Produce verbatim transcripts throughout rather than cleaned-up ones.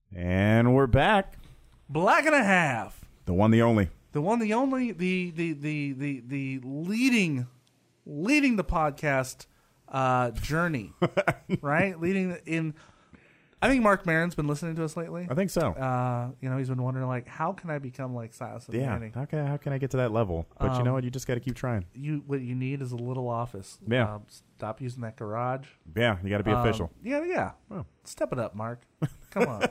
And we're back. Black and a Half. The one, the only. The one, the only, the the the the, the leading, leading the podcast uh, journey, right? Leading in. I think Mark Maron's been listening to us lately. I think so. Uh, you know, he's been wondering, like, how can I become like Silas and Yeah, Manny? how can I, how can I get to that level? But you know what? You just got to keep trying. You what you need is a little office. Yeah. Um, stop using that garage. Yeah, you got to be Um, official. Yeah, yeah. Oh. Step it up, Mark. Come on.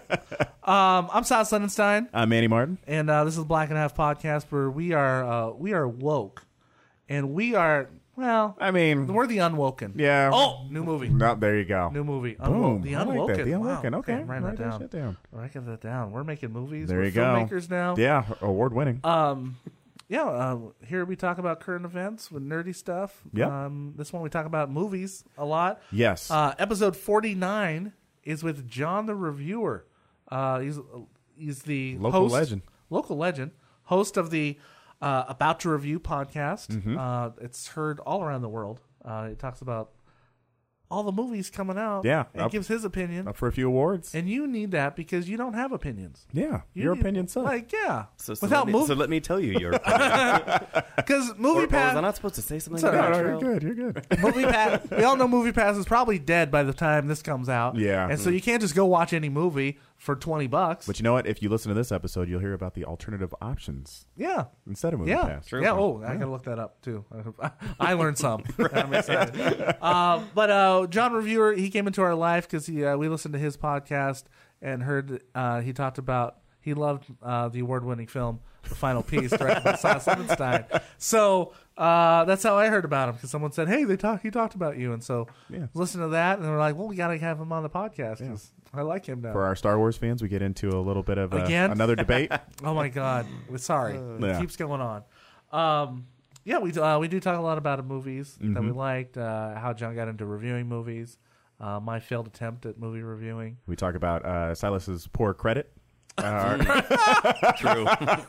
um, I'm Silas Lendenstein, I'm Manny Martin. and uh, this is the Black and a Half podcast, where we are uh, we are woke, and we are well. I mean, We're the unwoken. yeah. Oh, new movie. No, there you go. New movie. Boom. Unwoke. The I like Unwoken. that. The Wow. Unwoken. Okay. I'm writing Write that that down. shit down. Writing that down. We're making movies. There We're you go. filmmakers now. Yeah, award winning. Um, yeah. Uh, here we talk about current events with nerdy stuff. Yep. Um, this one we talk about movies a lot. yes. Uh, episode forty-nine is with John the Reviewer. Uh, he's he's the Local host, legend. local legend, host of the uh, About to Review podcast. Mm-hmm. Uh, it's heard all around the world. Uh, it talks about all the movies coming out. Yeah, and up- gives his opinion. Up for a few awards. And you need that because you don't have opinions. Yeah, You your need- opinion sucks. Like, yeah. So, so Without let me, movie, so let me tell you your. or, because movie or was I pass, not supposed to say something? Sorry. no, about no, that? you're good. You're good. movie pass. We all know movie pass is probably dead by the time this comes out. Yeah. and so you can't just go watch any movie for twenty bucks. But you know what? If you listen to this episode, you'll hear about the alternative options yeah. instead of Movie Yeah, Pass. True. yeah. Oh, I gotta look that up too. I learned some. I'm excited. Uh, but uh, John Reviewer, he came into our life because he uh, we listened to his podcast and heard uh, he talked about he loved uh, the award-winning film The Final Piece, directed by Silas Lendenstein. So uh, that's how I heard about him because someone said, "Hey, they talk. He talked about you," and so Yeah. listen to that, and we're like, "Well, we gotta have him on the podcast because I like him now." For our Star Wars fans, we get into a little bit of uh, Again? another debate. Oh my God! We're sorry. it Yeah. keeps going on. Um, yeah, we uh, we do talk a lot about movies that we Mhm. liked. Uh, how John got into reviewing movies. Uh, my failed attempt at movie reviewing. We talk about uh, Silas's poor credit. Uh, True.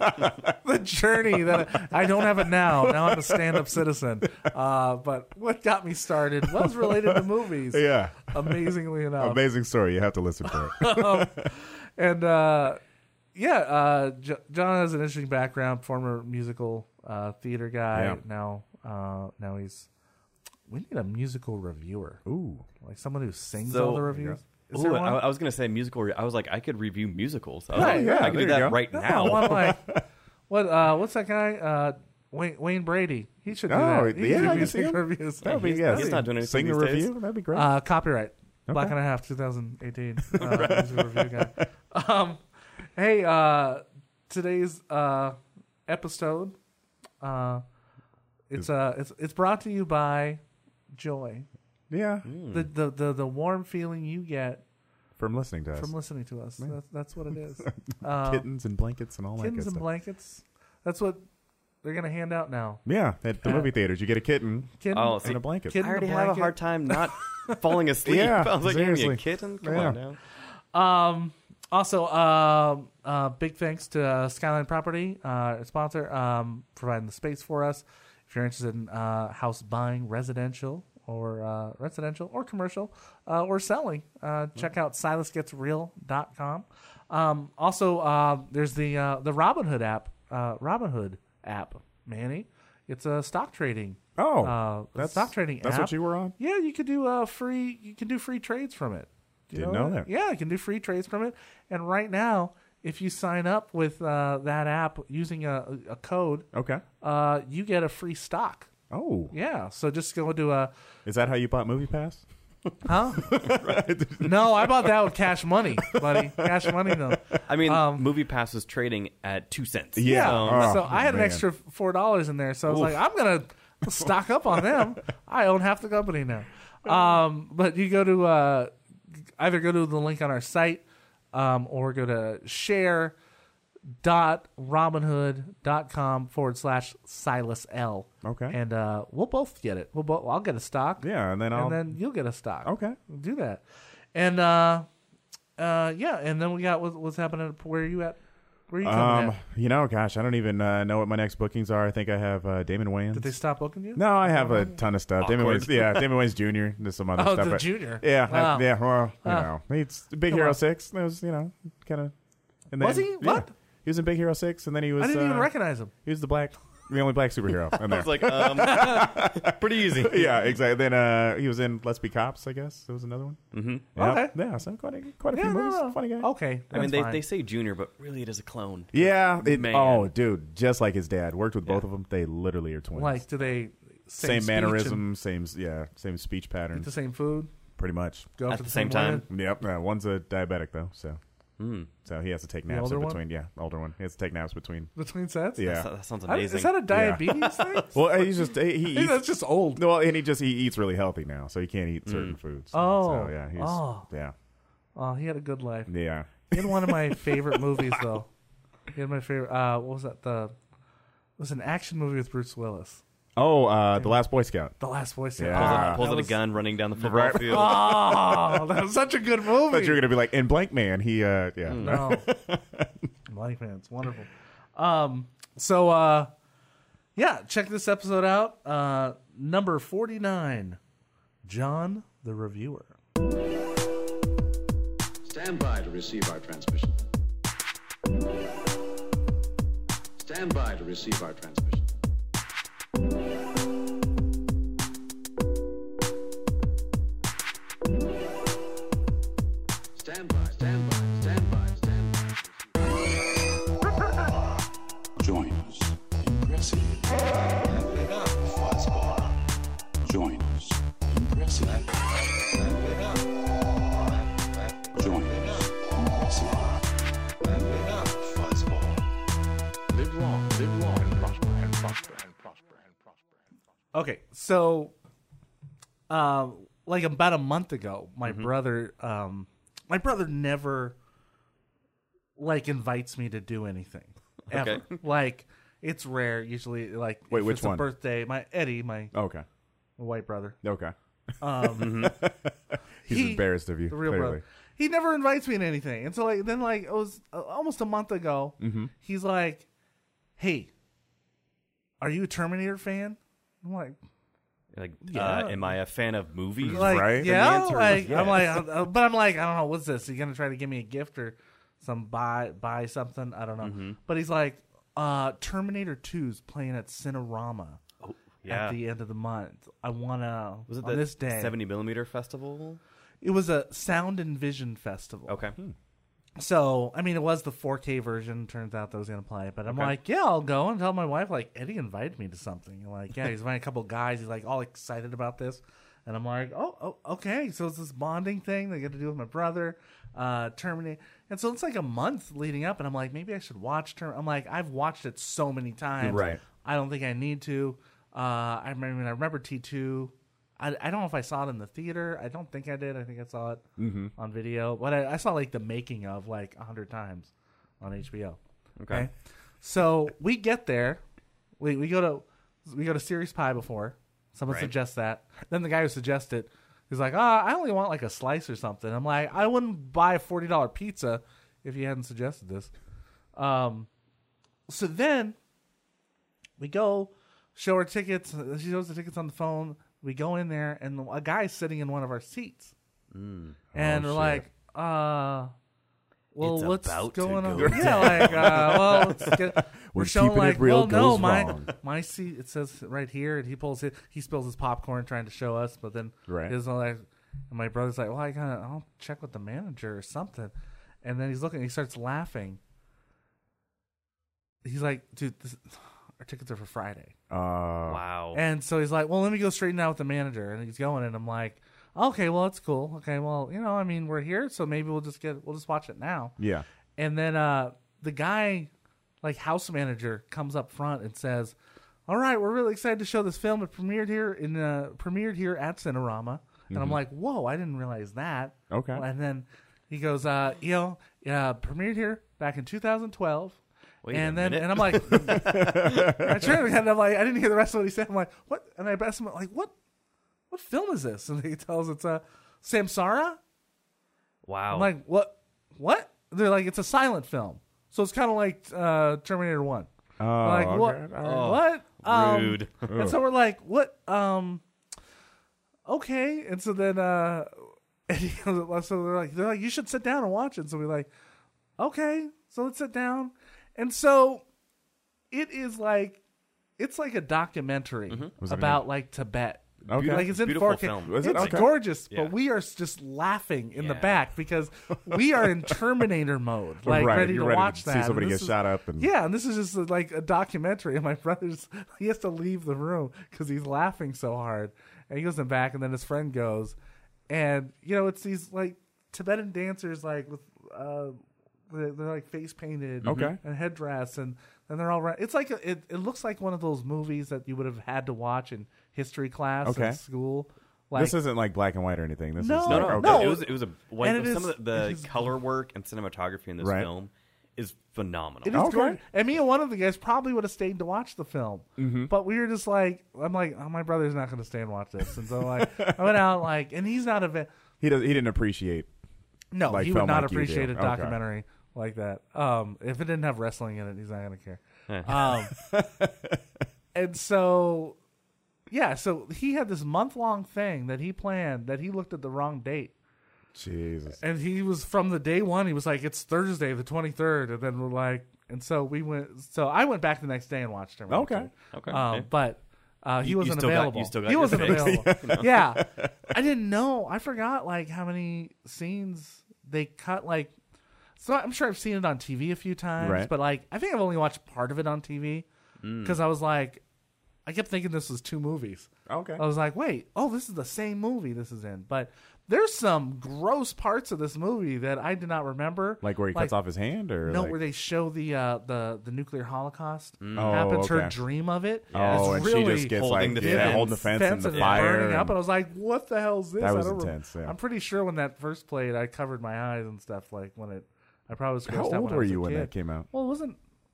The journey that I, I don't have it now. Now I'm a stand-up citizen. Uh, but what got me started was related to movies. yeah, Amazingly enough. amazing story. You have to listen for it. um, and uh, yeah, uh, J- John has an interesting background. Former musical uh, theater guy. Yeah. Now, uh, now he's. We need a musical reviewer, Ooh, like someone who sings So- all the reviews. Is Ooh, there I, one? I was gonna say musical. Re- I was like, I could review musicals. I was Right, like, yeah, I can there do you that go. right No, now. one like what? Uh, what's that guy? Uh, Wayne, Wayne Brady. He should do Oh, that. He yeah, should do I can see music him. reviews. that would be he's- yes. he's not doing anything Sing a these days. review. That'd be great. Uh, copyright. Black Okay. and a Half, twenty eighteen. Uh, music review guy. Um, hey, uh, today's uh, episode. Uh, it's uh, it's it's brought to you by Joy. yeah, The, the the the warm feeling you get from listening to us. from listening to us. Yeah. That's that's what it is. Um, Kittens and blankets and all that kittens good and stuff. blankets. That's what they're gonna hand out now. Yeah, at the Uh, movie theaters, you get a kitten Kitten, Oh, see, and a blanket. kitten I already a have a blanket. hard time not falling asleep. Yeah, I was like, you're seriously. a kitten? Come Yeah. on now. Um, also, um, uh, big thanks to uh, Skyline Property, uh, our sponsor, um, providing the space for us. If you're interested in uh, house buying, residential or uh, residential or commercial, uh, or selling, uh, check out silas gets real dot com. Um, also, uh, there's the uh, the Robinhood app, uh, Robinhood app, Manny. It's a stock trading. Oh, uh, that's stock trading That's app. what you were on. Yeah, you could do uh, free. You can do free trades from it. Do you Didn't know that. Yeah, you can do free trades from it. And right now, if you sign up with uh, that app using a, a code, Okay. uh, you get a free stock. Oh, Yeah, so just go to a is that how you bought Movie Pass? huh? No, I bought that with cash money, buddy. Cash money, though. I mean, Um, Movie Pass was trading at two cents. Yeah. So, Oh, so I had an man. extra four dollars in there, so I was Oof. like, I'm gonna stock up on them. I own half the company now. Um, but you go to uh, either go to the link on our site, um, or go to share dot robinhood dot com forward slash Silas L. Okay. And uh, we'll both get it. We'll both. I'll get a stock. Yeah, and then I'll. and then you'll get a stock. okay. We'll do that. And uh, uh, yeah, and then we got what, what's happening. Where are you at? Where are you coming Um, you know, gosh, I don't even uh, know what my next bookings are. I think I have uh, Damon Wayans. at? Did they stop booking you? No, I have a ton of stuff. Damon Awkward. Wayans, yeah, Damon Wayans Junior There's some other Oh, stuff. the but- junior. Yeah, I- Wow. yeah. Well, you Wow. know, he's Big Come Hero on. Six. That was, you know, kind of. Was he? Yeah. What? He was in Big Hero Six, and then he was. I didn't even uh, recognize him. He was the black, the only black superhero in I there. was like, um, pretty easy. yeah, exactly. Then uh, he was in Let's Be Cops. I guess there was another one. hmm Yeah, Okay. yeah. So quite a, quite a Yeah, few no, movies. no. Funny guy. Okay. I mean, that's they, fine. they say junior, but really it is a clone. Yeah. It, Man. oh, dude, just like his dad. Worked with both Yeah. of them. They literally are twins. Like, do they same, speech mannerism, same yeah, same speech and pattern. eat the same food? Pretty much. Go up At to the same women? time? Yep. Uh, one's a diabetic though, so Mm. so he has to take The naps older in one? between. Yeah, older one. He has to take naps between. Between sets? Yeah. That, that sounds I- amazing. Is that a diabetes thing? Well, he's just he, he I think eats. that's just old. Well, and he just he eats really healthy now, so he can't eat certain Mm. foods. Oh. so, yeah, he's Oh. yeah, Oh, he had a good life. yeah. He had one of my favorite movies, though. He had my favorite. Uh, what was that? The it was an action movie with Bruce Willis. Oh, uh, the Last Boy Scout. The Last Voice. Yeah. Pulls, Ah, out, pulls that out was- a gun running down the football Right. field. Oh, that was such a good I movie. thought you were gonna be like in Blank Man. He uh, yeah. Mm. No, Blank Man, it's wonderful. Um, so uh, yeah, check this episode out. Uh, number forty-nine, John the Reviewer. Stand by to receive our transmission. Stand by to receive our transmission. Stand by, stand by, stand by, stand by. Join us. Impressive. Fuzzball. Join us. Impressive. Join us. Impressive. Fuzzball. Live long, live long, and prosper, and prosper, and prosper, and prosper. Okay, so um, like about a month ago, my brother, um, my brother never like invites me to do anything. Ever. Okay. Like it's rare. Usually, like Wait, if which it's a one? birthday, my Eddie, my Okay, white brother. okay. Um, He's He- embarrassed of you. the real clearly. brother. He never invites me to anything. And so like then like it was uh, almost a month ago. Mm-hmm. He's like, "Hey, are you a Terminator fan?" I'm like, Like, Yeah. uh, am I a fan of movies? like Right? yeah, And the answer is like yes. I'm like, uh, but I'm like, I don't know, what's this? Are you gonna try to give me a gift or some buy buy something? I don't know. Mm-hmm. But he's like, uh, Terminator two's playing at Cinerama Oh, yeah. at the end of the month. I wanna Was it on the this day. seventy millimeter festival? It was a Sound and Vision festival. Okay. So, I mean, it was the four K version. Turns out that was going to play. But I'm Okay. like, yeah, I'll go and tell my wife, like, Eddie invited me to something. I'm like, yeah, he's inviting a couple guys. He's like all excited about this. And I'm like, oh, oh okay. So it's this bonding thing they get to do with my brother, uh, Terminator. And so it's like a month leading up. And I'm like, maybe I should watch Terminator. I'm like, I've watched it so many times. Right. I don't think I need to. Uh, I remember, I remember T two. I, I don't know if I saw it in the theater. I don't think I did. I think I saw it on video. But I, I saw like the making of like a hundred times on H B O. Okay. So we get there. We we go to we go to Series Pie before. Someone Right. suggests that. Then the guy who suggested it, he's like, ah, I only want like a slice or something. I'm like, I wouldn't buy a forty dollar pizza if you hadn't suggested this. Um, so then we go show her tickets. She shows the tickets on the phone. We go in there, and a guy's sitting in one of our seats. And Oh, we're shit. like, uh, well, It's what's about to going on? go Yeah, like, uh, well, let's get, we're, We're showing keeping it like, real well, no, goes my wrong. my seat, it says right here, and he pulls it, he spills his popcorn trying to show us, but then Right. his like, and my brother's like, well, I gotta, I'll check with the manager or something, and then he's looking, he starts laughing. He's like, dude, this, our tickets are for Friday. Uh, Wow. And so he's like, well, let me go straighten out with the manager. And he's going, and I'm like, okay, well, that's cool. Okay, well, you know, I mean, we're here, so maybe we'll just get, we'll just watch it now. yeah. And then uh, the guy, like house manager, comes up front and says, all right, we're really excited to show this film. It premiered here in uh, premiered here at Cinerama. And I'm like, whoa, I didn't realize that. Okay. And then he goes, uh, you know, uh, premiered here back in two thousand twelve. Wait a and then, minute. and I'm like, I turned and I'm like, I didn't hear the rest of what he said. I'm like, what? And I asked him, like, what? What film is this? And he tells it's uh, Samsara. Wow. I'm like, what? What? They're like, it's a silent film. So it's kind of like uh, Terminator One. Oh, Like okay. what? All right. Oh, what? Um, rude. And so we're like, what? Um, okay. And so then, uh, and he goes, so they're like, they're like, you should sit down and watch it. So we're like, okay, so let's sit down. And so it is like, it's like a documentary Was it about like Tibet. Okay. Like it's in Beautiful four K. film. Was it? It's Okay. gorgeous, Yeah. but we are just laughing in the Yeah. back because we are in Terminator mode, like right. ready You're to ready watch to that. see And somebody this get is- shot up. And Yeah, and this is just uh, like a documentary. And my brother's he has to leave the room because he's laughing so hard. And he goes in back, and then his friend goes, and you know it's these like Tibetan dancers like with uh, they're, they're like face painted, Okay. and headdress, and and they're all right. It's like a, it it looks like one of those movies that you would have had to watch in history class Okay. in school. Like, this isn't like black and white or anything. This No, is No, like, no, okay. no. It was it was a white, And it some is- of the, the it is- color work and cinematography in this Right. film is phenomenal. It is Okay. good. And me and one of the guys probably would have stayed to watch the film. Mm-hmm. But we were just like, I'm like, oh, my brother's not going to stay and watch this. And so like, I went out like, and he's not a, ve- He does. He didn't appreciate. no, Like he would film not like you appreciate do. a Okay. documentary like that. Um, if it didn't have wrestling in it, he's not going to care. Yeah. Um, and so, yeah, so he had this month long thing that he planned that he looked at the wrong date. Jesus. And he was from the day one. He was like, "It's Thursday, the twenty third," and then we're like, and so we went. So I went back the next day and watched him. Okay. Okay. um, okay. but uh, he You- you wasn't still got- available. you still got he your wasn't fix, available. Yeah, I didn't know. I forgot like how many scenes they cut. Like, so I'm sure I've seen it on T V a few times, Right. but like I think I've only watched part of it on T V Mm. because I was like, I kept thinking this was two movies. Okay. I was like, wait, oh, this is the same movie this is in. But there's some gross parts of this movie that I did not remember. Like where he cuts off his hand, or No, like, where they show the uh, the the nuclear holocaust Oh, happens. Her okay. dream of it. oh, It's and really she just gets holding like the yeah, fence. holding the fence, and the it's fire. burning up, and- and I was like, "What the hell is this?" That I was don't rem- intense, yeah. I'm pretty sure when that first played, I covered my eyes and stuff. Like when it, I probably was. How grossed out old when I were was a you when kid. that came out? Well, it wasn't.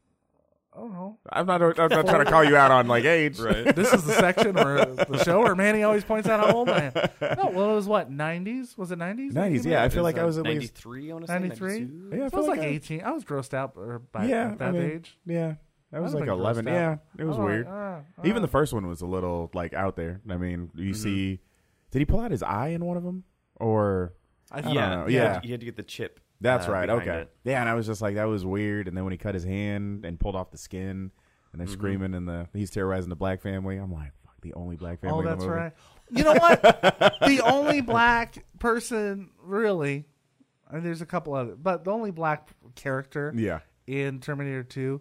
I don't know. I'm not. I'm not trying to call you out on like age. Right. This is the section or the show where Manny always points out how old I am. No, well, it was what nineties? Was it nineties? nineties. Yeah, I feel like I was at least. ninety-three. I want to say ninety-three. ninety-two? Yeah, I So I was feel like I- eighteen. I was grossed out or by Yeah, at that I mean, age. Yeah, that was I'd like have been eleven. grossed Yeah, out. it was I like, weird. uh, Even uh. the first one was a little like out there. I mean, you see, did he pull out his eye in one of them, or I I think- don't Yeah, know. he Yeah. had, he had to get the chip. that's uh, right. behind Okay, it. yeah, and I was just like, that was weird. And then when he cut his hand and pulled off the skin, and they're screaming, and the he's terrorizing the black family. I'm like, fuck, the only black family. Oh, in the that's movie. right. You know what? The only black person, really, and there's a couple other, but the only black character Yeah, in Terminator two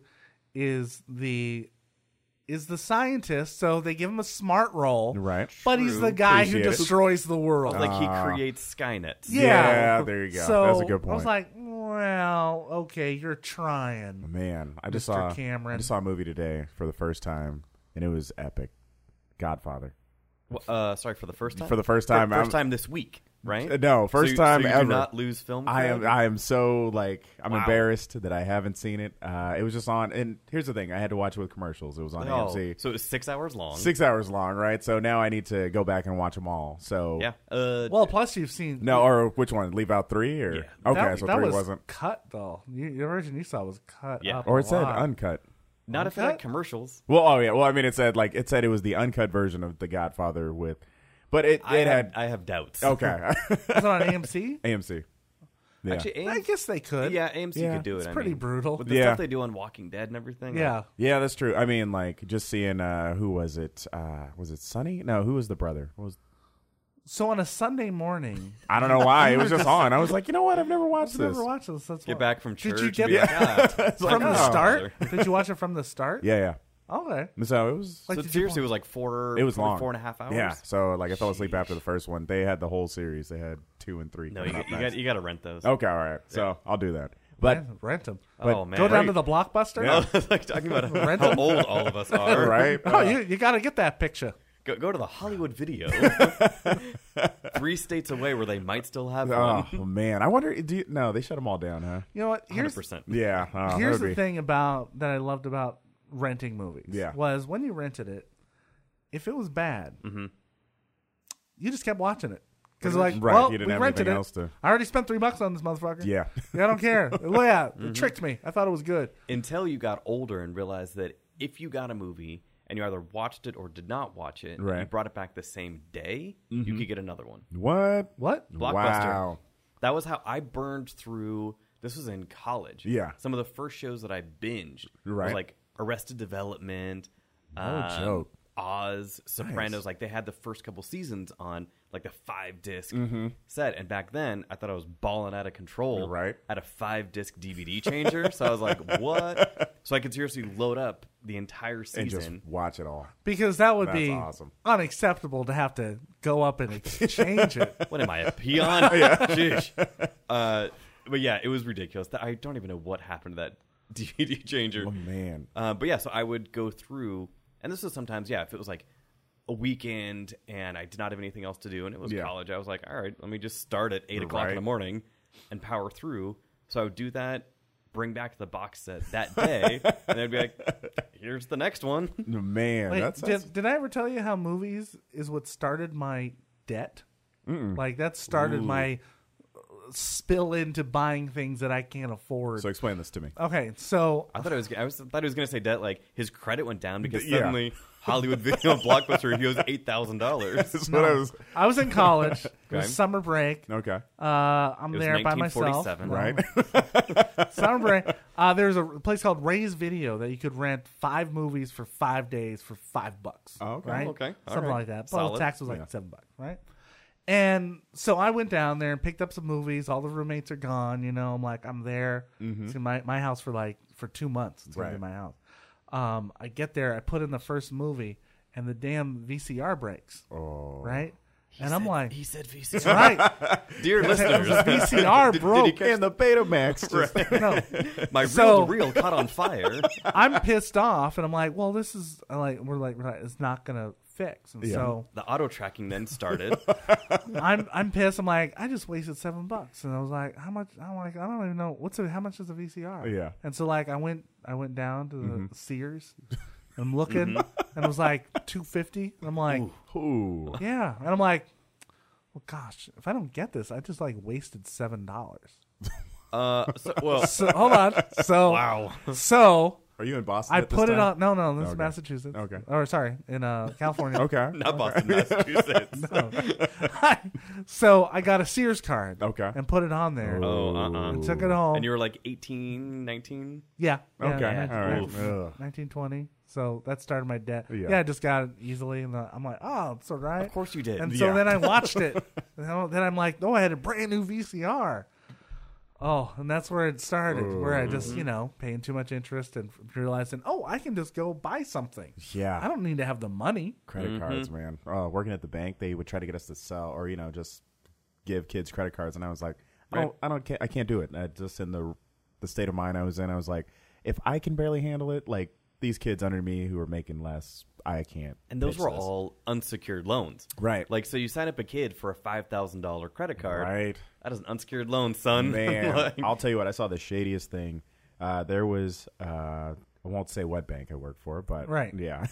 is the is the scientist. So they give him a smart role, right. but he's True. the guy who Appreciate it. destroys the world. Like he Ah. creates Skynet. yeah. Yeah, there you go. So That's a good I was point. like, well, okay, you're trying. Man, I just Mister saw Cameron. I just saw a movie today for the first time, and it was epic. Godfather. Well, Uh, sorry for the first time. For the first Fir- time, first I'm- time this week, right? Uh, no, first So you- time so you ever. Do not lose film. I am cred? I am so like I'm Wow. embarrassed that I haven't seen it. Uh, it was just on, and here's the thing: I had to watch it with commercials. It was on Oh, A M C, so it was six hours long. six hours long, right? So now I need to go back and watch them all. So Yeah. Uh, Well, plus you've seen no, or which one? Leave out three, or Yeah. okay, that, so that three was wasn't, cut though. You, the version you saw was cut. Yeah. up or a it said lot. uncut. not if it Uncut? had commercials. Well, oh yeah, well I mean it said like it said it was the uncut version of The Godfather with, but it I it have, had I have doubts. okay Was it on A M C? A M C. Yeah. Actually, I A M C, guess they could. yeah, A M C Yeah. could do it. It's I pretty mean, brutal. with the Yeah. stuff they do on Walking Dead and everything. Yeah. like, Yeah, that's true. I mean, like just seeing uh who was it? Uh was it Sonny? No, who was the brother? What was So on a Sunday morning, I don't know why it was just on. I was like, you know what? I've never watched I've this. never watched this. That's get why. back from Did church. you and get be like, "Ah, It's like, from the oh. start? Did you watch it from the start? Yeah, yeah. Okay. So it was. Like, So did you seriously, it wa- was like four. It was probably long. four and a half hours. Yeah. So like I fell asleep after the first one. They had the whole series. They had two and three. No, you, coming up you next. got you got to rent those. Okay, all right. So I'll do that. But Man, rent them. oh man, Go down Right. to the Blockbuster. Yeah. I was like talking about Rent how them? old all of us are. right. Oh, you you got to get that picture. Go, go to the Hollywood Video. Three states away where they might still have Oh one. man, I wonder. Do you, no, they shut them all down, huh? You know what? Hundred Here's percent. Yeah. Oh, that here's would the be- thing about that I loved about renting movies. Yeah. Was when you rented it, if it was bad, Mhm. you just kept watching it Because like, Right, well, you didn't we have rented it. anything else to- I already spent three bucks on this motherfucker. Yeah. Yeah, I don't care. Look at Mm-hmm. it. Tricked me. I thought it was good. Until you got older and realized that if you got a movie and you either watched it or did not watch it, and Right. you brought it back the same day, you could get another one. What? What? Blockbuster. Wow. That was how I burned through. This was in college. Yeah. Some of the first shows that I binged Right. was like Arrested Development, No um, joke. Oz, Sopranos. Nice. Like they had the first couple seasons on like the five disc Mm-hmm. set, and back then I thought I was balling out of control. Right. At a five disc D V D changer, so I was like, "What?" So I could seriously load up the entire And just season. watch it all. Because that would That's be awesome. unacceptable to have to go up and exchange it. What am I, a peon? Sheesh. Uh, but yeah, it was ridiculous. I don't even know what happened to that D V D changer. Oh, man. Uh, but yeah, so I would go through, and this was sometimes, yeah, if it was like a weekend and I did not have anything else to do and it was Yeah. college, I was like, all right, let me just start at eight o'clock in Right. the morning and power through. So I would do that, bring back the box set that day, and I'd be like, here's the next one. Man, Wait, that's, that's did, did I ever tell you how movies is what started my debt? Like that started Ooh. my uh, spill into buying things that I can't afford. so. Explain this to me. Okay, so I thought it was. I was thought he was going to say that like his credit went down because Yeah. suddenly Hollywood Video and Blockbuster he owes eight thousand dollars. That's what I was. I was in college. It Okay. was summer break. Okay. Uh, I'm It was there by myself. nineteen forty-seven. Right. Summer break. Uh, there's a place called Ray's Video that you could rent five movies for five days for five bucks. Oh, okay. Right? Okay. All Something right. like that. Well, Solid. tax was like Yeah. seven bucks, right? And so I went down there and picked up some movies. All the roommates are gone. You know, I'm like, I'm there. It's in my, my house for like for two months. It's gonna be Mm-hmm. Right. my house. Um, I get there. I put in the first movie, and the damn V C R breaks. Oh. Right. And I'm like, He said V C R. right, Dear listeners, the V C R did- did he broke. catch- And the Betamax. Just, No, my So- reel to reel caught on fire. I'm pissed off, and I'm like, well, this is like we're like we're like, it's not gonna fix, and Yeah. so The auto tracking then started. I'm I'm pissed. I'm like, I just wasted seven bucks, and I was like, how much? I'm like, I don't even know what's a, how much is a V C R? Yeah. and so like I went I went down to the Mm-hmm. Sears. I'm looking, and it was like two fifty. I'm like, Ooh. yeah, and I'm like, well, gosh, if I don't get this, I just like wasted seven dollars. Uh, so, well, So hold on, so wow. so. Are you in Boston? I at this put it time? on. No, no, this is Okay. Massachusetts. Okay. Or sorry, in uh, California. Okay. Not Boston, Massachusetts. So I got a Sears card. Okay. And put it on there. Oh, uh-uh. And took it home. And you were like eighteen, nineteen? yeah. yeah, Okay. yeah, All right. Oof. Ugh. nineteen twenty. So that started my debt. Yeah. Yeah, I just got it easily, and uh, I'm like, oh, it's all right. Of course you did. And so Yeah. then I watched it. And then I'm like, oh, I had a brand new V C R. Oh, and that's where it started, where I just, you know, paying too much interest and realizing, oh, I can just go buy something. Yeah. I don't need to have the money. Credit cards, man. Uh, working at the bank, they would try to get us to sell or you know just give kids credit cards, and I was like, I don't, I don't, can't, I can't do it. I just in the the state of mind I was in, I was like, if I can barely handle it, like these kids under me who are making less, I can't. And those pitch were this. all unsecured loans. Right. Like, so you sign up a kid for a five thousand dollars credit card. Right. That is an unsecured loan, son. Man, Like- I'll tell you what, I saw the shadiest thing. Uh, there was, uh, I won't say what bank I worked for, but Right. yeah,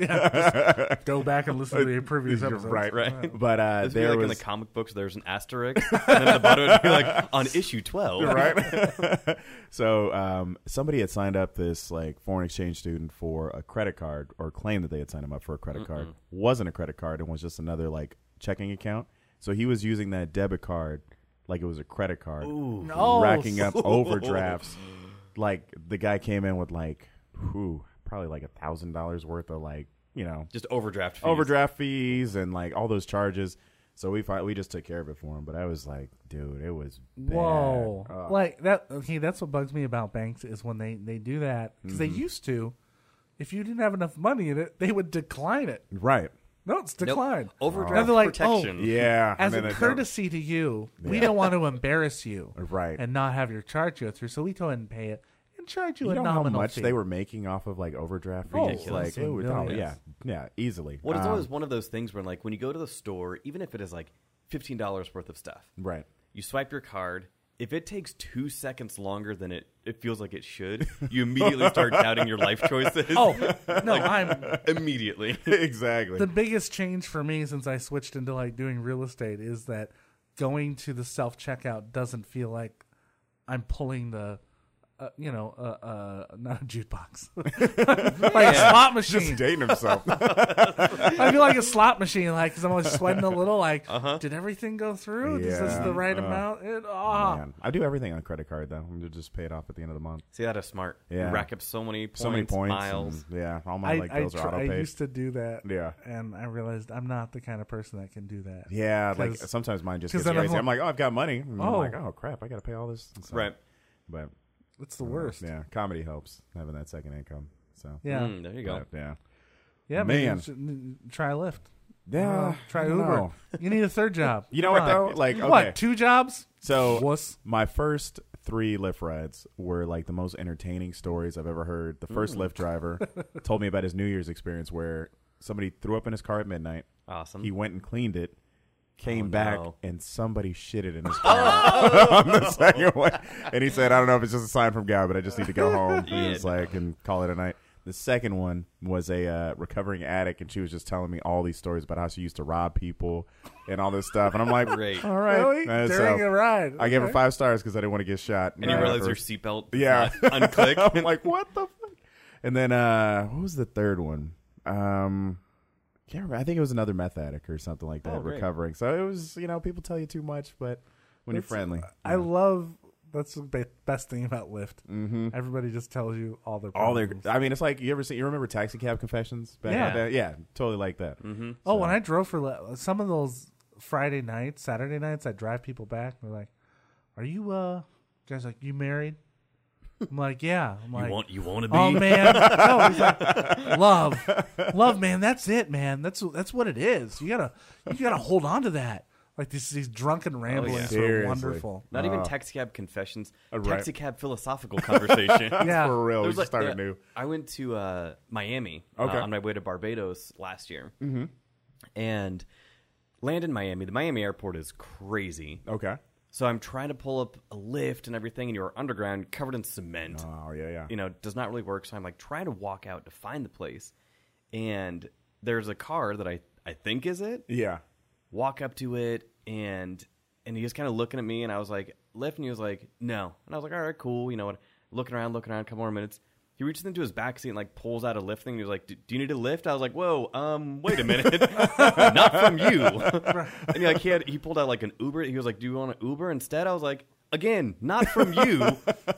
Go back and listen to the previous episodes. right, Right. But uh, This would be there like in was the comic books, there's an asterisk, and then at the bottom it would be like, on issue twelve. right. So um, somebody had signed up this like foreign exchange student for a credit card, or claimed that they had signed him up for a credit card. Wasn't a credit card, and was just another like checking account. So he was using that debit card like it was a credit card, No. racking up overdrafts. Like the guy came in with like, whew, probably like a thousand dollars worth of like you know Just overdraft fees. overdraft fees and like all those charges. So we fi- we just took care of it for him. But I was like, dude, it was bad. Whoa. Ugh. Like that. Okay, that's what bugs me about banks is when they, they do that. Because Mm-hmm. they used to, if you didn't have enough money in it, they would decline it. Right. No, it's Nope. declined. Overdraft Now they're like, oh, protection. Yeah. As and a then it- courtesy to you, we Yeah. don't want to embarrass you. Right. And not have your charge go through. So we go ahead and pay it and charge you, You a know how nominal much fee. they were making off of like overdraft Oh, fees? Like ridiculous. it was, oh, Millions. yeah, yeah, easily. What is Um, always one of those things where, like, when you go to the store, even if it is like fifteen dollars worth of stuff, right? you swipe your card if it takes two seconds longer than it, it feels like it should, you immediately start doubting your life choices. Oh, no, I'm... Immediately. Exactly. The biggest change for me since I switched into like doing real estate is that going to the self-checkout doesn't feel like I'm pulling the, uh, you know, uh, uh, not a jukebox. Like a slot machine. Just dating himself. I feel like a slot machine, like, because I'm always sweating a little, like, Uh-huh. did everything go through? Is this Yeah. the right Uh, amount? It, ah. Man, I do everything on credit card though. I'm just pay it off at the end of the month. See, that is smart. Yeah. You rack up so many points, So many points, miles. and, yeah, all my I, like I, bills tr- are auto I paid. used to do that, Yeah. and I realized I'm not the kind of person that can do that. Yeah, like 'Cause- sometimes mine just 'cause gets then I'm crazy. like- I'm like, oh, I've got money. And I'm Oh. like, oh crap, I got to pay all this. And so- Right. But It's the uh, worst. yeah, comedy helps having that second income. So Yeah. Mm, there you go. but, yeah, Yeah, man. Man. You should n- try Lyft. yeah. Uh, try I don't Uber. know. You need a third job. You know Come what on. though? Like, okay, What, two jobs? so Wuss. my first three Lyft rides were like the most entertaining stories I've ever heard. The first Lyft driver told me about his New Year's experience where somebody threw up in his car at midnight. Awesome. He went and cleaned it, came Oh, back, no. and somebody shitted in his car on the second one. And he said, I don't know if it's just a sign from God, but I just need to go home. He Yeah, was like, and call it a night. The second one was a uh, recovering addict, and she was just telling me all these stories about how she used to rob people and all this stuff. And I'm like, Great. all right. Really? And During so a ride. I gave her Okay. five stars because I didn't want to get shot. And you uh, realize for- your seatbelt does yeah. not unclick. I'm like, what the fuck? And then, uh, what was the third one? Um, can't remember. I think it was another meth addict or something like that, Oh, great. recovering. So it was, you know, people tell you too much, but when That's- you're friendly, I love that's the be- best thing about Lyft. mm-hmm. Everybody just tells you all their all their. problems. I mean, it's like you ever see, you remember Taxi Cab Confessions? Back in Yeah. the day? Yeah, totally like that. Mm-hmm. Oh, So- when I drove for Lyft, some of those Friday nights, Saturday nights, I drive people back. And they're like, "Are you uh guys like you married?" I'm like, "Yeah." I'm like, You want you want to be? "Oh man, no." He's like, "Love, love, man. That's it, man. That's that's what it is. You gotta you gotta hold on to that." Like these these drunken ramblings are Seriously. wonderful. Not even Uh, taxi cab confessions. uh, right. Taxi cab philosophical conversation. Yeah. For real, we There's just like- started yeah, new. I went to uh, Miami Okay. uh, on my way to Barbados last year, Mm-hmm. and land in Miami. The Miami airport is crazy. Okay. So I'm trying to pull up a lift and everything, and you're underground, covered in cement. Oh yeah, yeah. You know, does not really work. So I'm like trying to walk out to find the place, and there's a car that I I think is it. Yeah. Walk up to it, and and he was kind of looking at me, and I was like, lift, and he was like, no. And I was like, all right, cool. You know what? Looking around, looking around, a couple more minutes. He reaches into his back seat and like pulls out a lift thing. And he was like, do do you need a lift? I was like, whoa, um, wait a minute. Not from you. And he like he had he pulled out like an Uber. He was like, do you want an Uber instead? I was like, again, not from you.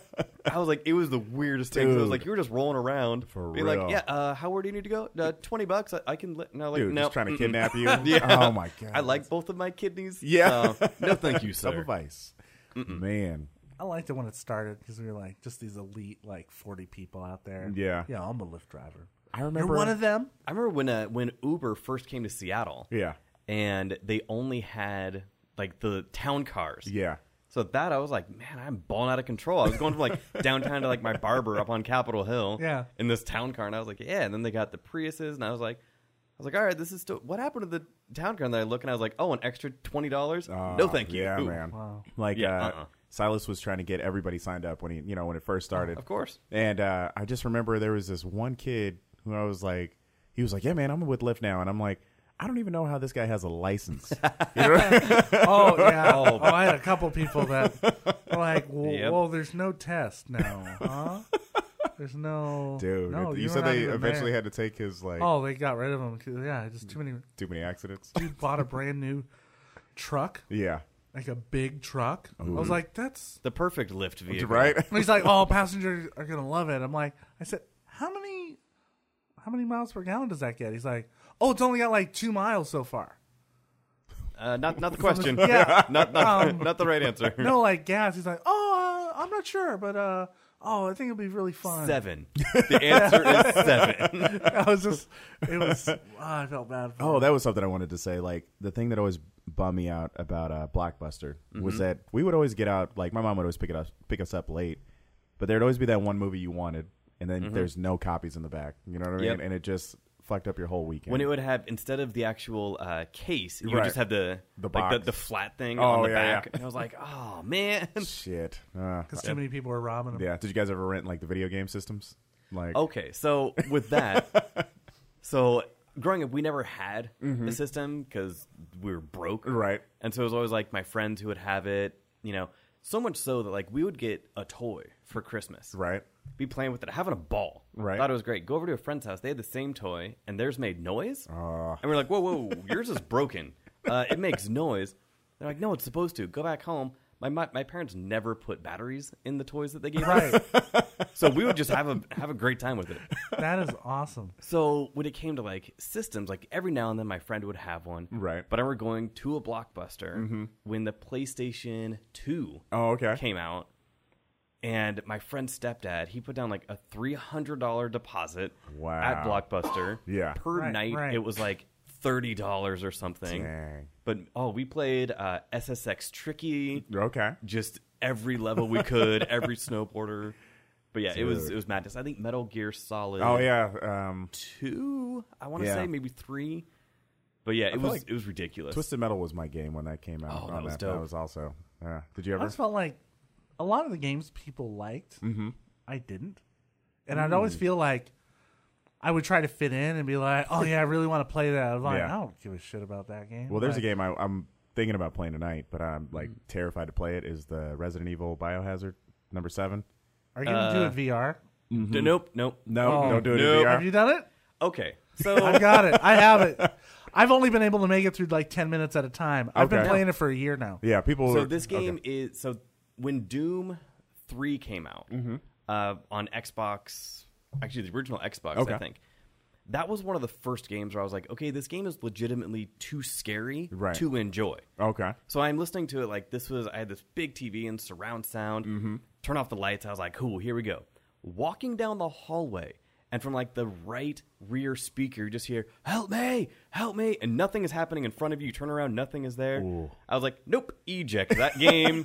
I was like, it was the weirdest thing. 'Cause It was Dude. like you were just rolling around, For being real. like, yeah, uh, how where do you need to go? Uh, Twenty bucks. I, I can. Li-. No, like Dude, no, just trying to mm-mm. kidnap you. Yeah. Oh my god. I like both of my kidneys. Yeah. so, no, thank you, Cup sir. of ice. Man. I liked it when it started because we were like just these elite like forty people out there. Yeah. yeah. I'm a Lyft driver. I You're remember one of them. I remember when uh, when Uber first came to Seattle, Yeah. and they only had like the town cars. Yeah. So that I was like, man, I'm balling out of control. I was going from like downtown to like my barber up on Capitol Hill. Yeah. In this town car, and I was like, yeah. And then they got the Priuses, and I was like, I was like, all right, this is still. What happened to the town car? And then I look, and I was like, oh, an extra twenty dollars? Oh, no, thank you. Yeah, Ooh. man. Wow. Like Yeah, uh, uh-uh. Silas was trying to get everybody signed up when he, you know, when it first started. Of course. And uh, I just remember there was this one kid who I was like, he was like, yeah, man, I'm with Lyft now, and I'm like, I don't even know how this guy has a license. You know? Oh yeah. oh. I had a couple people that were like, well, Yep. well, there's no test now, huh? There's no. Dude, no, you you said were not they even eventually there. had to take his like Oh, they got rid of him. 'Cause, yeah, just too many. too many accidents. Dude bought a brand new truck, Yeah, like a big truck. I was like, that's. The perfect lift vehicle. right. And he's like, oh, passengers are gonna love it. I'm like, I said, how many, how many miles per gallon does that get? He's like, oh, it's only got like two miles so far. Uh, not not the question. Yeah. not not, Um, not the right answer. No, like gas. He's like, oh, uh, I'm not sure, but uh, oh, I think it'll be really fun. Seven. The answer is seven. I was just, it was, oh, I felt bad for Oh, him. that was something I wanted to say. Like the thing that always bummed me out about uh, Blockbuster was that we would always get out. Like my mom would always pick it up, pick us up late, but there'd always be that one movie you wanted, and then there's no copies in the back. You know what I mean? Yep. And it just fucked up your whole weekend. When it would have, instead of the actual uh, case, you Right. would just have the The like the, box. the flat thing Oh, on the yeah, back. yeah. And I was like, oh man. Shit. Uh, Because too many people were robbing them. yeah. Did you guys ever rent like the video game systems? Like, Okay, so with that, so growing up, we never had Mm-hmm. a system because we were broke, right. and so it was always like my friends who would have it. You know, so much so that like we would get a toy for Christmas, Right. be playing with it, having a ball. Right. Thought it was great. Go over to a friend's house. They had the same toy, and theirs made noise. Uh, And we're like, whoa, whoa, yours is broken. Uh, it makes noise. They're like, no, it's supposed to. Go back home. My, my my parents never put batteries in the toys that they gave us, Right. so we would just have a have a great time with it. That is awesome. So when it came to like systems, like every now and then my friend would have one. Right. But I remember going to a Blockbuster when the PlayStation two oh, okay. came out. And my friend's stepdad, he put down like a three hundred dollars deposit Wow. at Blockbuster. Yeah. Per Right, night, right. it was like thirty dollars or something. Dang. But, oh, we played uh, S S X Tricky, Okay. just every level we could, every snowboarder. But yeah, it was Dude. it was madness. I think Metal Gear Solid Oh yeah. Um, two, I want to Yeah. say maybe three. But yeah, it feel was like it was ridiculous. Twisted Metal was my game when that came out. Oh, that on was That dope. was also. Yeah. Did you I ever? just felt like a lot of the games people liked, Mm-hmm. I didn't. And I'd always feel like I would try to fit in and be like, oh, yeah, I really want to play that. I was like, Yeah. I don't give a shit about that game. Well, there's a Like, game I, I'm thinking about playing tonight, but I'm like terrified to play it. Is the Resident Evil Biohazard number seven? Are you going to do Uh, it V R? D- nope, nope. No, Oh. don't do it Nope. in V R. Have you done it? Okay, so I got it. I have it. I've only been able to make it through like ten minutes at a time. I've been Okay. playing it for a year now. Yeah, people. so are- this game okay. is so when Doom three came out uh, on Xbox, actually the original Xbox, Okay. I think. That was one of the first games where I was like, okay, this game is legitimately too scary Right. to enjoy. Okay. So I'm listening to it like this was, I had this big T V and surround sound. Mm-hmm. Turn off the lights. I was like, cool, here we go. Walking down the hallway, and from like the right rear speaker, you just hear, help me, help me. And nothing is happening in front of you. You turn around, nothing is there. Ooh. I was like, nope, eject that game.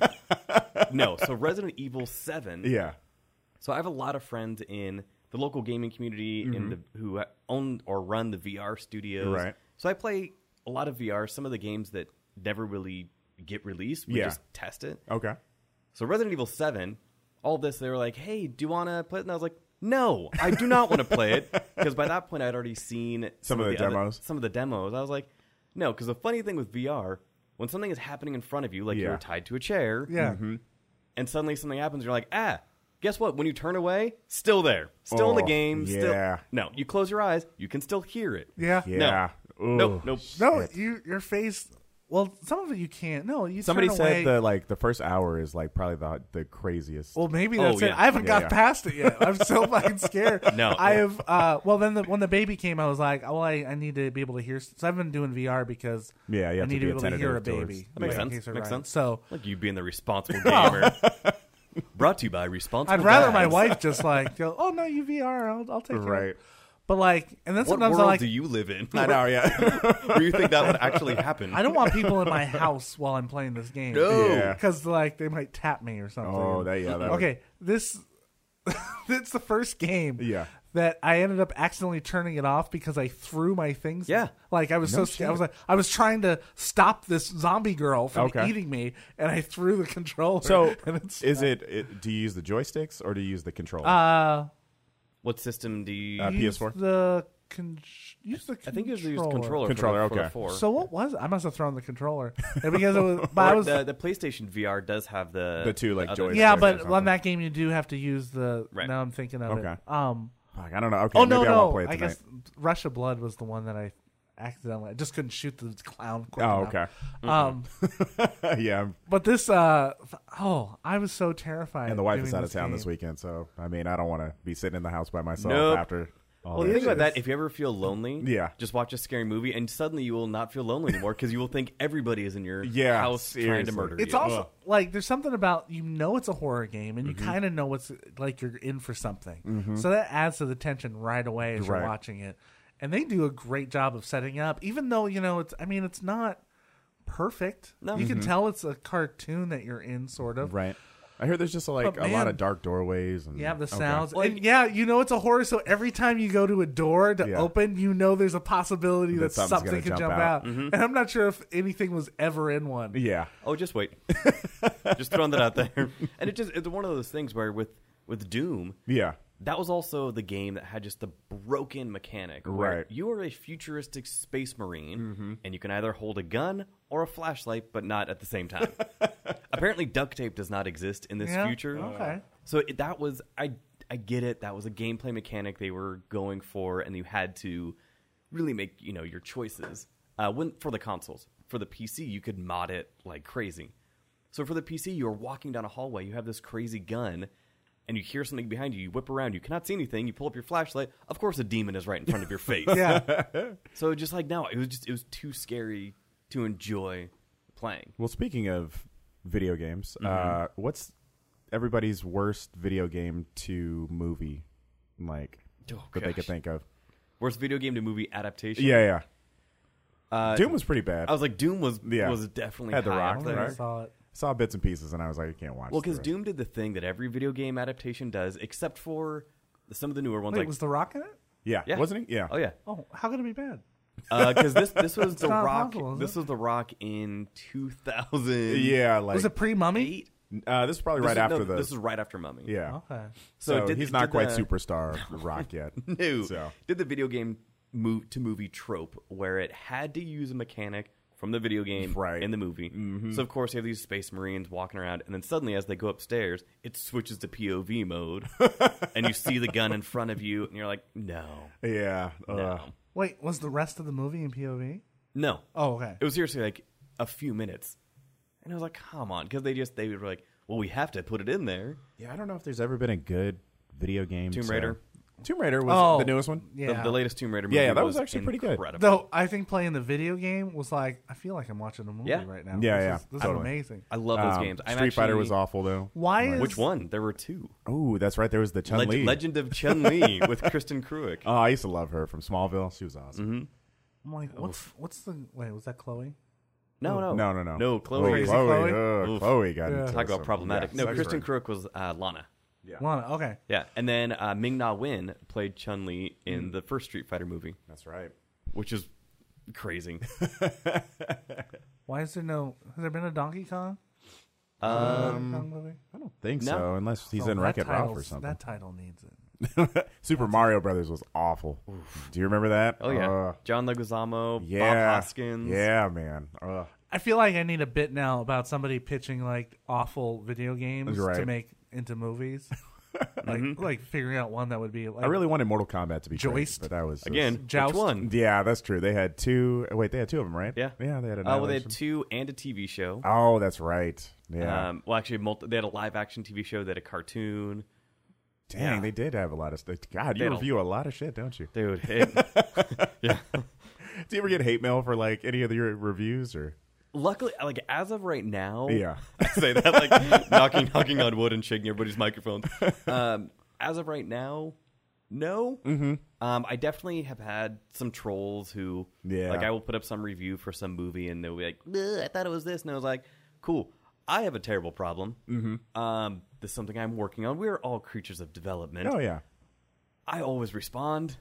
No. So Resident Evil seven. Yeah. So I have a lot of friends in the local gaming community in the who own or run the V R studios. Mm-hmm. Right. So I play a lot of V R. Some of the games that never really get released, we Yeah. just test it. Okay. So Resident Evil seven, all this, they were like, hey, do you want to play it? And I was like, no, I do not want to play it. Because by that point, I'd already seen Some of the other- demos. some of the demos. I was like, no, because the funny thing with V R, when something is happening in front of you, like Yeah. you're tied to a chair, Yeah. and suddenly something happens, you're like, ah, guess what? When you turn away, still there. Still in the Oh, game. Still. yeah. No, you close your eyes, you can still hear it. Yeah. Yeah. Ooh, Nope, nope. No, shit. you your face. Well, some of it you can't. No, you Somebody turn said away. the like the first hour is like probably the the craziest. Well, maybe Oh, that's it. yeah. I haven't Yeah, got yeah. past it yet. I'm so fucking scared. No. I have. Uh, well, then the, when the baby came, I was like, oh, well, I, I need to be able to hear. So I've been doing V R because Yeah, you I have need to to be be able to hear a attentive baby. towards- That makes in sense. case of Makes Ryan. sense. So Like you being the responsible gamer. Brought to you by Responsible I'd rather my Dads. wife just like go, oh no, you V R, I'll, I'll take care of right. it. But like, and then What sometimes world I'm like, do you live in? I know. Yeah. Where you think that would actually happen? I don't want people in my house while I'm playing this game. No. Yeah. Because like they might tap me or something. Oh, that yeah. That would- Okay, this it's the first game. Yeah. That I ended up accidentally turning it off because I threw my things. Yeah. Like I was No so scared. I shit. was like I was trying to stop this zombie girl from Okay. eating me, and I threw the controller. So and it's, is it, it? Do you use the joysticks or do you use the controller? uh What system do you? Uh, use P S four? The con- use the I think you usually use controller. controller. Controller, for the, okay. For the four. So what was it? I must have thrown the controller And because it was. But I Or was the, the PlayStation V R does have the The two, like, other- joysticks. yeah, or but something. on that game you do have to use the. Right. Now I'm thinking of Okay. it. Um. Fuck, I don't know. Okay. Oh maybe no, I won't no! play it I tonight. guess Rush of Blood was the one that I accidentally. I just couldn't shoot the clown. quick Oh, enough. okay. Um, yeah. I'm- but this, uh, f- oh, I was so terrified. And the wife doing is out of town game. this weekend, so I mean, I don't want to be sitting in the house by myself Nope. after. All Well, that think about shit. that. If you ever feel lonely, Yeah. just watch a scary movie, and suddenly you will not feel lonely anymore because you will think everybody is in your Yeah, house trying seriously. to murder It's you. also like there's something about you know it's a horror game and you Mm-hmm. kind of know what's like you're in for something, so that adds to the tension right away as Right. you're watching it. And they do a great job of setting up, even though you know it's. I mean, it's not perfect. No. You can tell it's a cartoon that you're in, sort of. Right. I hear there's just like But a lot man- of dark doorways and You have the okay. sounds. Well, and yeah, you know it's a horror, so every time you go to a door to Yeah. open, you know there's a possibility that, That something's something gonna can jump jump, out. out. Mm-hmm. And I'm not sure if anything was ever in one. Yeah, Oh, just wait. Just throwing that out there. And it just it's one of those things where with with Doom, yeah, that was also the game that had just the broken mechanic. Where Right. you are a futuristic space marine, and you can either hold a gun or a flashlight, but not at the same time. Apparently, duct tape does not exist in this Yeah? future. Okay. So it, that was I I get it. That was a gameplay mechanic they were going for, and you had to really make you know your choices. Uh, when for the consoles, for the P C, you could mod it like crazy. So for the P C, you're walking down a hallway, you have this crazy gun, and you hear something behind you. You whip around, you cannot see anything. You pull up your flashlight. Of course, a demon is right in front of your face. Yeah. So just like now, it was just it was too scary to enjoy playing. Well, speaking of video games, Mm-hmm. uh, what's everybody's worst video game to movie, like Oh, that they could gosh. think of? Worst video game to movie adaptation. Yeah, yeah. Uh, Doom was pretty bad. I was like, Doom was Yeah. was definitely Had The high Rock, up I there. never saw it. Saw bits and pieces, and I was like, I can't watch. Well, the because rest. Doom did the thing that every video game adaptation does, except for some of the newer ones. Wait, like, was The Rock in it? yeah, yeah, wasn't he? Yeah. Oh yeah, Oh, how could it be bad? because this this was the not Rock. possible, is This it? was the Rock in two thousand. yeah. Like Was it pre-Mummy? uh, this is probably This right is, after no, the. This is right after Mummy. yeah. Okay. So, So did- he's not did quite the- superstar Rock yet. No, So. did the video game move to movie trope where it had to use a mechanic from the video game Right. in the movie. Mm-hmm. So of course you have these space marines walking around, and then suddenly as they go upstairs, it switches to P O V mode, and you see the gun in front of you, and you're like, no, Yeah. Uh, no, Wait, was the rest of the movie in P O V? no. Oh, okay. It was seriously like a few minutes, and I was like, come on, because they just they were like, well, we have to put it in there. yeah. I don't know if there's ever been a good video game. Tomb to- Raider. Tomb Raider was Oh. the newest one. Yeah. The, the latest Tomb Raider movie Yeah, yeah, that was, was actually pretty good. incredible. Though I think playing the video game was like, I feel like I'm watching a movie Yeah. right now. Yeah, This yeah, Is, this totally. is amazing. I love those Um, games. I'm Street Fighter actually- was awful though. Why is Which one? There were two. Oh, that's right. There was the Chun Leg- Li. Legend of Chun Li with Kristen Cruick. Oh, I used to love her from Smallville. She was awesome. Mm-hmm. I'm like, what's what's the wait? Was that Chloe? No, no, No, no, no. no. Oh, Chloe. Crazy Chloe. Chloe? uh, Oof. Chloe got Yeah. into Talk about some- problematic. yeah, no, sex Kristen ring. Cruick was uh, Lana. Yeah, Lana. Okay. Yeah, and then uh, Ming Na Wen played Chun Li in the first Street Fighter movie, that's right. which is crazy. Why is there no? Has there been a Donkey Kong? um, Donkey Kong movie? I don't think No. so, unless he's Oh, in that Wreck-It Ralph or title's- something. That title needs it. Super Mario Brothers was awful. Do you remember that? oh yeah, Uh, John Leguizamo, yeah. Bob Hoskins. Yeah, man. Uh, I feel like I need a bit now about somebody pitching like awful video games Right. to make into movies. like like figuring out one that would be like I really wanted Mortal Kombat to be great, Joist. but that was just- Again, Joust. which one? Yeah, that's true. They had two. Wait, they had two of them, right? Yeah. yeah. They had Uh, well, they Annihilation. had two and a T V show. Oh, that's right. Yeah. Um, well, actually, multi- they had a live action T V show. They had a cartoon. Dang, yeah. they did have a lot of stuff. God, They you had a- review a lot of shit, don't you? Dude, it, yeah. Do you ever get hate mail for like any of your reviews or? Luckily, like as of right now, Yeah. I say that like knocking knocking on wood and shaking everybody's microphones. Um, as of right now, no. Mm-hmm. Um, I definitely have had some trolls who, Yeah. like, I will put up some review for some movie and they'll be like, "Ugh, I thought it was this," and I was like, cool. I have a terrible problem. Mm-hmm. Um, this is something I'm working on. We're all creatures of development. Oh yeah. I always respond.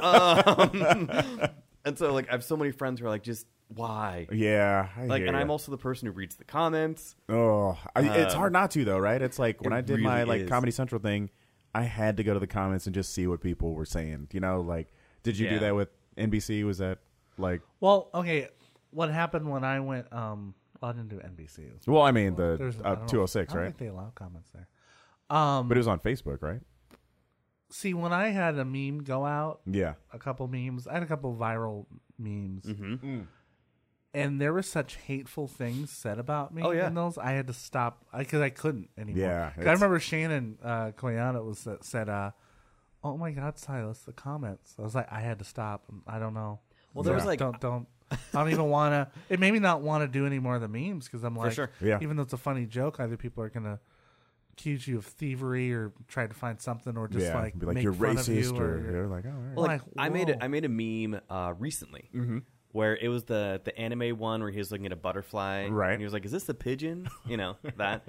um, and so, like, I have so many friends who are like, just why? Yeah. I Like, hear and ya. I'm also the person who reads the comments. Oh, I, it's Um, hard not to though, right? It's like when it I did my really like is. Comedy Central thing, I had to go to the comments and just see what people were saying. You know, like, did you do Yeah. that with N B C? Was that like? Well, okay. What happened when I went? Um, well, I didn't do N B C. It was- Well, I mean the there's- I uh, don't know. two oh six, I don't right? think they allow comments there. Um, But it was on Facebook, right? see, when I had a meme go out, Yeah. a couple memes, I had a couple viral memes, Mm-hmm. and there were such hateful things said about me Oh, yeah. in those. I had to stop because I, couldn't anymore. Yeah, 'Cause I it's- remember Shannon uh, Koyana was uh, said, uh, "Oh my God, Silas, the comments." I was like, I had to stop. I don't know. Well, there was, Yeah. like- don't don't. I don't even want to. It made me not want to do any more of the memes because I'm like, sure. Yeah. even though it's a funny joke, either people are gonna accuse you of thievery or try to find something, or just yeah. like Be like make you're fun of racist, you, or, you're- you're like, oh, all right. Well, like, Like, I made whoa. a I made a meme uh, recently where it was the the anime one where he was looking at a butterfly, Right. And he was like, "Is this a pigeon?" You know that.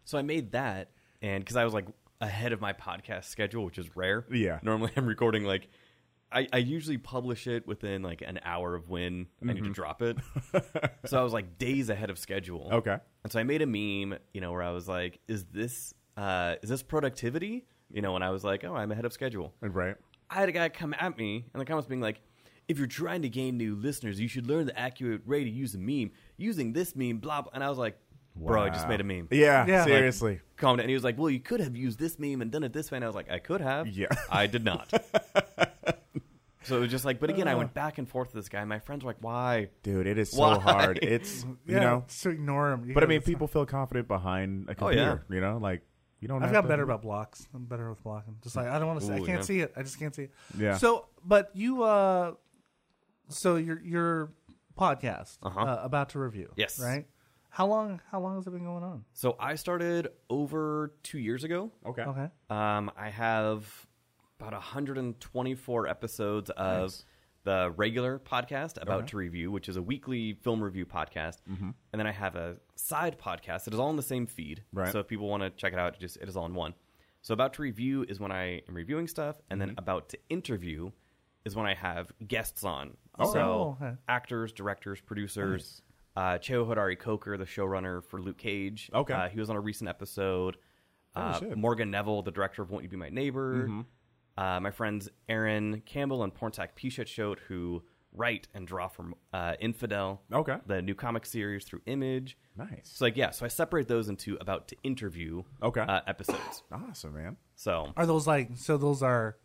So I made that, and because I was like ahead of my podcast schedule, which is rare. Yeah. Normally I'm recording like, I, I usually publish it within like an hour of when I need to drop it. So I was like days ahead of schedule. Okay. And so I made a meme, you know, where I was like, is this uh, is this productivity? You know, and I was like, oh, I'm ahead of schedule. Right. I had a guy come at me in the comments being like, if you're trying to gain new listeners, you should learn the accurate way to use a meme. Using this meme, blah, blah. And I was like, bro, I just Wow. made a meme. Yeah, Yeah. seriously. Calm down. And he was like, well, you could have used this meme and done it this way. And I was like, I could have. Yeah. I did not. So it was just like, but again, I went back and forth with this guy. My friends were like, why? Dude, it is so Why? hard. It's, you yeah, know, just to ignore them. but I mean, people feel confident behind a Oh, yeah. computer, you know? Like, you don't I've have got to- better about blocks. I'm better with blocking. Just like I don't want to. see I Ooh, can't yeah. see it. I just can't see it. Yeah. So, but you, uh, so your your podcast Uh-huh. uh, about to review. Yes. Right. How long? How long has it been going on? So I started over two years ago. Okay. Okay. Um, I have about one hundred twenty-four episodes of Nice. the regular podcast, About Okay. to Review, which is a weekly film review podcast. Mm-hmm. And then I have a side podcast that is all in the same feed. Right. So if people want to check it out, it just it is all in one. So About to Review is when I am reviewing stuff, and Mm-hmm. then About to Interview is when I have guests on. Oh, So okay. actors, directors, producers. Uh, Cheo Hodari Coker, the showrunner for Luke Cage. Okay. Uh, he was on a recent episode. Uh, shit. Morgan Neville, the director of Won't You Be My Neighbor. Uh, my friends Aaron Campbell and Pornsak Pishetshot, who write and draw from uh, Infidel, Okay. the new comic series through Image. Nice. So, like, yeah, so I separate those into About to Interview Okay. uh, episodes. Awesome, man. So, Are those like? So those are.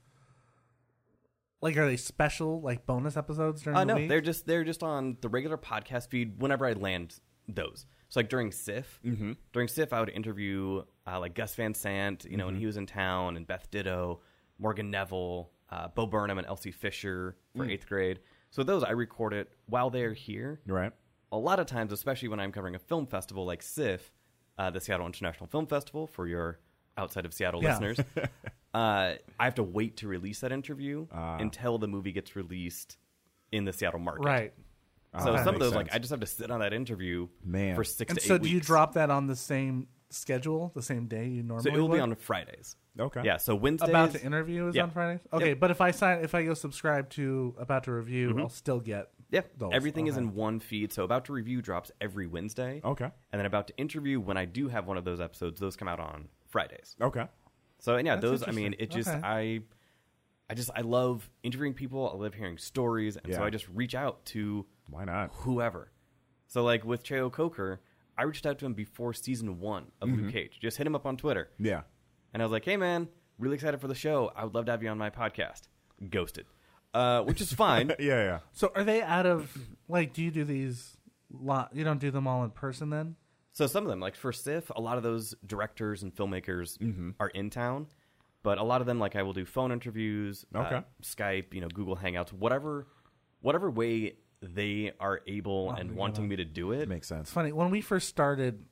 Like, are they special, like bonus episodes during uh, the no, week? they're just they're just on the regular podcast feed whenever I land those. So, like during S I F, mm-hmm. during S I F, I would interview uh, like Gus Van Sant, you know, when he was in town, and Beth Ditto, Morgan Neville, uh, Bo Burnham, and Elsie Fisher for eighth grade. So those I record it while they're here. Right. A lot of times, especially when I'm covering a film festival like S I F, uh, the Seattle International Film Festival, for your outside of Seattle Yeah. listeners, uh, I have to wait to release that interview Ah. until the movie gets released in the Seattle market. right. So Ah, some of makes those, sense. like, I just have to sit on that interview Man. for six And to so, eight do you weeks. drop that on the same schedule, the same day you normally? So it will would? be on Fridays. Okay. Yeah. So Wednesdays. About to Interview is Yeah. on Fridays. Okay, Yep. but if I sign, if I go subscribe to About to Review, I'll still get. Yeah. those. Everything is Okay. in one feed. So About to Review drops every Wednesday. Okay. And then About to Interview, when I do have one of those episodes, those come out on Fridays. Okay. So and yeah, That's those. I mean, interesting. it just Okay. I, I just I love interviewing people. I love hearing stories, and so Yeah. I just reach out to Why not? whoever. So like with Cheo Coker, I reached out to him before season one of Mm-hmm. Luke Cage. Just hit him up on Twitter, Yeah. and I was like, "Hey man, really excited for the show. I would love to have you on my podcast." Ghosted, uh, which is fine. Yeah, yeah. So, are they out of like? Do you do these? Lot you don't do them all in person then? So some of them, like for S I F, a lot of those directors and filmmakers Mm-hmm. are in town, but a lot of them, like I will do phone interviews, Okay. uh, Skype, you know, Google Hangouts, whatever, whatever way they are able and we wanting gotta- me to do it. Makes sense. It's funny when we first started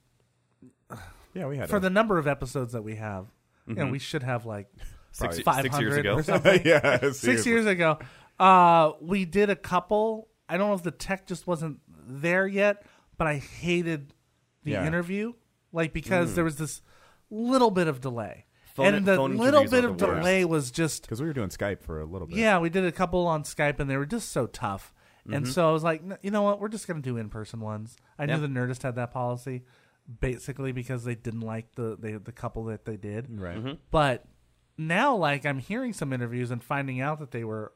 Yeah, we had for a- the number of episodes that we have. You know, we should have like Six, Probably six years 500 ago. or something. yeah, Six seriously. years ago, uh, we did a couple. I don't know if the tech just wasn't there yet, but I hated the Yeah. interview, like because there was this little bit of delay, Phone- and the phone little interviews bit are of the worst. delay was just Because we were doing Skype for a little bit. yeah. We did a couple on Skype, and they were just so tough. And Mm-hmm. so I was like, "N- you know what? We're just gonna do in person ones. I Yeah. knew the Nerdist had that policy, basically because they didn't like the they, the couple that they did. Right. Mm-hmm. But now, like, I'm hearing some interviews and finding out that they were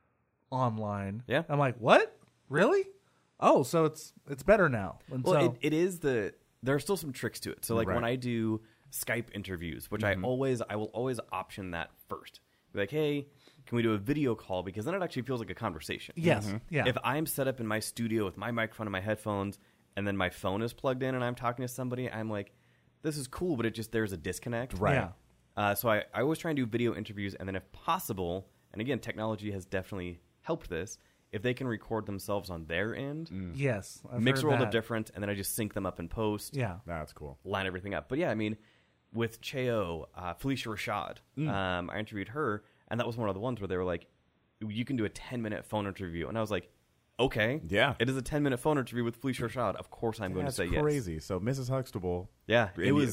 online. Yeah. I'm like, what? Really? Oh, so it's it's better now. And Well, so, it, it is the there are still some tricks to it. So like when Right. I do Skype interviews, which I always I will always option that first. Be like, hey, can we do a video call? Because then it actually feels like a conversation. yes, yeah. If I'm set up in my studio with my microphone and my headphones, and then my phone is plugged in and I'm talking to somebody, I'm like, this is cool, but it just there's a disconnect. Right. Yeah. Uh, so I, I always try and do video interviews, and then if possible, and again, technology has definitely helped this, if they can record themselves on their end, Yes. I've makes a heard world that. of difference, and then I just sync them up in post, Yeah. That's cool. line everything up. But yeah, I mean, with Cheo, uh, Felicia Rashad, um, I interviewed her, and that was one of the ones where they were like, you can do a ten-minute phone interview. And I was like, okay. Yeah. It is a ten-minute phone interview with Felicia Rashad. Of course I'm going That's to say yes. crazy. So Missus Huxtable. Yeah, it And was...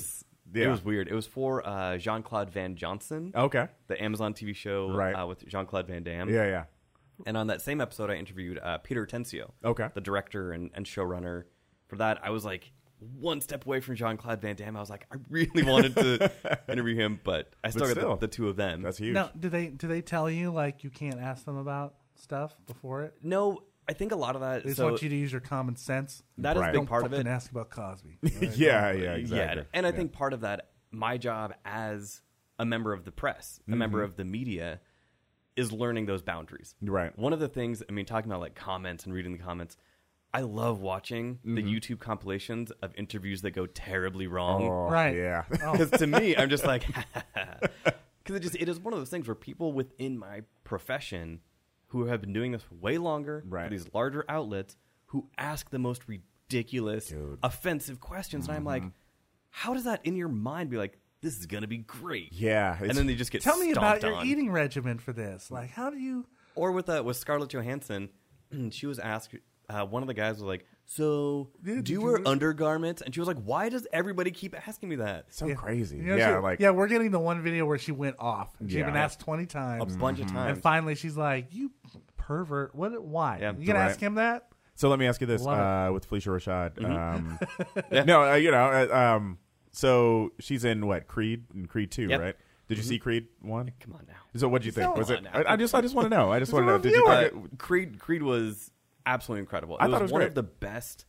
It Yeah. was weird. It was for uh, Jean-Claude Van Johnson, Okay. the Amazon T V show Right. uh, with Jean-Claude Van Damme. Yeah, yeah. And on that same episode, I interviewed uh, Peter Tencio, Okay. the director and, and showrunner. For that, I was like one step away from Jean-Claude Van Damme. I was like, I really wanted to interview him, but I still But got still, the, the two of them. That's huge. Now, do they do they tell you like you can't ask them about stuff before it? No, I think a lot of that. They just so want you to use your common sense. that is Right. a big Don't part of fucking it. ask about Cosby. Right? yeah, yeah, exactly. Yeah, and I think part of that, my job as a member of the press, a member of the media, is learning those boundaries. Right. One of the things, I mean, talking about like comments and reading the comments, I love watching the YouTube compilations of interviews that go terribly wrong. Oh, Right. Yeah. Because to me, I'm just like, because it just it is one of those things where people within my profession who have been doing this way longer Right. for these larger outlets who ask the most ridiculous, Dude. offensive questions, and I'm like, how does that in your mind be like, this is gonna be great? Yeah. and it's- then they just get Tell me about stomped your on. eating regimen for this. Like, how do you? Or with uh, with Scarlett Johansson, she was asked. Uh, one of the guys was like, "So, Yeah, do did you you wear really- undergarments?" And she was like, "Why does everybody keep asking me that?" so Yeah. crazy. You know, yeah, she- like yeah, we're getting the one video where she went off. And She'd Yeah. been asked twenty A times, bunch of times. and finally she's like, "You pervert! What? Why? Yeah. You gonna Right. ask him that?" So let me ask you this: Love it. uh, with Felicia Rashad, Mm-hmm. um, no, uh, you know, uh, um, so she's in what Creed and Creed two, Yep. right? Did you see Creed one? Come on now. So what did you think? Come Was it? on now. I, I just, I just want to know. I just want to a know. Did you Uh, think it, Creed Creed was absolutely incredible. It I was, thought it was one great. of the best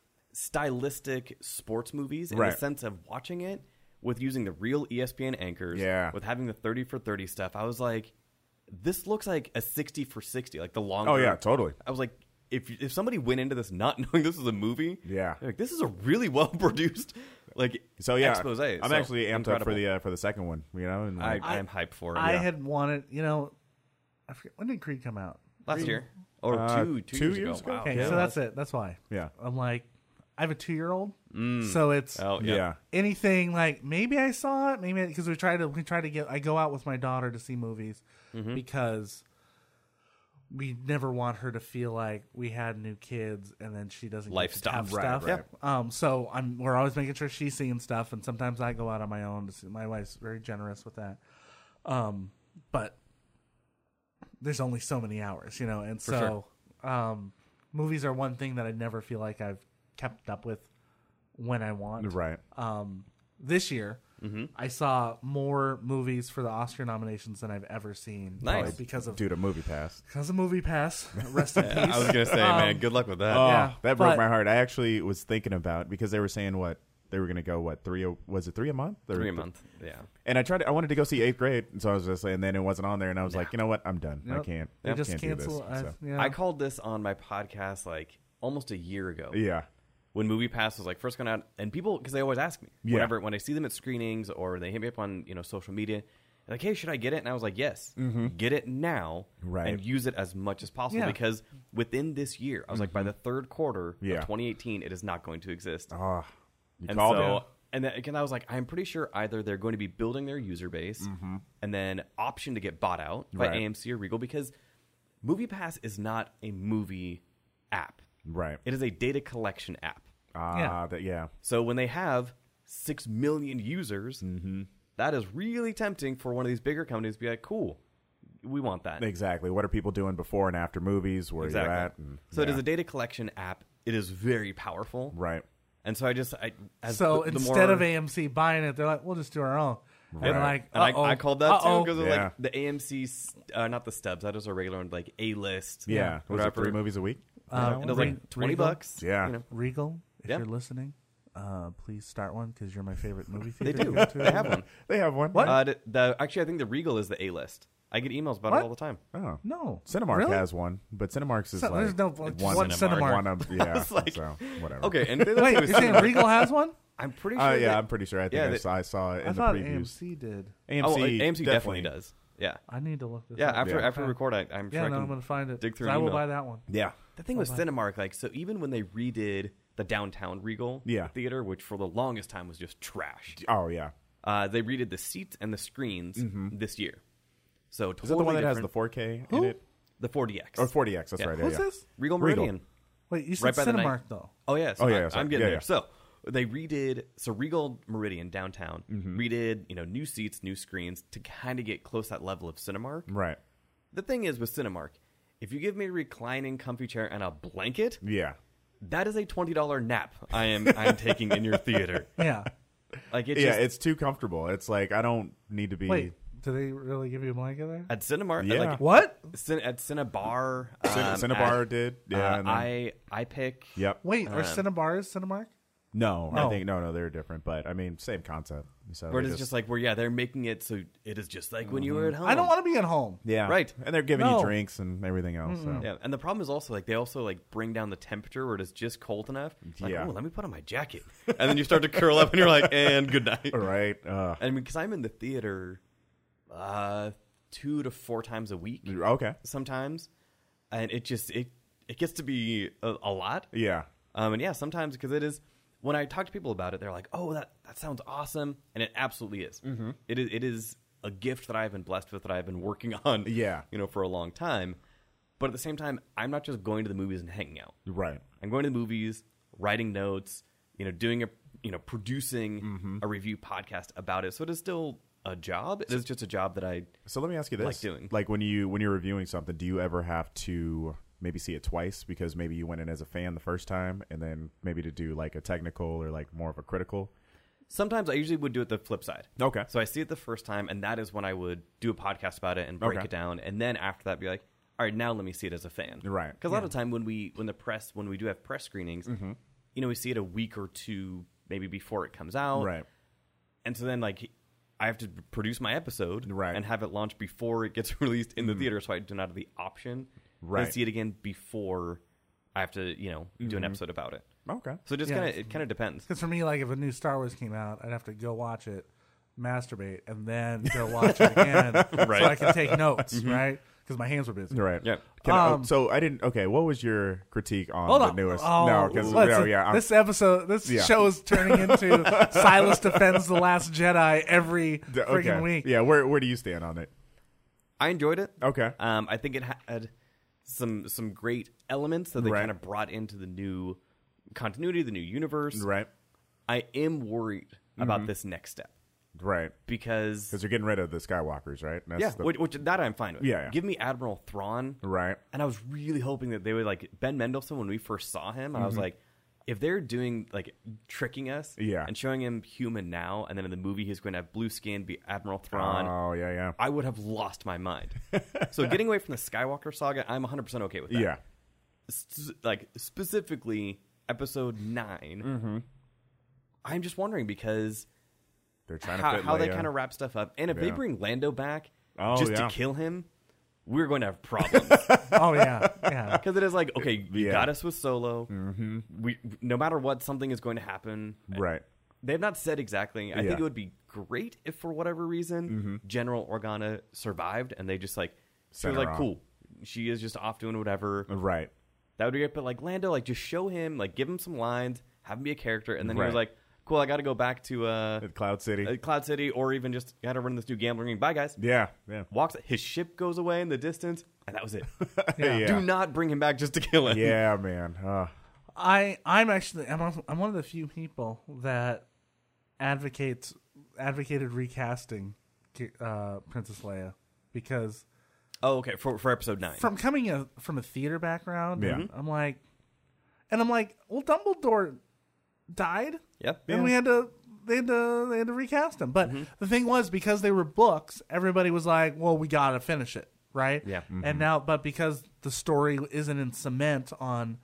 stylistic sports movies in Right. the sense of watching it with using the real E S P N anchors, Yeah. with having the thirty for thirty stuff. I was like, this looks like a sixty for sixty, like the longer. Oh yeah, totally. I was like, if if somebody went into this not knowing this was a movie, Yeah. they're like, this is a really well produced, like So yeah, expose. I'm So, actually amped up for incredible. the uh, for the second one. You know, and I, like, I am hyped for it. I Yeah. had wanted, you know, I forget when did Creed come out? last year or Uh, two two, two years, years ago. ago? Wow. Okay, Yeah. so that's it. That's why. yeah, I'm like, I have a two year old, so it's Oh yeah, yeah. anything like maybe I saw it, maybe because we try to we try to get. I go out with my daughter to see movies Mm-hmm. because we never want her to feel like we had new kids and then she doesn't Life get to stuff. have Right, stuff. right. Um, so I'm we're always making sure she's seeing stuff, and sometimes I go out on my own to see. My wife's very generous with that. Um, but there's only so many hours, you know, and so um, movies are one thing that I never feel like I've kept up with when I want. right. Um, this year, Mm-hmm. I saw more movies for the Oscar nominations than I've ever seen. Nice. Probably because of Dude, a movie pass. because of Movie Pass. Rest in peace. I was gonna say, Um, man, good luck with that. Oh, Yeah, that broke but- my heart. I actually was thinking about because they were saying what they were going to go what three a, was it three a month? Or Three a month. Yeah. And I tried. To, I wanted to go see Eighth Grade, and so I was just and then it wasn't on there, and I was No. like, you know what, I'm done. I Nope. can't. They I just can't cancel. do I, this. So. yeah. I called this on my podcast like almost a year ago. Yeah, When Movie Pass was like first going out, and people, because they always ask me Yeah. whenever when I see them at screenings or they hit me up on you know social media, they're like, hey, should I get it? And I was like, yes, get it now, Right. and use it as much as possible Yeah. because within this year, I was like, by the third quarter Yeah. of twenty eighteen, it is not going to exist. oh, you and called so, it. and then again, I was like, I'm pretty sure either they're going to be building their user base and then option to get bought out by Right. A M C or Regal because Movie Pass is not a movie app. Right. It is a data collection app. Ah, Yeah. that yeah. So when they have six million users, that is really tempting for one of these bigger companies to be like, cool, we want that. Exactly. What are people doing before and after movies? Where Exactly. you're at? And, so it is yeah. a data collection app. It is very powerful. right. And so I just, I, as so the, the instead more, of A M C buying it, they're like, we'll just do our own. And Right. they're like, And I, uh-oh, I called that uh-oh. too because Yeah. like the A M C, uh, not the stubs. That is a regular one, like A list. Yeah. Was it whatever. three movies a week? Uh, And it was Re- like twenty Regal? bucks. Yeah. You know. Regal, if Yeah. you're listening, uh, please start one because you're my favorite movie They theater. do. to go to. They have one. They have one. What? Uh, the, the actually, I think the Regal is the A list. I get emails about What? it all the time. Oh. No, Cinemark Really? has one, but Cinemark's is So- like there's no- one, what Cinemark? one of yeah. was like- so whatever. Okay, and the other Wait, thing you're was saying Cinemark- Regal has one? I'm pretty sure. Uh, yeah, that- I'm pretty sure. I think yeah, I, that- saw, I saw it in I the thought previews. A M C did. A M C, oh, A M C definitely, definitely does. Yeah, I need to look this yeah. up. After Yeah. after we record, I, I'm sure Yeah, I no, can I'm gonna find it. dig through So an I will email. buy that one. Yeah. The thing with Cinemark, like, so even when they redid the downtown Regal Yeah. theater, which for the longest time was just trash, Oh yeah. uh, they redid the seats and the screens this year. So totally Is that the one that has the different- four K Who? in it? the four D X Or four D X? That's Yeah. right. Yeah, Who's yeah. this? Regal Regal. Meridian? Wait, you said Right by the Cinemark night. though. Oh yeah, so Oh, yeah, I, yeah, sorry. I'm getting Yeah, there. yeah. So they redid so Regal Meridian downtown Mm-hmm. redid you know new seats, new screens to kind of get close to that level of Cinemark. Right. The thing is with Cinemark, if you give me a reclining comfy chair and a blanket, Yeah. that is a twenty dollar nap I am I am taking in your theater. Yeah. Like it Yeah, just, it's too comfortable. It's like I don't need to be. Wait, do they really give you a blanket there? at Cinemark. Yeah. Like What? Cin- at Cinebar. Cin- um, Cinnabar at, did. Yeah. uh, and then- I I pick. Yep. Wait, are Um, Cinnabars Cinemark? No, I No. think no, no, they're different. But I mean, same concept. So Where they it's just like where yeah they're making it so it is just like when you were at home. I don't want to be at home. yeah, right. and they're giving No. you drinks and everything else. So. Yeah, and the problem is also like they also like bring down the temperature where it is just cold enough. It's like, Yeah. oh, let me put on my jacket, and then you start to curl up, and you're like, and good night. Right. Uh, I mean, because I'm in the theater, uh, two to four times a week okay. sometimes, and it just it it gets to be a, a lot. Yeah. Um, and yeah, sometimes because it is when I talk to people about it, they're like, "Oh, that that sounds awesome," and it absolutely is. Mm-hmm. It is it is a gift that I have been blessed with that I have been working on. Yeah. you know, for a long time. But at the same time, I'm not just going to the movies and hanging out. Right. I'm going to the movies, writing notes, you know, doing a you know, producing Mm-hmm. a review podcast about it. So it is still a job. It is just a job that I So let me ask you this: like doing. like when you when you're reviewing something, do you ever have to maybe see it twice because maybe you went in as a fan the first time, and then maybe to do like a technical or like more of a critical? sometimes I usually would do it the flip side. Okay. So I see it the first time, and that is when I would do a podcast about it and break Okay. it down, and then after that, be like, all right, now let me see it as a fan, Right. Because a lot of the time when we when the press when we do have press screenings, Mm-hmm. you know, we see it a week or two maybe before it comes out, Right. And so then like I have to produce my episode, Right. Mm-hmm. and have it launched before it gets released in the theater, so I do not have the option Right. to see it again before I have to you know do an Mm-hmm. episode about it. Okay. So it just Yeah. kind of it kind of depends. Because for me, like if a new Star Wars came out, I'd have to go watch it, masturbate, and then go watch it again, so I can take notes, right? Because my hands were busy. Right. Yeah. Can I- Um, so I didn't. Okay. What was your critique on Hold the on. newest? Oh, no, because listen, no, yeah. I'm, this episode, this Yeah. show is turning into Silas Defends the Last Jedi every d- freaking okay. week. Yeah. Where Where do you stand on it? I enjoyed it. Okay. Um, I think it had some some great elements that they Right. kind of brought into the new continuity, the new universe. Right. I am worried about this next step Right. because Because you're getting rid of the Skywalkers, right? That's yeah, the- which, which that I'm fine with. Yeah, yeah. Give me Admiral Thrawn, right. and I was really hoping that they would like Ben Mendelsohn when we first saw him. Mm-hmm. I was like, if they're doing like tricking us, Yeah. and showing him human now, and then in the movie he's going to have blue skin, be Admiral Thrawn. Oh yeah, yeah. I would have lost my mind. So getting away from the Skywalker saga, I'm one hundred percent okay with that. Yeah. S- like specifically episode nine. Mm-hmm. I'm just wondering because They're trying to how, fit how they Leia. kind of wrap stuff up, and if they Yeah. bring Lando back Oh, just yeah. to kill him, we're going to have problems. Oh yeah, yeah. Because it is like, okay, you Yeah. got us with Solo. Mm-hmm. We no matter what, something is going to happen. Right. They've not said exactly. I Yeah. think it would be great if, for whatever reason, Mm-hmm. General Organa survived, and they just like she Sent was her like, off. cool. She is just off doing whatever. Right. That would be great. But like Lando, like just show him, like give him some lines, have him be a character, and then he Right. was like, cool, I got to go back to uh, At Cloud City. uh, Cloud City, or even just got to run this new gambling ring. Bye, guys. yeah. Yeah. Walks. His ship goes away in the distance, and that was it. Yeah. Do not bring him back just to kill him. Yeah, man. Uh, I I'm actually I'm one- I'm one of the few people that advocates advocated recasting uh, Princess Leia because Oh, okay. For for episode nine. from coming a, from a theater background, Yeah. I'm like, and I'm like, well, Dumbledore died, Yep. and we had to they had to they had to recast him. But the thing was, because they were books, everybody was like, well, we gotta finish it, right? Yeah. And now, but because the story isn't in cement on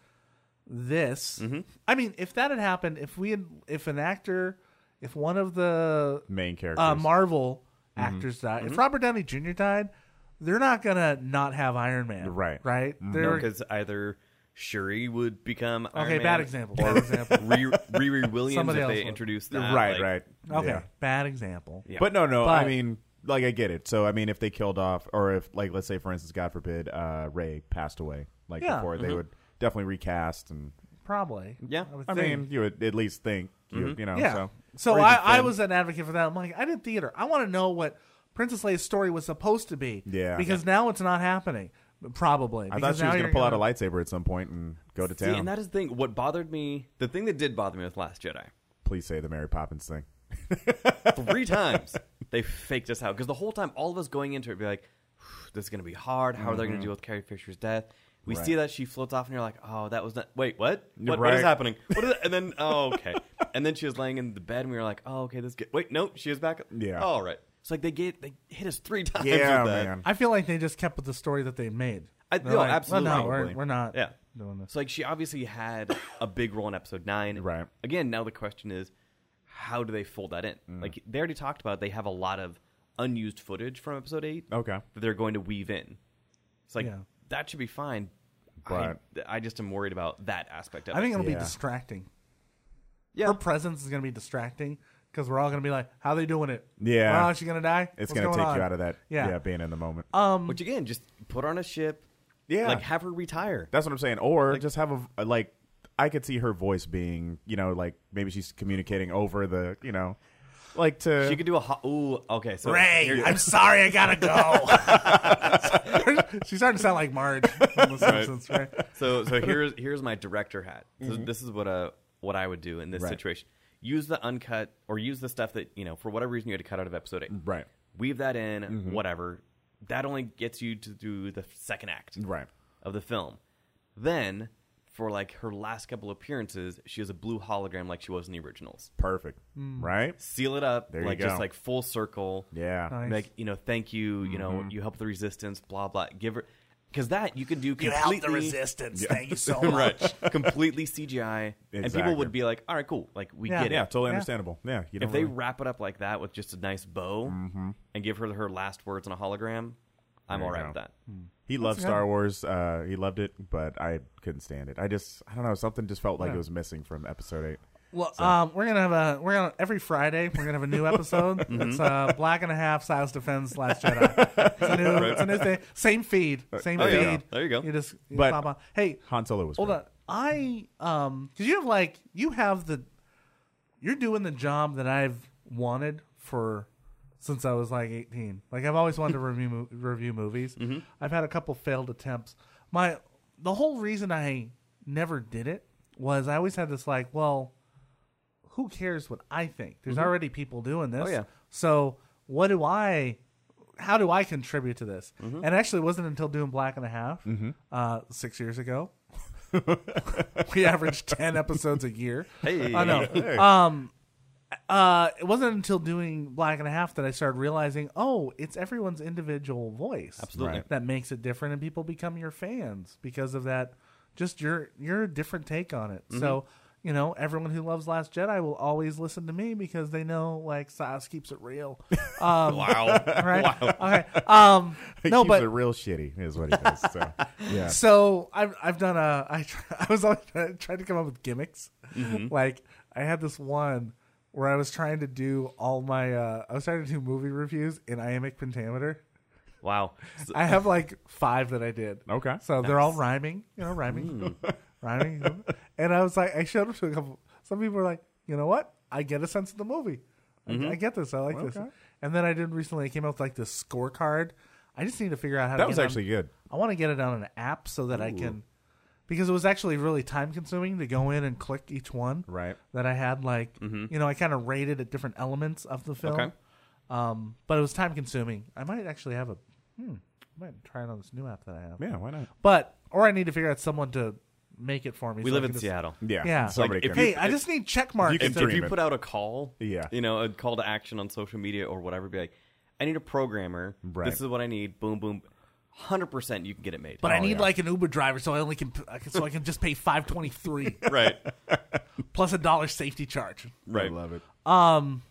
this, I mean, if that had happened, if we had, if an actor, if one of the main characters. uh, Marvel actors died, if Robert Downey Junior died, they're not gonna not have Iron Man, Right. Right? They're Because either Shuri would become Iron okay. Man, Bad example. Bad example. Riri Riri Williams Somebody if else they would. introduce that. right, like- right. Okay, Yeah. bad example. Yeah. But no, no. But- I mean, like, I get it. So, I mean, if they killed off, or if, like, let's say, for instance, God forbid, uh, Ray passed away, like Yeah. before, they would definitely recast. And Probably. Yeah. I, would I think. mean, you would at least think, you, you know. yeah. So, So, or even I, I film. was an advocate for that. I'm like, I did theater. I want to know what Princess Leia's story was supposed to be. Yeah. Because now it's not happening. Probably. I Because thought she now was you're going to pull out a gonna- lightsaber at some point and go to See, town. and that is the thing. What bothered me, the thing that did bother me with Last Jedi, Please say the Mary Poppins thing. Three times they faked us out because the whole time, all of us going into it, be like, "This is going to be hard. How are they going to deal with Carrie Fisher's death?" We Right. see that she floats off, and you're like, "Oh, that was not." Wait, what? What, Right. what is happening? What is it? And then, oh, okay. And then she was laying in the bed, and we were like, "Oh, okay, this. Good. Wait, no, she was back." Yeah. Oh, all right. It's like they get they hit us three times. Yeah, with that. man. I feel like they just kept with the story that they made. I- They're no, like, absolutely. Well, no, we're, Probably. we're not Yeah. doing this. So like she obviously had a big role in episode nine. Right. Again, now the question is, how do they fold that in? Mm. Like they already talked about, they have a lot of unused footage from episode eight Okay. that they're going to weave in. It's like Yeah. that should be fine. But- I, I just am worried about that aspect of I think it. it'll Yeah. be distracting. Yeah. Her presence is going to be distracting because we're all going to be like, "How they doing it? Yeah. oh, is she going to die? It's What's going to take on?" you out of that. Yeah. Yeah. Being in the moment. Um, Which again, just put her on a ship. Yeah. Like have her retire. That's what I'm saying. Or just have a, a like. I could see her voice being, you know, like maybe she's communicating over the, you know, like to. She could do a ho- ooh. Okay, so Ray, here- I'm sorry, I gotta go. She's starting to sound like Marge from The Simpsons, right? So so here's here's my director hat. So this is what uh what I would do in this Right. situation. Use the uncut or use the stuff that, you know, for whatever reason you had to cut out of episode eight. Right. Weave that in, whatever. That only gets you to do the second act Right. of the film. Then for like her last couple appearances, she has a blue hologram like she was in the originals. Perfect. Hmm. Right. Seal it up, There you like go. just like full circle. Yeah. Nice. Like, you know, thank you, you know, you helped the resistance, blah blah. Give her because that you can do You completely helped the resistance. Thank you so much. right, completely C G I, and people Exactly. would be like, "All right, cool, like we Yeah. get it." Yeah. Totally Yeah. understandable. Yeah. You don't If they really- wrap it up like that with just a nice bow and give her her last words on a hologram, I'm There all you right go. with that. He loved good. Star Wars. Uh, he loved it, but I couldn't stand it. I just, I don't know, something just felt like Yeah. it was missing from episode eight. Well, um, we're gonna have a we're gonna every Friday we're gonna have a new episode. Mm-hmm. It's uh, Black and a Half Silas Defends Last Jedi. It's a new, it's a new thing. Same feed, same Oh, feed. yeah. There you go. You just you But- pop on. Hey, Han Solo was. hold great. on. I um, because you have like you have the you're doing the job that I've wanted for since I was like eighteen. Like I've always wanted to review mo- review movies. Mm-hmm. I've had a couple failed attempts. My the whole reason I never did it was I always had this like, well, who cares what I think? There's already people doing this. Oh, yeah. So what do I? How do I contribute to this? Mm-hmm. And actually, it wasn't until doing Black and a Half uh, six years ago. We averaged ten episodes a year. Hey, I know. Hey. Um, uh, it wasn't until doing Black and a Half that I started realizing, oh, it's everyone's individual voice. Absolutely. Right. That makes it different, and people become your fans because of that. Just your your different take on it. So, you know, everyone who loves Last Jedi will always listen to me because they know, like, Silas keeps it real. Um, wow, right? wow. Okay. Um, He no, keeps but it real shitty is what he does. So yeah. so I've I've done a I try, I was always trying, trying to come up with gimmicks. Like I had this one where I was trying to do all my uh, I was trying to do movie reviews in iambic pentameter. Wow. So- I have like five that I did. Okay. So they're all rhyming, you know, rhyming, rhyming. And I was like, I showed them to a couple. Some people were like, you know what? I get a sense of the movie. I, I get this. I like this. Okay. And then I did recently. I came out with like this scorecard. I just need to figure out how to. That get was it on- actually good. I want to get it on an app so that I can, because it was actually really time consuming to go in and click each one. Right. That I had like, you know, I kind of rated at different elements of the film. Okay. Um, but it was time consuming. I might actually have a, hmm, I might try it on this new app that I have. Yeah. Why not? But or I need to figure out someone to make it for me. we so I live can in just- Seattle. Yeah. Yeah. Somebody Like, if can. you- Hey, I just need check marks. You can If, to- if you dream it. put out a call, Yeah. you know, a call to action on social media or whatever, be like, I need a programmer. Right. This is what I need. Boom, boom. one hundred percent you can get it made. but I Oh, need yeah. like an Uber driver, so I only can I can- so I can just pay five twenty three right. plus a dollar safety charge. Right. I love it. Um,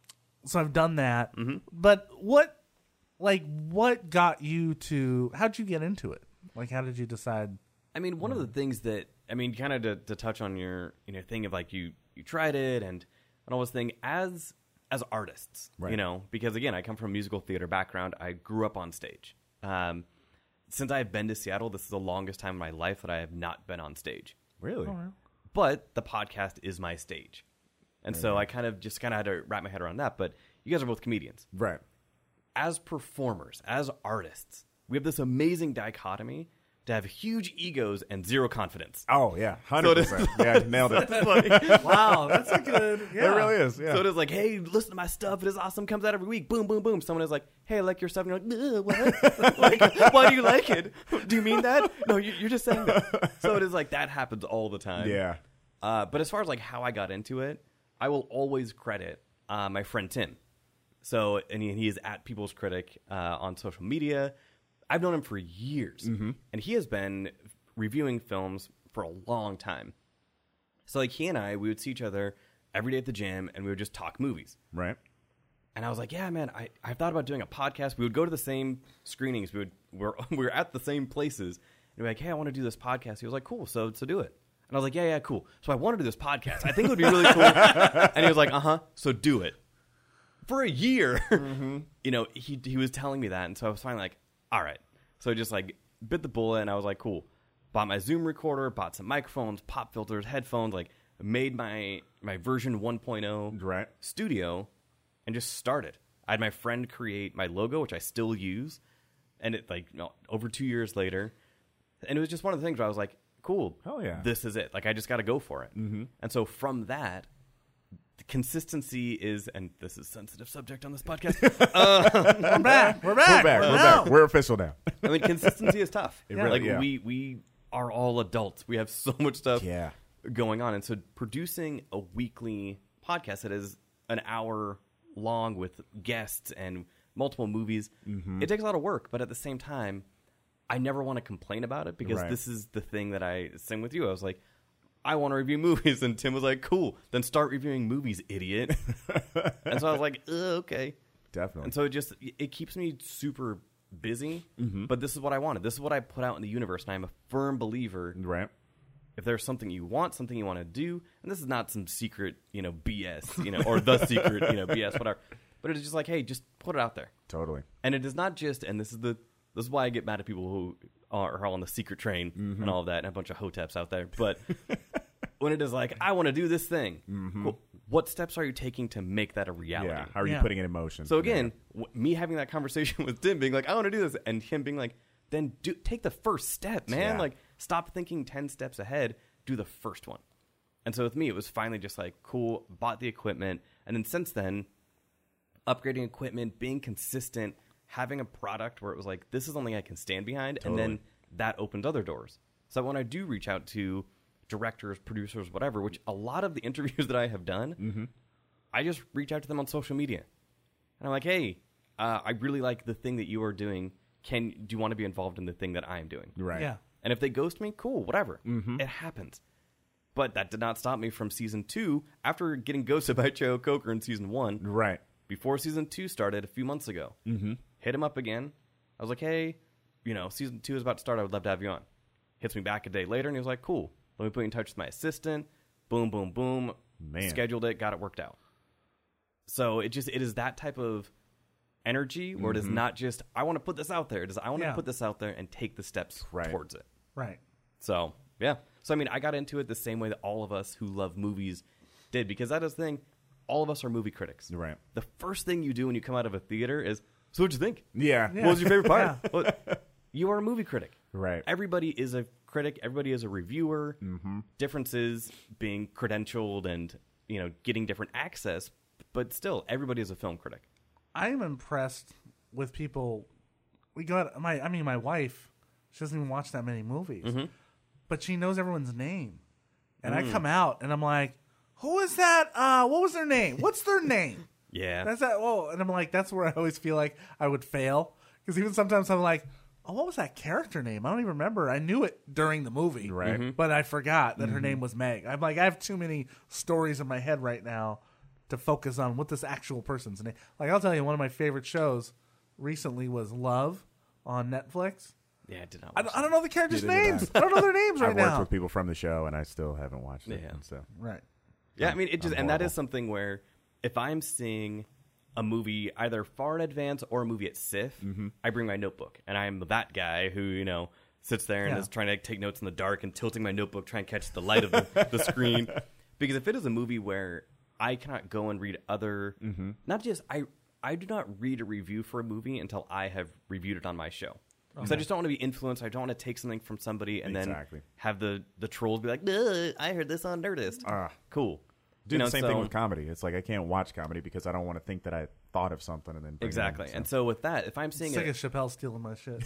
so I've done that. Mm-hmm. But what, like, what got you to? How'd you get into it? Like, how did you decide? I mean, one of the things that I mean, kind of to, to touch on your you know thing of like you you tried it and and all this thing as as artists, Right. you know, because again, I come from a musical theater background. I grew up on stage. Um, since I've been to Seattle, this is the longest time in my life that I have not been on stage. Really? But the podcast is my stage, and so I kind of just kind of had to wrap my head around that. But you guys are both comedians. Right. As performers, as artists, we have this amazing dichotomy to have huge egos and zero confidence. Oh yeah, hundred percent. Yeah, nailed it. Like, Wow, that's a good. Yeah. It really is. Yeah. So it is like, hey, listen to my stuff. It is awesome. Comes out every week. Boom, boom, boom. Someone is like, hey, I like your stuff. And you're like, what? Like, why do you like it? Do you mean that? No, you, you're just saying that. So it is like that happens all the time. Yeah. Uh, but as far as like how I got into it, I will always credit uh, my friend Tim. So and he, he is at People's Critic uh, on social media. I've known him for years, Mm-hmm. and he has been reviewing films for a long time. So like he and I, we would see each other every day at the gym, and we would just talk movies. Right. And I was like, yeah, man, I I thought about doing a podcast. We would go to the same screenings. We would we're we were at the same places. And we're like, hey, I want to do this podcast. He was like, cool, so so do it. And I was like, yeah, yeah, cool. So I want to do this podcast. I think it would be really cool. And he was like, uh huh, so do it. For a year, mm-hmm. you know, he he was telling me that, and so I was finally like, all right. So I just like bit the bullet, and I was like, cool. Bought my Zoom recorder, bought some microphones, pop filters, headphones, like made my my version one point oh Right. studio, and just started. I had my friend create my logo, which I still use, and it like you know, over two years later, and it was just one of the things where I was like, cool, Hell yeah. this is it. Like I just got to go for it. Mm-hmm. And so from that, the consistency is, and this is a sensitive subject on this podcast. We're back. We're back. We're back. We're No. back. We're official now. I mean, consistency is tough. It really- like yeah. we we are all adults. We have so much stuff Yeah. going on, and so producing a weekly podcast that is an hour long with guests and multiple movies, Mm-hmm. it takes a lot of work. But at the same time, I never want to complain about it because Right. this is the thing that I same with you. I was like, I want to review movies, and Tim was like, cool, then start reviewing movies, idiot. And so I was like, uh, okay. Definitely. And so it just it keeps me super busy. Mm-hmm. But this is what I wanted. This is what I put out in the universe, and I'm a firm believer. Right. If there's something you want, something you want to do, and this is not some secret, you know, B S, you know, or the secret, you know, B S, whatever. But it's just like, hey, just put it out there. Totally. And it is not just, and this is the this is why I get mad at people who are, are on the secret train Mm-hmm. and all of that, and a bunch of hoteps out there. But when it is like, I want to do this thing, cool. What steps are you taking to make that a reality? Yeah. How are you Yeah. putting it in motion? So again, w- me having that conversation with Tim, being like, I want to do this, and him being like, then do take the first step, man. Yeah. Like, stop thinking ten steps ahead. Do the first one. And so with me, it was finally just like, cool, bought the equipment, and then since then, upgrading equipment, being consistent, having a product where it was like, this is something I can stand behind, and then that opened other doors. So when I do reach out to directors, producers, whatever, which a lot of the interviews that I have done, Mm-hmm. I just reach out to them on social media. And I'm like, hey, uh, I really like the thing that you are doing. Can do you want to be involved in the thing that I am doing? Right. Yeah. And if they ghost me, cool, whatever. It happens. But that did not stop me from season two. After getting ghosted by Joe Coker in season one, Right. before season two started a few months ago, mm-hmm. hit him up again. I was like, hey, you know, season two is about to start. I would love to have you on. Hits me back a day later, and he was like, cool. Let me put you in touch with my assistant. Boom, boom, boom. Man. Scheduled it, got it worked out. So it just it is that type of energy where it is not just, I want to put this out there. It is, I want Yeah. to put this out there and take the steps Right. towards it. Right. So, yeah. So, I mean, I got into it the same way that all of us who love movies did, because that is the thing. All of us are movie critics. Right. The first thing you do when you come out of a theater is, so what'd you think? Yeah. Yeah. What was your favorite part? Yeah. Well, you are a movie critic. Right. Everybody is a critic. Everybody is a reviewer. Mm-hmm. Differences being credentialed and, you know, getting different access. But still, everybody is a film critic. I am impressed with people. We got my. I mean, my wife. She doesn't even watch that many movies, Mm-hmm. but she knows everyone's name. And Mm. I come out and I'm like, "Who is that? Uh, what was their name? What's their name?" Yeah. That's that. Oh, and I'm like, that's where I always feel like I would fail, because even sometimes I'm like, "Oh, what was that character name? I don't even remember. I knew it during the movie, Right. Mhm. But I forgot that her name was Meg." I'm like, I have too many stories in my head right now to focus on what this actual person's name. Like, I'll tell you, one of my favorite shows recently was Love on Netflix. yeah, I did not I watch don't, I don't know the characters' Neither did names. I. don't know their names right I've worked now. with people from the show, and I still haven't watched it. Yeah. And so Right. Yeah, I mean, it just, I'm and that horrible. is something where if I'm seeing a movie either far in advance or a movie at S I F, Mm-hmm. I bring my notebook, and I'm that guy who, you know, sits there and Yeah. is trying to take notes in the dark and tilting my notebook, trying to catch the light of the, the screen. Because if it is a movie where I cannot go and read other, Mm-hmm. not just, I, I do not read a review for a movie until I have reviewed it on my show. Because I just don't want to be influenced. I don't want to take something from somebody and Exactly. then have the, the trolls be like, "Duh, I heard this on Nerdist." Ah. Cool. Do You know, the same so- thing with comedy. It's like I can't watch comedy because I don't want to think that I thought of something and then bring it in, Exactly. so. And so with that, if I'm seeing Sick it, of Chappelle stealing my shit.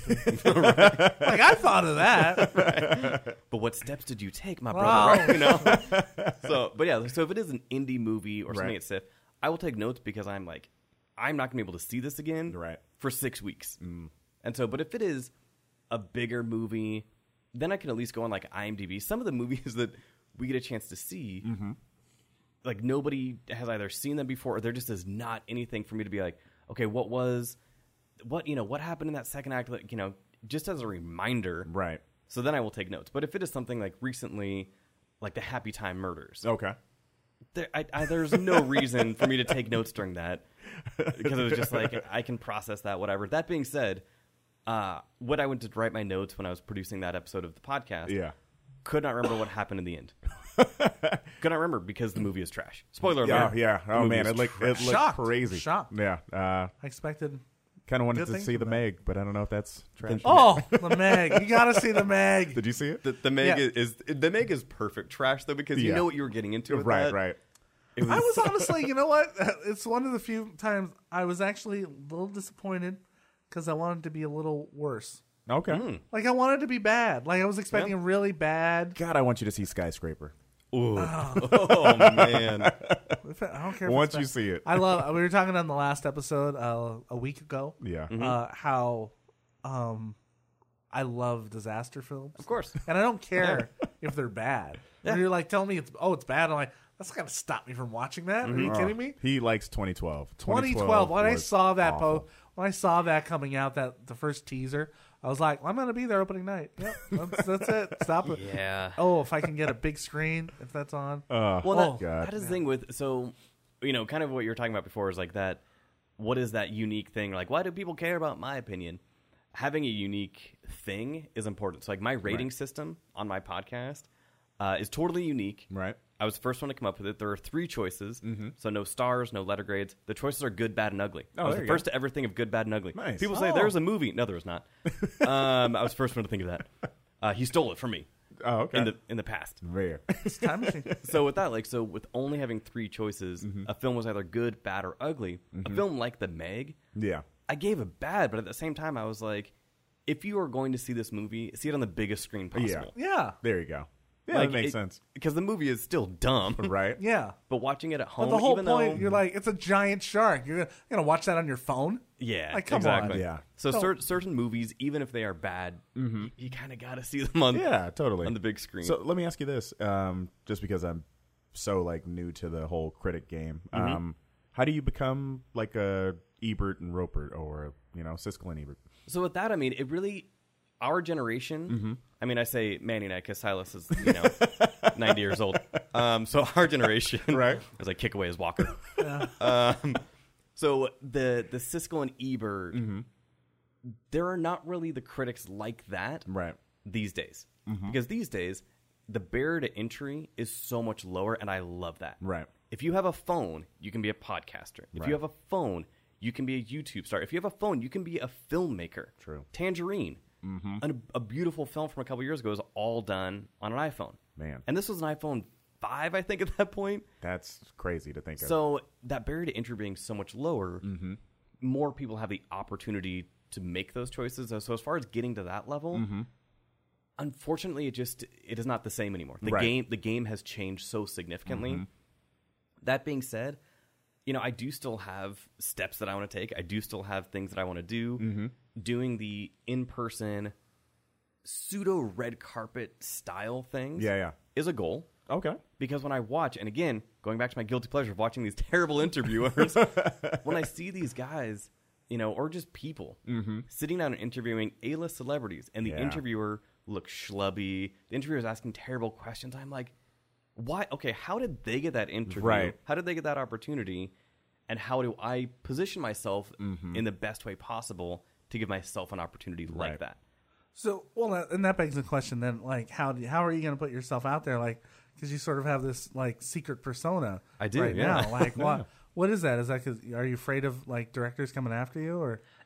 Like I thought of that. but what steps did you take, my Wow. brother? You know. So, but yeah. So if it is an indie movie or something Right. at S I F, I will take notes because I'm like, I'm not going to be able to see this again Right. for six weeks. And so, but if it is a bigger movie, then I can at least go on like IMDb. Some of the movies that we get a chance to see, like nobody has either seen them before, or there just is not anything for me to be like, okay, what was, what you know, what happened in that second act? Like, you know, just as a reminder, Right. So then I will take notes. But if it is something like recently, like the Happy Time Murders, Okay. there, I, I, there's no reason for me to take notes during that because it was just like I can process that, whatever. That being said, uh, what I went to write my notes when I was producing that episode of the podcast, Yeah. could not remember what happened in the end. Could not remember because the movie is trash. Spoiler Yeah. alert. Yeah. The Oh movie man, is it looked trash. it looked Shocked. crazy. Shocked. Yeah. Uh, I expected. kind of wanted Good to things see the from Meg, but I don't know if that's trash. Oh, the Meg! You gotta see the Meg. Did you see it? The, the Meg Yeah. is the Meg is perfect trash though because you Yeah. know what you were getting into. With Right. that. Right. It was, I was honestly, you know what? It's one of the few times I was actually a little disappointed because I wanted it to be a little worse. Okay. Like I wanted it to be bad. Like I was expecting Yeah. really bad. God, I want you to see Skyscraper. Ooh. Oh man. If it- I don't care. If Once it's you bad. see it. I love. We were talking on the last episode uh, a week ago. Yeah. Uh, how um, I love disaster films. Of course. And I don't care if they're bad. When you're like telling me it's oh it's bad, I'm like that's gonna stop me from watching that. Are you Oh, kidding me? He likes twenty twelve. twenty twelve. When I was saw that awful. post, when I saw that coming out, that the first teaser, I was like, I'm gonna be there opening night. Yep, that's, that's it. Stop it. Yeah. Oh, if I can get a big screen, if that's on. Uh, Well, Oh, that, God. that is the thing with so, you know, kind of what you were talking about before is like that. What is that unique thing? Like, why do people care about my opinion? Having a unique thing is important. So, like, my rating Right. system on my podcast uh, is totally unique. Right. I was the first one to come up with it. There are three choices, mm-hmm. so no stars, no letter grades. The choices are good, bad, and ugly. Oh, I was there the you first to ever think of good, bad, and ugly. Nice. People say Oh. there's a movie. No, there was not. um, I was the first one to think of that. Uh, he stole it from me Oh, okay. in the in the past. Rare. It's time machine. So with that, like, so with only having three choices, Mm-hmm. a film was either good, bad, or ugly. A film like The Meg, Yeah. I gave it bad, but at the same time, I was like, if you are going to see this movie, see it on the biggest screen possible. Yeah, There you go. Yeah, Like, that makes it- sense. Because the movie is still dumb, Right. yeah. but watching it at home, But the whole even point, though, you're like, it's a giant shark. You're gonna, you're gonna watch that on your phone? yeah, Like, come exactly. on. Yeah. So No. cer- certain movies, even if they are bad, you, you kind of got to see them on, Yeah, totally. on the big screen. So let me ask you this, um, just because I'm so like new to the whole critic game. Mm-hmm. Um, how do you become like a Ebert and Roper, or you know Siskel and Ebert? So with that, I mean, it really, our generation. Mm-hmm. I mean, I say Manny and I because Silas is, you know, ninety years old. Um, so our generation, Right. as I kick away his walker. Um, so the the Siskel and Ebert, Mm-hmm. there are not really the critics like that Right. these days, Mm-hmm. because these days the barrier to entry is so much lower, and I love that. Right. If you have a phone, you can be a podcaster. If Right. you have a phone, you can be a YouTube star. If you have a phone, you can be a filmmaker. True. Tangerine, mm-hmm. An, a beautiful film from a couple years ago, was all done on an iPhone. Man. And this was an iPhone five, I think, at that point. That's crazy to think of. So that barrier to entry being so much lower, Mm-hmm. more people have the opportunity to make those choices. So as far as getting to that level, Mm-hmm. unfortunately, it just it is not the same anymore. The Right. game the game has changed so significantly. Mm-hmm. That being said, you know, I do still have steps that I want to take. I do still have things that I want to do. Mm-hmm. Doing the in-person pseudo red carpet style things yeah, yeah. is a goal. Okay. Because when I watch, and again, going back to my guilty pleasure of watching these terrible interviewers, when I see these guys, you know, or just people sitting down and interviewing A-list celebrities, and the Yeah. interviewer looks schlubby, the interviewer is asking terrible questions, I'm like, why? Okay, how did they get that interview? Right. How did they get that opportunity? And how do I position myself in the best way possible to give myself an opportunity like Right. that? So, well, that, and that begs the question then, like, how do you, how are you going to put yourself out there, like, because you sort of have this like secret persona. I do, right yeah. now. Like, what what is that? Is that because are you afraid of like directors coming after you, or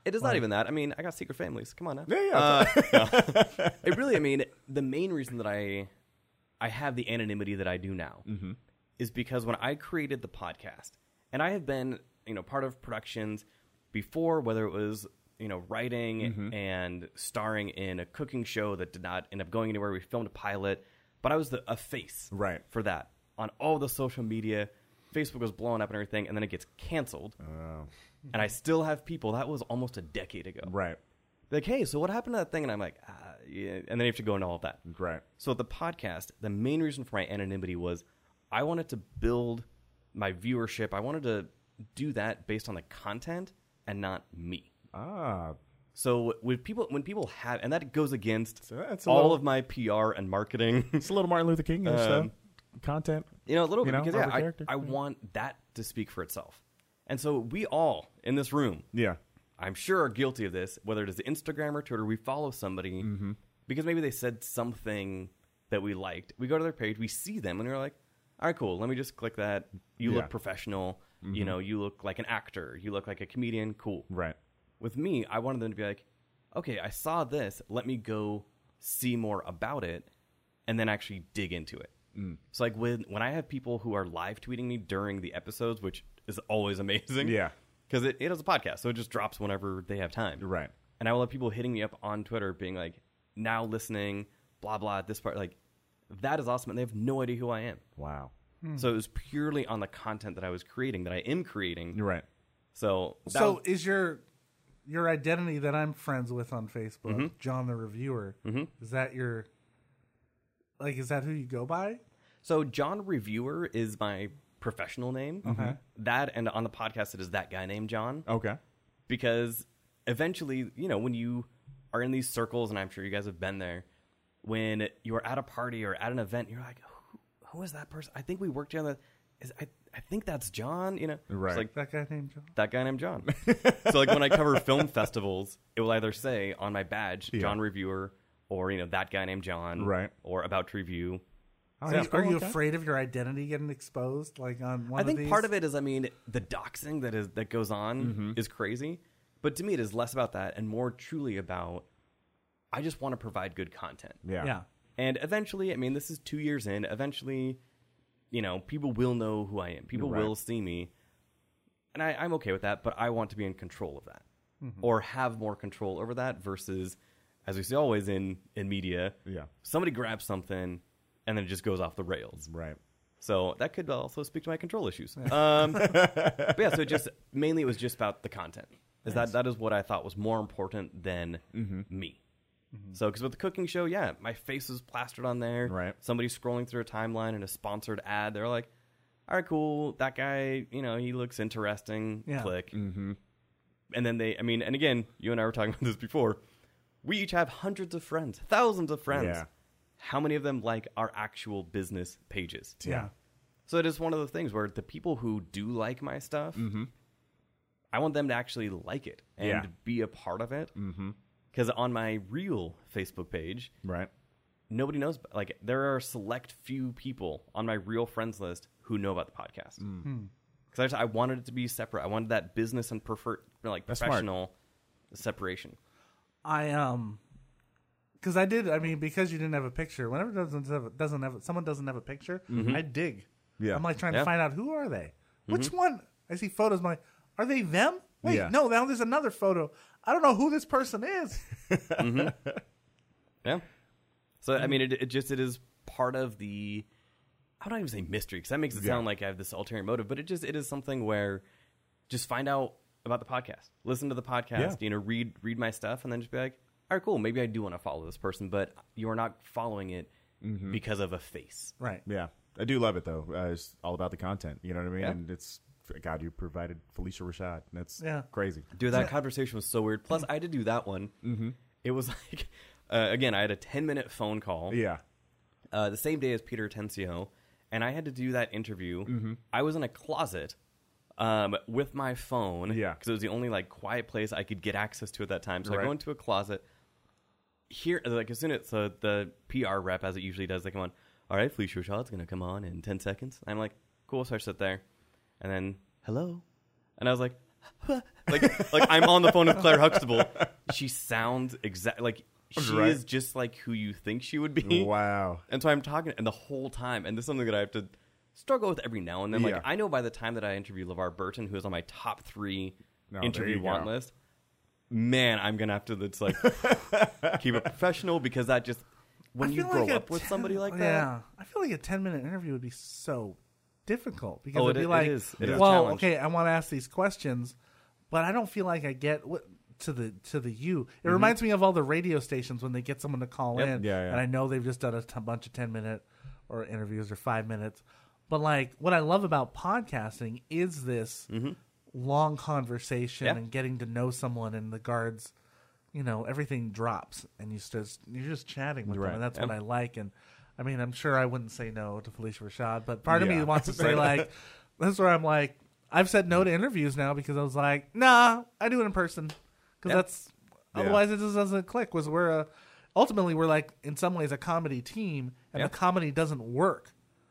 It is not even that. I mean, I got secret families. Come on now. Yeah, yeah. Uh, no. It really, I mean, the main reason that I I have the anonymity that I do now Mm-hmm. is because when I created the podcast, and I have been, you know, part of productions before, whether it was, you know, writing Mm-hmm. and starring in a cooking show that did not end up going anywhere. We filmed a pilot, but I was the, a face Right. for that on all the social media. Facebook was blowing up and everything, and then it gets canceled. Oh. And I still have people. That was almost a decade ago. Right. Like, hey, so what happened to that thing? And I'm like, ah, yeah. And then you have to go into all of that. Right. So the podcast, the main reason for my anonymity was I wanted to build my viewership. I wanted to do that based on the content and not me. Ah. So when people, when people have, and that goes against So that's a all little- of my P R and marketing. It's a little Martin Luther King Um, stuff. Content. You know, a little You bit know, because of yeah, the I, character. I want that to speak for itself. And so we all in this room, Yeah. I'm sure, are guilty of this, whether it is Instagram or Twitter. We follow somebody Mm-hmm. because maybe they said something that we liked. We go to their page, we see them, and we're like, all right, cool. Let me just click that. You Yeah. look professional. You know, you look like an actor. You look like a comedian. Cool. Right. With me, I wanted them to be like, okay, I saw this. Let me go see more about it and then actually dig into it. Mm. So like when, when I have people who are live tweeting me during the episodes, which is always amazing. Yeah. Because it, it is a podcast, so it just drops whenever they have time. Right. And I will have people hitting me up on Twitter being like, now listening, blah, blah, at this part. Like, that is awesome. And they have no idea who I am. Wow. So it was purely on the content that I was creating, that I am creating. You're right. So, that So was- is your your identity that I'm friends with on Facebook, Mm-hmm. John the Reviewer? Is that your like? Is that who you go by? so John Reviewer is my professional name. Okay. That, and on the podcast, it is that guy named John. Okay. Because eventually, you know, when you are in these circles, and I'm sure you guys have been there, when you're at a party or at an event, you're like, who, who is that person? I think we worked together. Is, I, I think that's John, you know? Right. It's like, That guy named John. that guy named John. So, like, when I cover film festivals, it will either say on my badge, Yeah. John Reviewer, or, you know, that guy named John. Right. Or about to review. Oh, Are that's you, cool. are you Okay. afraid of your identity getting exposed? Like on one I of think these? part of it is, I mean, the doxing that is that goes on Mm-hmm. is crazy. But to me, it is less about that and more truly about, I just want to provide good content. Yeah. Yeah. And eventually, I mean, this is two years in. Eventually, you know, people will know who I am. People Right. will see me. And I, I'm okay with that, but I want to be in control of that. Mm-hmm. Or have more control over that versus, as we see always in, in media, Yeah. somebody grabs something and then it just goes off the rails. Right. So that could also speak to my control issues. Um, but yeah, so it just mainly it was just about the content. Is that that is what I thought was more important than Mm-hmm. me. So because with the cooking show, yeah, my face is plastered on there. Right. Somebody scrolling through a timeline and a sponsored ad, they're like, "All right, cool. That guy, you know, he looks interesting." Yeah. Click. Mm-hmm. And then they, I mean, and again, you and I were talking about this before. We each have hundreds of friends, thousands of friends. Yeah. How many of them like our actual business pages? Yeah. So it is one of the things where the people who do like my stuff, I want them to actually like it and Yeah. be a part of it. Because on my real Facebook page, Right. nobody knows. Like, there are a select few people on my real friends list who know about the podcast. Because I, just- I wanted it to be separate. I wanted that business and prefer like That's smart. professional separation. I um, because I did. I mean, because you didn't have a picture. Whenever it doesn't have, doesn't have someone doesn't have a picture, I dig. Yeah. I'm like trying Yeah. to find out who are they. Which one? I see photos. I'm like, are they them? Wait, Yeah. no. Now there's another photo. I don't know who this person is. Yeah. So I mean, it, it just it is part of the. I don't even say mystery because that makes it Yeah. sound like I have this ulterior motive, but it just it is something where just find out about the podcast, listen to the podcast, Yeah. you know, read read my stuff, and then just be like, all right, cool, maybe I do want to follow this person, but you are not following it because of a face. Right. Yeah. I do love it though. Uh, it's all about the content. You know what I mean? Yeah. And it's God. You provided Felicia Rashad. That's Yeah. crazy. Dude, that conversation was so weird. Plus, I had to do that one. Mm-hmm. It was like, uh, again, I had a ten minute phone call. Yeah. uh, the same day as Peter Tencio, and I had to do that interview. Mm-hmm. I was in a closet um, with my phone, Yeah. because it was the only like quiet place I could get access to at that time. So I Right. go into a closet. Here, like as soon as so the P R rep, as it usually does, they come on. All right, Felicia Rashad's going to come on in ten seconds. I'm like, cool. So I sit there, and then hello, and I was like, like like I'm on the phone with Claire Huxtable. She sounds exact like she Right. is just like who you think she would be. Wow. And so I'm talking, and the whole time, and this is something that I have to struggle with every now and then. Like Yeah. I know by the time that I interview LeVar Burton, who is on my top three No, there interview you want go. list, man, I'm gonna have to it's like keep it professional because that just when I you feel grow like a up with ten- somebody like that. Yeah, I feel like a ten minute interview would be so difficult because Oh, it'd it- be it like, is. It is a well, challenge. okay, I want to ask these questions, but I don't feel like I get what to the to the you. It reminds me of all the radio stations when they get someone to call Yep. in, Yeah, yeah. and I know they've just done a t- bunch of ten minute or interviews or five minutes. But like, what I love about podcasting is this long conversation Yeah. and getting to know someone, and the guards, you know, everything drops, and you just you're just chatting with Right. them, and that's Yeah. what I like. And I mean, I'm sure I wouldn't say no to Felicia Rashad, but part of Yeah. me wants to say like, that's where I'm like, I've said no to interviews now because I was like, nah, I do it in person because Yeah. that's Yeah. otherwise it just doesn't click. Was we're a ultimately we're like in some ways a comedy team, and Yeah. the comedy doesn't work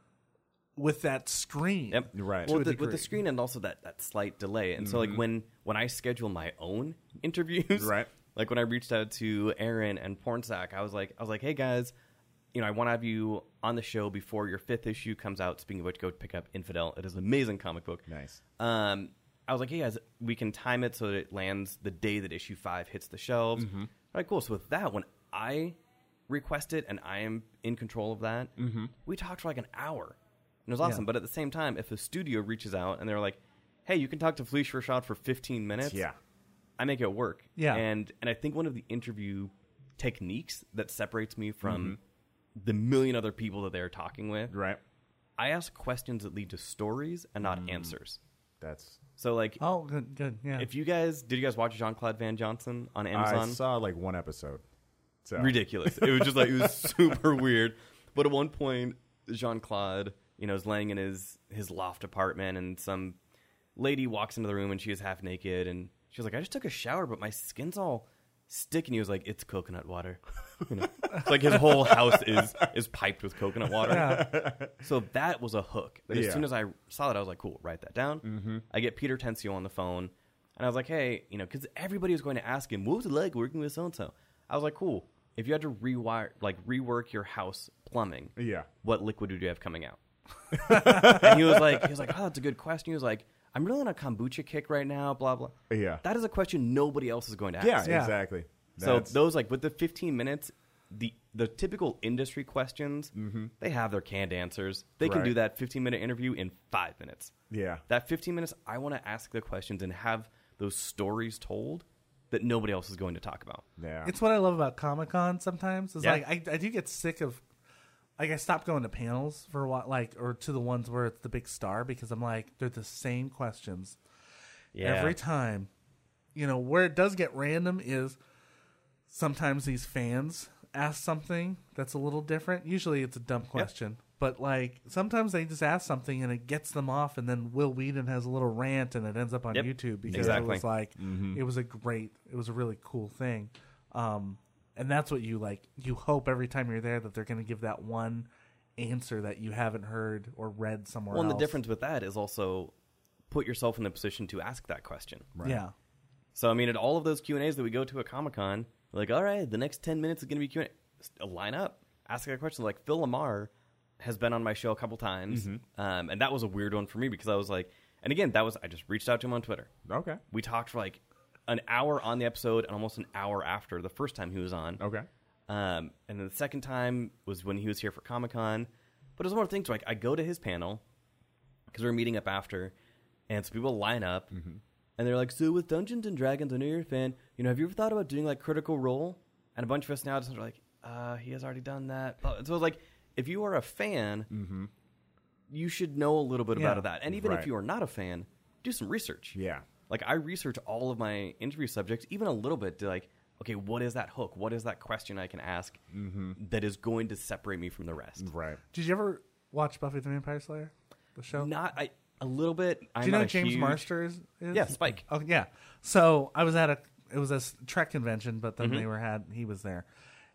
with that screen. Yep. Right. Well, To a the, with the degree. screen and also that, that slight delay. And so, like, when, when I schedule my own interviews, Right. like when I reached out to Aaron and Pornsack, I was like, I was like, hey guys, you know, I want to have you on the show before your fifth issue comes out. Speaking of which, go pick up Infidel. It is an amazing comic book. Nice. Um, I was like, hey guys, we can time it so that it lands the day that issue five hits the shelves. Mm-hmm. All right, cool. So with that, when I request it and I am in control of that, Mm-hmm. we talked for like an hour. And it was awesome. Yeah. But at the same time, if a studio reaches out and they're like, hey, you can talk to Felicia Rashad for fifteen minutes, Yeah. I make it work. Yeah. And and I think one of the interview techniques that separates me from Mm-hmm. the million other people that they're talking with, Right. I ask questions that lead to stories and not answers. That's. So like Oh, good, good, yeah. if you guys did you guys watch Jean-Claude Van Johnson on Amazon? I saw like one episode. So. Ridiculous. It was just like it was super weird. But at one point, Jean-Claude, you know, is laying in his his loft apartment, and some lady walks into the room, and she is half naked, and she was like, "I just took a shower, but my skin's all sticky." And he was like, "It's coconut water." You know? It's like his whole house is is piped with coconut water. yeah. So that was a hook. But as Yeah. soon as I saw that, I was like, cool, write that down. Mm-hmm. I get Peter Tencio on the phone, and I was like, hey, you know, because everybody was going to ask him, what was it like working with so-and-so? I was like, cool. If you had to rewire, like rework your house plumbing, Yeah. what liquid would you have coming out? And he was like, he was like, oh, that's a good question. He was like, I'm really on a kombucha kick right now, blah, blah. Yeah. That is a question nobody else is going to ask. Yeah. Yeah. Exactly. So That's- those like with the fifteen minutes, the the typical industry questions, Mm-hmm. they have their canned answers. They can Right. do that fifteen minute interview in five minutes. Yeah. That fifteen minutes, I want to ask the questions and have those stories told that nobody else is going to talk about. Yeah. It's what I love about Comic Con sometimes. It's Yeah. like I, I do get sick of like I stopped going to panels for a while, like or to the ones where it's the big star because I'm like they're the same questions every time. You know, where it does get random is sometimes these fans ask something that's a little different. Usually it's a dumb question. But like sometimes they just ask something and it gets them off, and then Will Wheaton has a little rant and it ends up on Yep. YouTube because Exactly. it was like it was a great, it was a really cool thing, um, and that's what you like. You hope every time you're there that they're going to give that one answer that you haven't heard or read somewhere Well, and else. the difference with that is also put yourself in the position to ask that question. yeah, So I mean, at all of those Q and A's that we go to at Comic Con, like, all right, the next ten minutes is going to be Q and A. Line up, ask a question. Like Phil Lamar has been on my show a couple times, um, and that was a weird one for me because I was like, and again, that was I just reached out to him on Twitter. Okay. We talked for like an hour on the episode and almost an hour after the first time he was on. Okay. Um, and then the second time was when he was here for Comic Con. But it was one of the things where like, I go to his panel because we were meeting up after, and so people line up, and they're like, "So with Dungeons and Dragons, I know you're a fan. You know, have you ever thought about doing like Critical Role?" And a bunch of us now just are like, uh, "He has already done that." So it's like, if you are a fan, you should know a little bit Yeah. about that. And even Right. if you are not a fan, do some research. Yeah. Like I research all of my interview subjects, even a little bit, to like, okay, what is that hook? What is that question I can ask that is going to separate me from the rest? Right. Did you ever watch Buffy the Vampire Slayer, the show? Not I a little bit. I'm Do you know not who a James huge, Marster is, is? Yeah, Spike. Oh yeah. So I was at a it was a s- Trek convention, but then Mm-hmm. they were had he was there,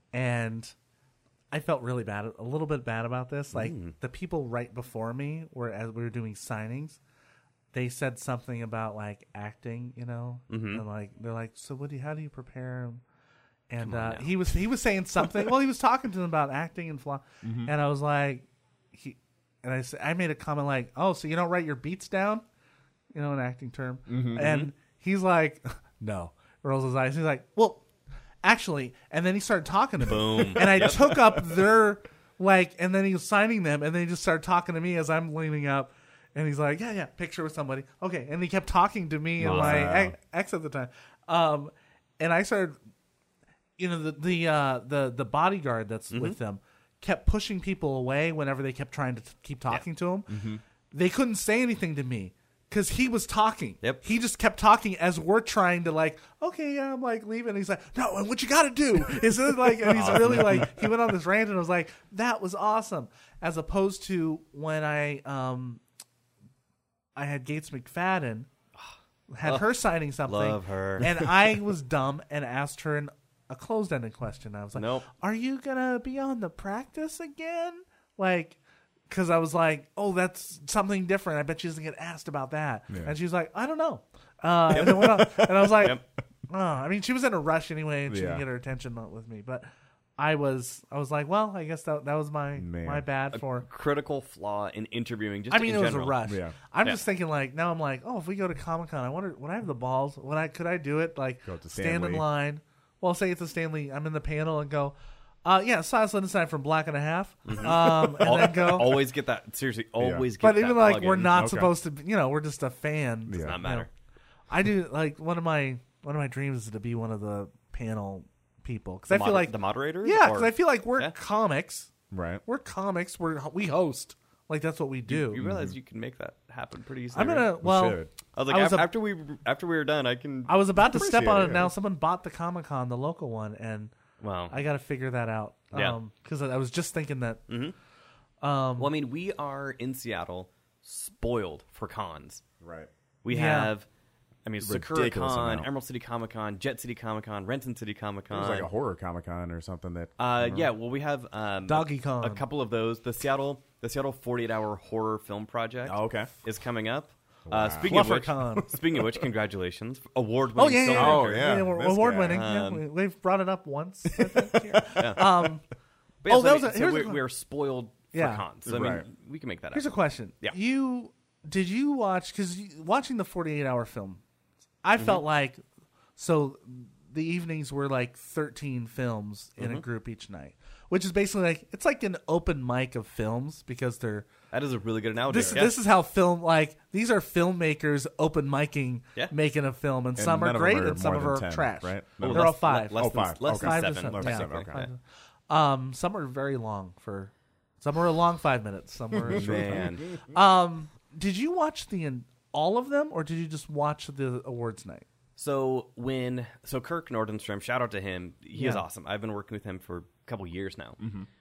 and I felt really bad, a little bit bad about this. Like Mm. the people right before me were as we were doing signings, they said something about like acting, you know, Mhm. and like they're like, so what do you, how do you prepare him? And Come on uh, now. he was he was saying something. Well, he was talking to them about acting and fly, Mm-hmm. and I was like, he, and I s- I made a comment like, oh, so you don't write your beats down, you know, an acting term, Mm-hmm, and he's like, no, rolls his eyes. He's like, well, actually, and then he started talking to me, Boom. and I took up their like, and then he was signing them, and then he just started talking to me as I'm leaning up. And he's like, yeah, yeah, picture with somebody. Okay. And he kept talking to me and my Wow. ex, ex at the time. Um, and I started, you know, the the uh, the, the bodyguard that's Mm-hmm. with them kept pushing people away whenever they kept trying to t- keep talking to him. Mm-hmm. They couldn't say anything to me because he was talking. Yep. He just kept talking as we're trying to like, okay, yeah, I'm like leaving. And he's like, no, and what you got to do is it like, and he's really like, he went on this rant and I was like, that was awesome. As opposed to when I, um, I had Gates McFadden, had her signing something. Love her. And I was dumb and asked her an, a closed-ended question. I was like, Nope. are you going to be on the practice again? Like, because I was like, oh, that's something different. I bet she doesn't get asked about that. Yeah. And she was like, I don't know. Uh, and, it went on. And I was like, Yep. oh, I mean, she was in a rush anyway, and she Yeah. didn't get her attention with me. But I was, I was like, well, I guess that that was my Man. my bad for. Critical flaw in interviewing. Just I mean, in it was general. a rush. Yeah. I'm Yeah. just thinking, like, now I'm like, oh, if we go to Comic Con, I wonder, would I have the balls? Would I, could I do it? Like, Go to stand in Stanley. line. Well, say it's a Stanley. I'm in the panel and go, uh, yeah, Silas Lindenstein from Black and a Half. Um, and then go. Always get that. Seriously, always get But that even like plug we're in. not Okay. supposed to, you know, we're just a fan. Does Does not You matter. know. I do like one of my one of my dreams is to be one of the panel people because I The feel moder- like the moderators. yeah, or- because I feel like we're Yeah. comics. Right. We're comics. We're we host. Like that's what we do. You realize you can make that happen pretty easily. I'm gonna right? well. should. I was like, I was af- a- after we after we were done, I can. I was about to step Appreciate on it, it yeah. now. Someone bought the Comic Con, the local one, and Wow. I got to figure that out. Yeah. Because I was just thinking that. Mhm. Um, Well, I mean, we are in Seattle, spoiled for cons. Right. We Yeah. have, I mean, Sakura Ridiculous Con, amount. Emerald City Comic Con, Jet City Comic Con, Renton City Comic It Con. was like a horror Comic Con or something that. Uh, yeah, well, we have um, Doggy a, Con. a couple of those. The Seattle, the Seattle forty-eight hour horror film project. Oh, okay. is coming up. Wow. Uh, speaking of which, FlufferCon. speaking of which, congratulations, award Oh winning. yeah, yeah, Oh, yeah. yeah, we're this award guy. winning. yeah, Um, we, we've brought it up once. I think, here. Um, But yeah, Oh, so that I was mean, a- so here's a we're, con- we're spoiled Yeah. for cons. So, I mean, Right. we can make that here's a happen. question. Yeah. You did you watch because watching the forty-eight hour film, I Mm-hmm. felt like so the evenings were like thirteen films in Mm-hmm. a group each night, which is basically like it's like an open mic of films because they're That is a really good analogy. this yeah. this is how film like these are filmmakers open micing Yeah. making a film and, And some are none of great them are and some more of them than are ten, trash. right? Oh, They're less- all five. Less Oh, than, five. Less Okay. than Five to seven. seven, Less yeah. than seven, okay. Um, some are very long for. Some were a long five minutes. Some were a short. Man. Um, did you watch the all of them, or did you just watch the awards night? So when so Kirk Nordenstrom, shout out to him. He is Yeah. awesome. I've been working with him for a couple years now.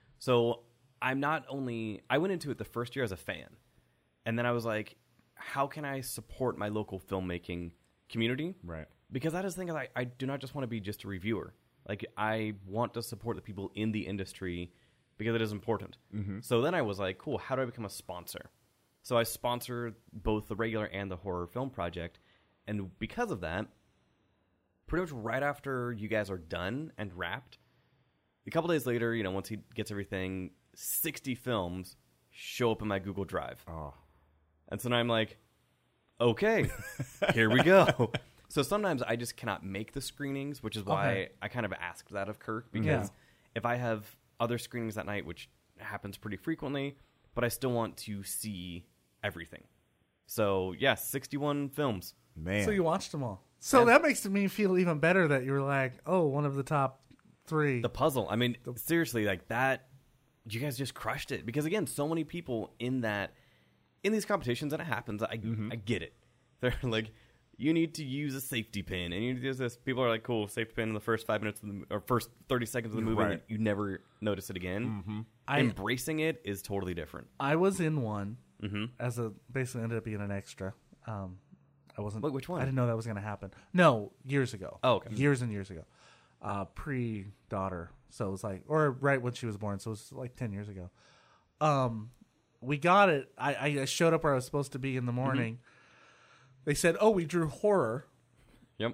So I'm not only I went into it the first year as a fan, and then I was like, how can I support my local filmmaking community? Right. Because that is the thing. I, I do not just want to be just a reviewer. Like I want to support the people in the industry because it is important. So then I was like, cool. How do I become a sponsor? So I sponsor both the regular and the horror film project, and because of that, pretty much right after you guys are done and wrapped, a couple days later, you know, once he gets everything, sixty films show up in my Google Drive. Oh. And so now I'm like, okay, here we go. So sometimes I just cannot make the screenings, which is why Okay. I kind of asked that of Kirk, because Yeah. if I have other screenings that night, which happens pretty frequently, but I still want to see everything. So, yeah, sixty-one films. Man. So you watched them all. So Yeah. that makes me feel even better that you were like, oh, one of the top three. The puzzle. I mean, seriously, like that, you guys just crushed it. Because again, so many people in that, in these competitions, and it happens, I, I get it. They're like, you need to use a safety pin, and you need to use this. People are like, cool, safety pin in the first five minutes of the, or first thirty seconds of the movie, Right. and you never notice it again. I- Embracing it is totally different. I was in one Mm-hmm. as a basically ended up being an extra. Um, I wasn't. Wait, which one? I didn't know that was going to happen. No, years ago. Oh, okay. Years and years ago. Uh, pre daughter, so it was like, or right when she was born, so it was like ten years ago. Um, we got it. I, I showed up where I was supposed to be in the morning, they said, "Oh, we drew horror," Yep.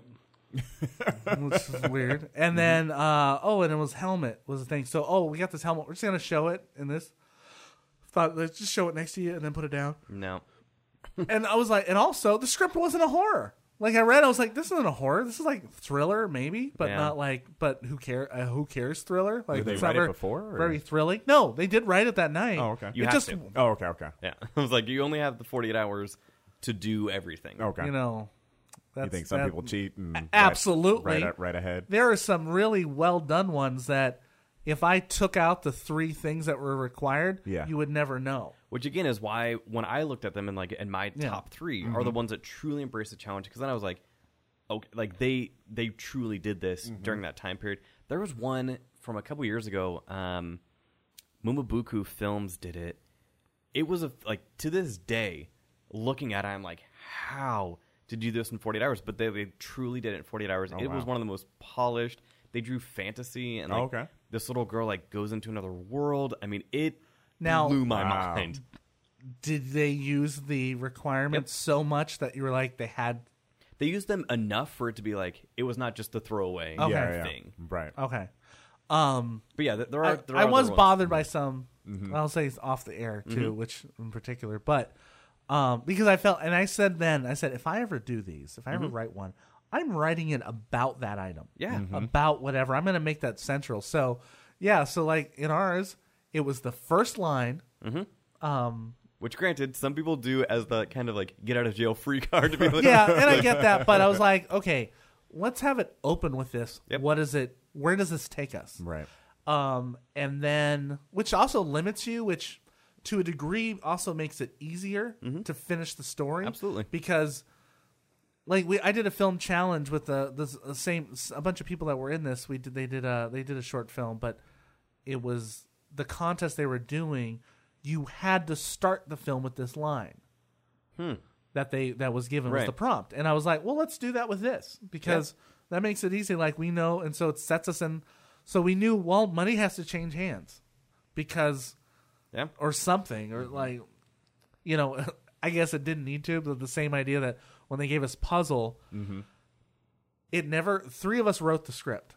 which is weird. And then, uh, oh, and it was helmet was the thing. So, oh, we got this helmet. We're just gonna show it in this. Thought let's just show it next to you and then put it down. No. And I was like, and also the script wasn't a horror. Like I read, I was like, this isn't a horror. This is like thriller, maybe, but Yeah. not like. But who care? Uh, who cares? Thriller? Like Did they it's write not it very, before, or- Very thrilling. No, they did write it that night. Oh, okay. You it have just, to. Oh, okay, okay. Yeah. I was like, you only have the forty-eight hours to do everything. Okay. you know, that's, you think some that- people cheat and write- absolutely. right, right ahead? There are some really well done ones that, if I took out the three things that were required, Yeah. you would never know. Which again is why when I looked at them and like and my Yeah. top 3 Mm-hmm. are the ones that truly embrace the challenge, because then I was like, okay, like they they truly did this Mm-hmm. during that time period. There was one from a couple years ago. Um, Mumabuku Films did it. It was a like to this day, looking at it, I'm like, how did you do this in forty-eight hours? But they, they truly did it in forty-eight hours. Oh, it was wow. one of the most polished. They drew fantasy and like Oh, okay. this little girl like goes into another world. I mean, it Now- blew my Wow. mind. Did they use the requirements so much that you were like, they had. They used them enough for it to be like it was not just the throwaway Okay. Yeah, yeah. thing. Right. Okay. Um, But yeah, there I, are. There I are was other ones. bothered by some. Mm-hmm. I'll say it's off the air too, which in particular, but um, because I felt, and I said then, I said if I ever do these, if I ever write one, I'm writing it about that item, Yeah. Mm-hmm. about whatever. I'm going to make that central. So yeah, so like in ours, it was the first line. Um, Which, granted, some people do as the kind of like get out of jail free card to be like, yeah, and I get that, but I was like, okay, let's have it open with this. Yep. What is it? Where does this take us? Right. Um, and then, which also limits you, which to a degree also makes it easier to finish the story. Absolutely. Because, like, we, I did a film challenge with the, the, the same, a bunch of people that were in this. We did, they did a, they did a short film, but it was the contest they were doing. You had to start the film with this line. Hmm. That they, that was given was Right. the prompt. And I was like, well, let's do that with this because that makes it easy. Like we know. And so it sets us in. So we knew, well, money has to change hands because, Yeah. or something, or like, you know, I guess it didn't need to, but the same idea that when they gave us puzzle, it never, three of us wrote the script.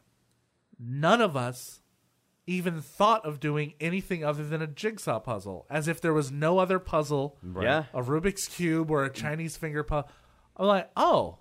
None of us even thought of doing anything other than a jigsaw puzzle, as if there was no other puzzle, Yeah. a Rubik's Cube or a Chinese finger puzzle. I'm like, oh,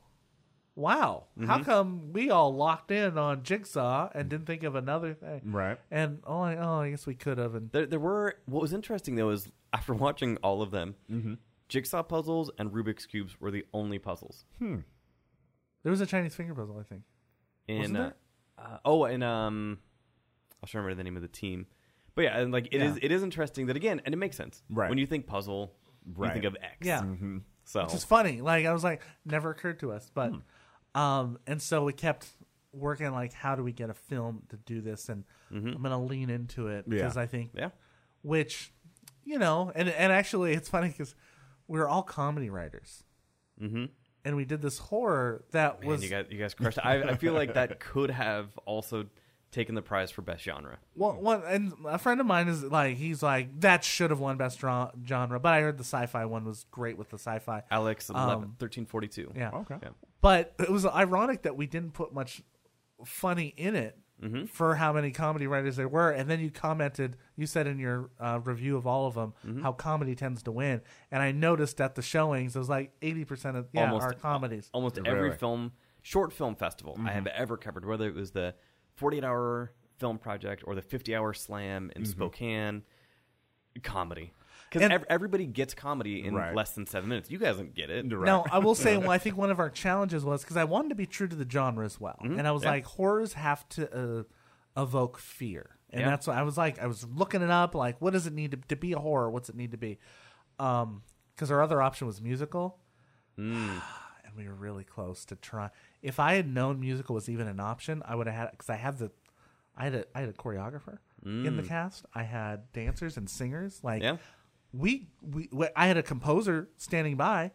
wow. How come we all locked in on jigsaw and didn't think of another thing? Right. And oh, I, oh, I guess we could have. And There, there were. What was interesting though is after watching all of them, jigsaw puzzles and Rubik's cubes were the only puzzles. there was a Chinese finger puzzle, I think. In Wasn't there? uh, uh, oh, and um, I'll try to remember the name of the team. But yeah, and like it is, Yeah. it is interesting that again, and it makes sense. Right. When you think puzzle, Right. you think of X. Yeah. So Which is funny. Like I was like, never occurred to us, but um, and so we kept working like, how do we get a film to do this? And I'm gonna lean into it because Yeah. I think, yeah. which, you know, and and actually it's funny because we were all comedy writers, Mm-hmm. and we did this horror that Man, was you guys, you guys crushed it. I, I feel like that could have also taken the prize for best genre. Well, one and a friend of mine is like, he's like, that should have won best dra- genre, but I heard the sci-fi one was great with the sci-fi. Alex Um, eleven, thirteen forty-two. Yeah. Okay. Yeah. But it was ironic that we didn't put much funny in it Mm-hmm. for how many comedy writers there were. And then you commented, you said in your uh, review of all of them, Mm-hmm. how comedy tends to win. And I noticed at the showings, it was like eighty percent of yeah, Almost- our comedies. Almost Really? every film, short film festival I have ever covered, whether it was the forty-eight hour film project or the fifty hour slam in Spokane, comedy. Because And- ev- everybody gets comedy in Right. less than seven minutes. You guys don't get it. Right. Now, I will say, well, I think one of our challenges was because I wanted to be true to the genre as well. And I was Yeah. like, horrors have to uh, evoke fear. And Yeah. that's what I was like, I was looking it up, like, what does it need to, to be a horror? What's it need to be? Um, because our other option was musical. And we were really close to try. If I had known musical was even an option, I would have had, because I had the, I had a, I had a choreographer in the cast. I had dancers and singers. Like, Yeah. we, we, we, I had a composer standing by.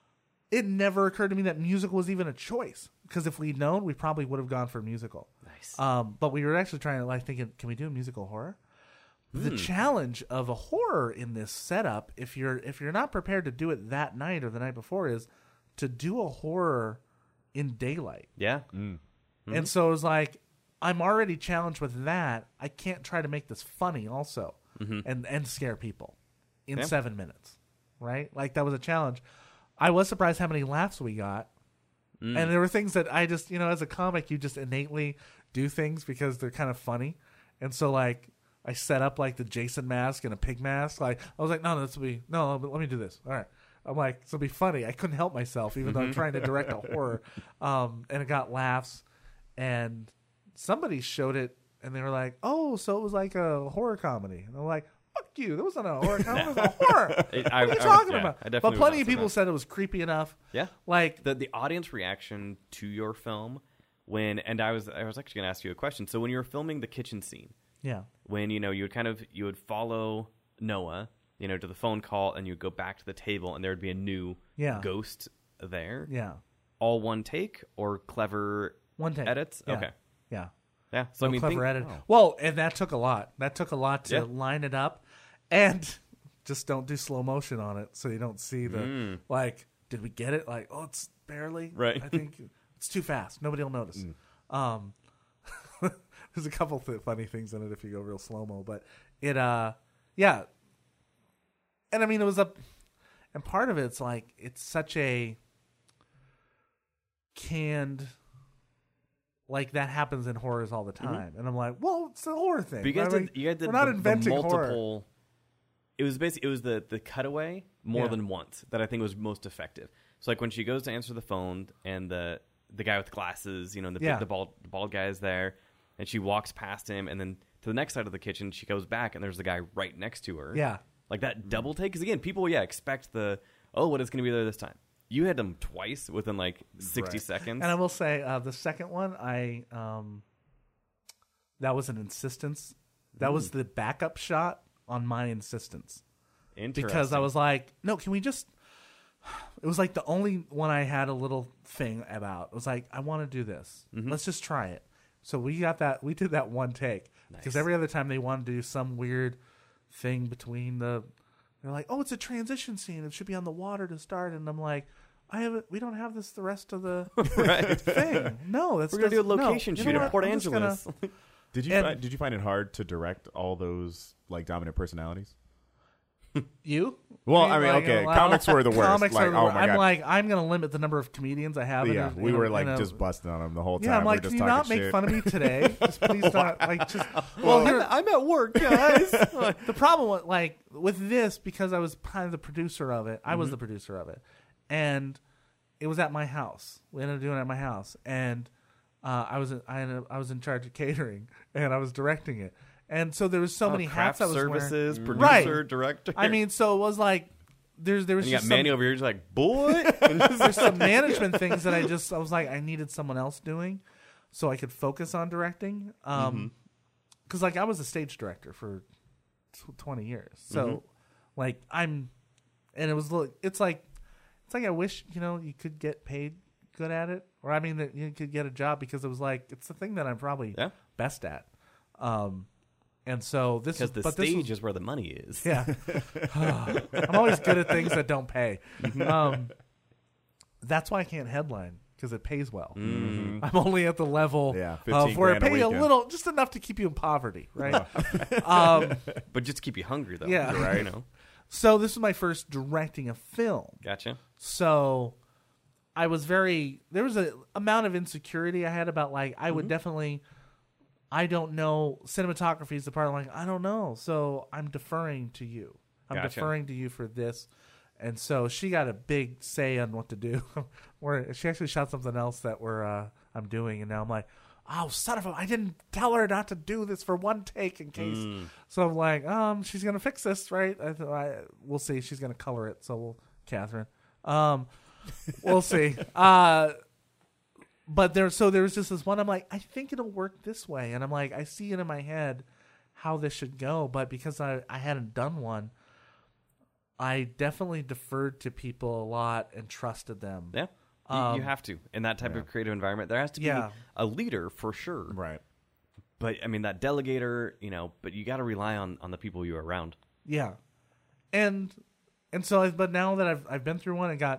It never occurred to me that musical was even a choice, because if we'd known, we probably would have gone for musical. Nice. Um, but we were actually trying to like thinking, can we do a musical horror? The challenge of a horror in this setup, if you're if you're not prepared to do it that night or the night before, is to do a horror in daylight. Yeah. Mm-hmm. And so it was like, I'm already challenged with that. I can't try to make this funny also Mm-hmm. and, and scare people in Yeah. seven minutes, right? Like, that was a challenge. I was surprised how many laughs we got. Mm. And there were things that I just, you know, as a comic, you just innately do things because they're kind of funny. And so, like, I set up, like, the Jason mask and a pig mask. Like, I was like, no, no, this will be, no, let me do this. All right. I'm like, this will be funny. I couldn't help myself, even though I'm trying to direct a horror. Um, and it got laughs. And somebody showed it, and they were like, oh, so it was like a horror comedy. And I'm like, fuck you. That wasn't a horror comedy. It was a horror. It- What I- are you I- talking yeah, about? I definitely But was plenty not of people surprised. said it was creepy enough. Yeah. Like, the the audience reaction to your film when and I was I was actually going to ask you a question. So when you were filming the kitchen scene, yeah. when you know you would kind of you would follow Noah, you know, to the phone call, and you would go back to the table, and there would be a new Yeah. ghost there. Yeah. All one take or clever One take. edits? Yeah. Okay. Yeah. Yeah. So No I mean, clever think, edit. Well, and that took a lot. That took a lot to Yeah. line it up, and just don't do slow motion on it, so you don't see the Mm. like. Did we get it? Like, oh, it's barely. Right. I think it's too fast. Nobody will notice. Um, there's a couple th- funny things in it if you go real slow mo, but it, uh, yeah. And I mean, it was a, and part of it's like it's such a canned. Like, that happens in horrors all the time, and I'm like, well, it's a horror thing. But you guys I did mean, you guys did we're not the, inventing the multiple. horror. It was basically it was the the cutaway more Yeah. than once that I think was most effective. So like when she goes to answer the phone and the the guy with glasses, you know, the Yeah. the bald the bald guy is there, and she walks past him, and then to the next side of the kitchen she goes back, and there's the guy right next to her. Yeah. like that double take. Because again, people yeah expect the oh what is going to be there this time. You had them twice within like sixty Right. seconds. And I will say, uh, the second one, I um, that was an insistence. That was the backup shot on my insistence, because I was like, no, can we just? It was like the only one I had a little thing about. It was like, I want to do this. Mm-hmm. Let's just try it. So we got that. We did that one take, because Nice. every other time they wanted to do some weird thing between the. They're like, oh, it's a transition scene. It should be on the water to start, and I'm like. I haven't. We don't have this the rest of the right. thing. No, that's We're gonna do a no. location You shoot know at what? Port I'm just gonna- Angeles. Did you And- find, did you find it hard to direct all those like dominant personalities? You? Well, You I mean, like, okay, a lot- comics were the worst. Comics Like, are the oh worst. my I'm God. like, I'm gonna limit the number of comedians I have. in Yeah, a- we in a- were like in a- just busting on them the whole time. Yeah, I'm we were like, just can you talking not make shit. fun of me today? Just please not. Like, just. Well, here, I'm at work, guys. the problem with like with this, because I was kind of the producer of it. I Mm-hmm. was the producer of it, and it was at my house. We ended up doing it at my house, and uh, I was in, I, ended up, I was in charge of catering, and I was directing it, and so there was so Oh, many hats craft I was services, wearing. producer, Right. director. I mean, so it was like there's there was and you got just Manny some, over here, just like boy. there's some management things that I just I was like I needed someone else doing, so I could focus on directing. Um, because like I was a stage director for tw- twenty years, so Mm-hmm. like I'm, and it was li- it's like it's like I wish you know you could get paid good at it, or I mean that you could get a job, because it was like it's the thing that I'm probably Yeah. best at. Um, and so this Because is the but this stage was, is where the money is. yeah. I'm always good at things that don't pay. Um, that's why I can't headline, because it pays well. I'm only at the level Yeah, of fifteen where it grand a pay you a weekend. little, just enough to keep you in poverty, right? um, But just to keep you hungry, though. Yeah. Right. You know. so this is my first directing a film. Gotcha. So I was very, there was a amount of insecurity I had about like, I would definitely, I don't know, cinematography is the part I'm like, I don't know. So I'm deferring to you. I'm Gotcha. deferring to you for this. And so she got a big say on what to do. Where she actually shot something else that we're, uh, I'm doing. And now I'm like, oh, son of a, I didn't tell her not to do this for one take in case. So I'm like, um, she's going to fix this, right? I, th- I We'll see. She's going to color it. So we'll, Catherine. Um, we'll see. Uh, but there, so there was just this one. I'm like, I think it'll work this way, and I'm like, I see it in my head how this should go. But because I, I hadn't done one, I definitely deferred to people a lot and trusted them. Yeah. You, Um, you have to in that type yeah. of creative environment. There has to be Yeah. a leader for sure. Right. But I mean that delegator, you know. But you got to rely on on the people you're around. Yeah, and and so, I, but now that I've I've been through one and got,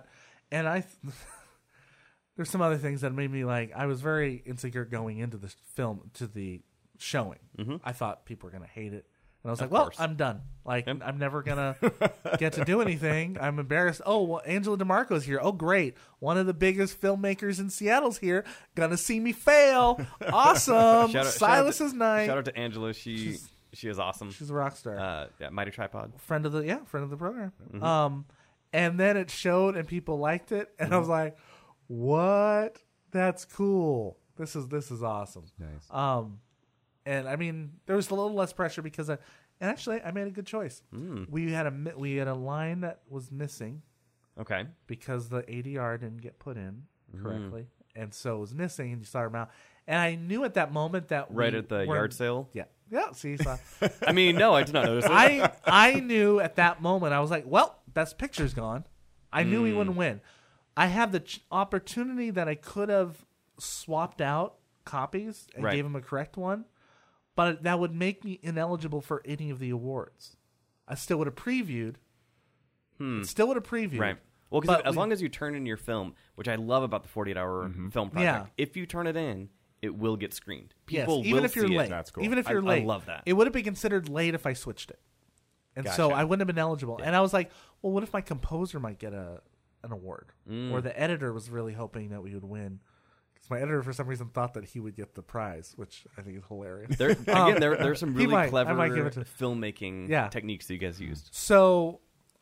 and I. There's some other things that made me like. I was very insecure going into the film to the showing. Mm-hmm. I thought people were gonna hate it, and I was Of like, course. "Well, I'm done. Like, Yep. I'm never gonna get to do anything. I'm embarrassed. Oh, well, Angela DeMarco's here. Oh, great! One of the biggest filmmakers in Seattle's here. Gonna see me fail. Awesome. Shout out- Silas shout out is to, nice. Shout out to Angela. She she is awesome. She's a rock star. Uh, yeah, Mighty Tripod. friend of the yeah friend of the program. Mm-hmm. Um, and then it showed, and people liked it, and I was like, "What? That's cool. This is this is awesome." Nice. Um, and I mean, there was a little less pressure because I, and actually, I made a good choice. Mm. We had a mi- we had a line that was missing Okay. because the A D R didn't get put in Mm. correctly, and so it was missing, and you saw her mouth. And I knew at that moment that Right we at the weren't- yard sale. Yeah, yeah. See, you saw. I mean, no, I did not notice it. I I knew at that moment, I was like, well, Best Picture's gone. I knew he Hmm. wouldn't win. I had the ch- opportunity that I could have swapped out copies and Right. gave him a correct one, but that would make me ineligible for any of the awards. I still would have previewed. Still would have previewed. Hmm. Right. Well, because But as we- long as you turn in your film, which I love about the forty-eight hour film project, Yeah. if you turn it in, it will get screened. Yes, People even will if you're see late. It. That's cool. Even if I- you're I late. love that. It would have been considered late if I switched it. And so Gotcha. I wouldn't have been eligible. And I was like, well, what if my composer might get a an award? Mm. Or the editor was really hoping that we would win. Because my editor, for some reason, thought that he would get the prize, which I think is hilarious. There, again, there there's some Um, He really might. I clever might give it to- filmmaking Yeah. techniques that you guys used. So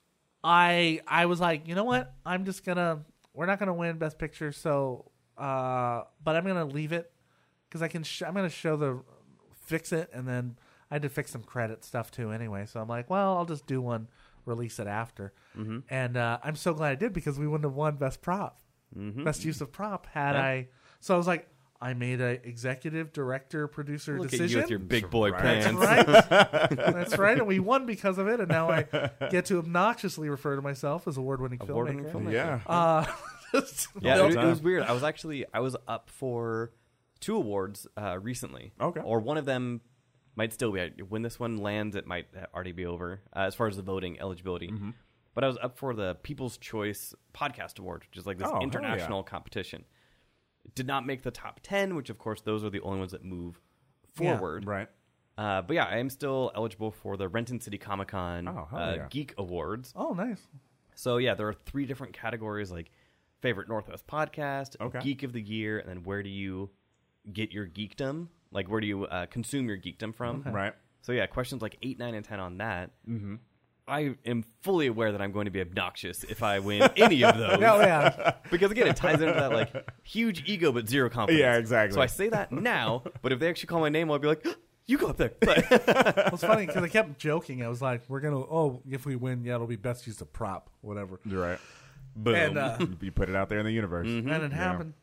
I I was like, you know what? I'm just gonna we're not gonna win Best Picture, so uh, but I'm gonna leave it because I can. Sh- I'm gonna show the fix it, and then I had to fix some credit stuff too anyway. So I'm like, well, I'll just do one, release it after, Mm-hmm. and uh, I'm so glad I did because we wouldn't have won Best Prop, Mm-hmm. Best Use of Prop had Yeah. I. So I was like, I made a executive director producer Look decision. at you with your big boy right. pants. That's right. That's right. And we won because of it. And now I get to obnoxiously refer to myself as award-winning Award-winning filmmaker. filmmaker. Yeah. Uh, just- Yeah, Well it, it done. was weird. I was actually I was up for two awards uh, recently. Okay. Or one of them might still be. When this one lands, it might already be over uh, as far as the voting eligibility. Mm-hmm. But I was up for the People's Choice Podcast Award, which is like this Oh, hell international yeah. competition. It did not make the top ten, which of course those are the only ones that move Yeah. forward. Right. Uh, but yeah, I am still eligible for the Renton City Comic Con Oh, hell uh, yeah. Geek Awards. oh, nice. So yeah, there are three different categories like favorite Northwest podcast, Okay. geek of the year, and then where do you get your geekdom? Like where do you uh, consume your geekdom from? Right. So yeah, questions like eight, nine, and ten on that. Mm-hmm. I am fully aware that I'm going to be obnoxious if I win any of those. Oh, yeah. Because again, it ties into that like huge ego but zero confidence. Yeah, exactly. So I say that now, but if they actually call my name, I'll be like, "You go up there." Like, Well, it's funny because I kept joking. I was like, we're going to, oh, if we win, yeah, it'll be best use of prop, whatever. You're right. boom. And, uh, You put it out there in the universe. and it happened.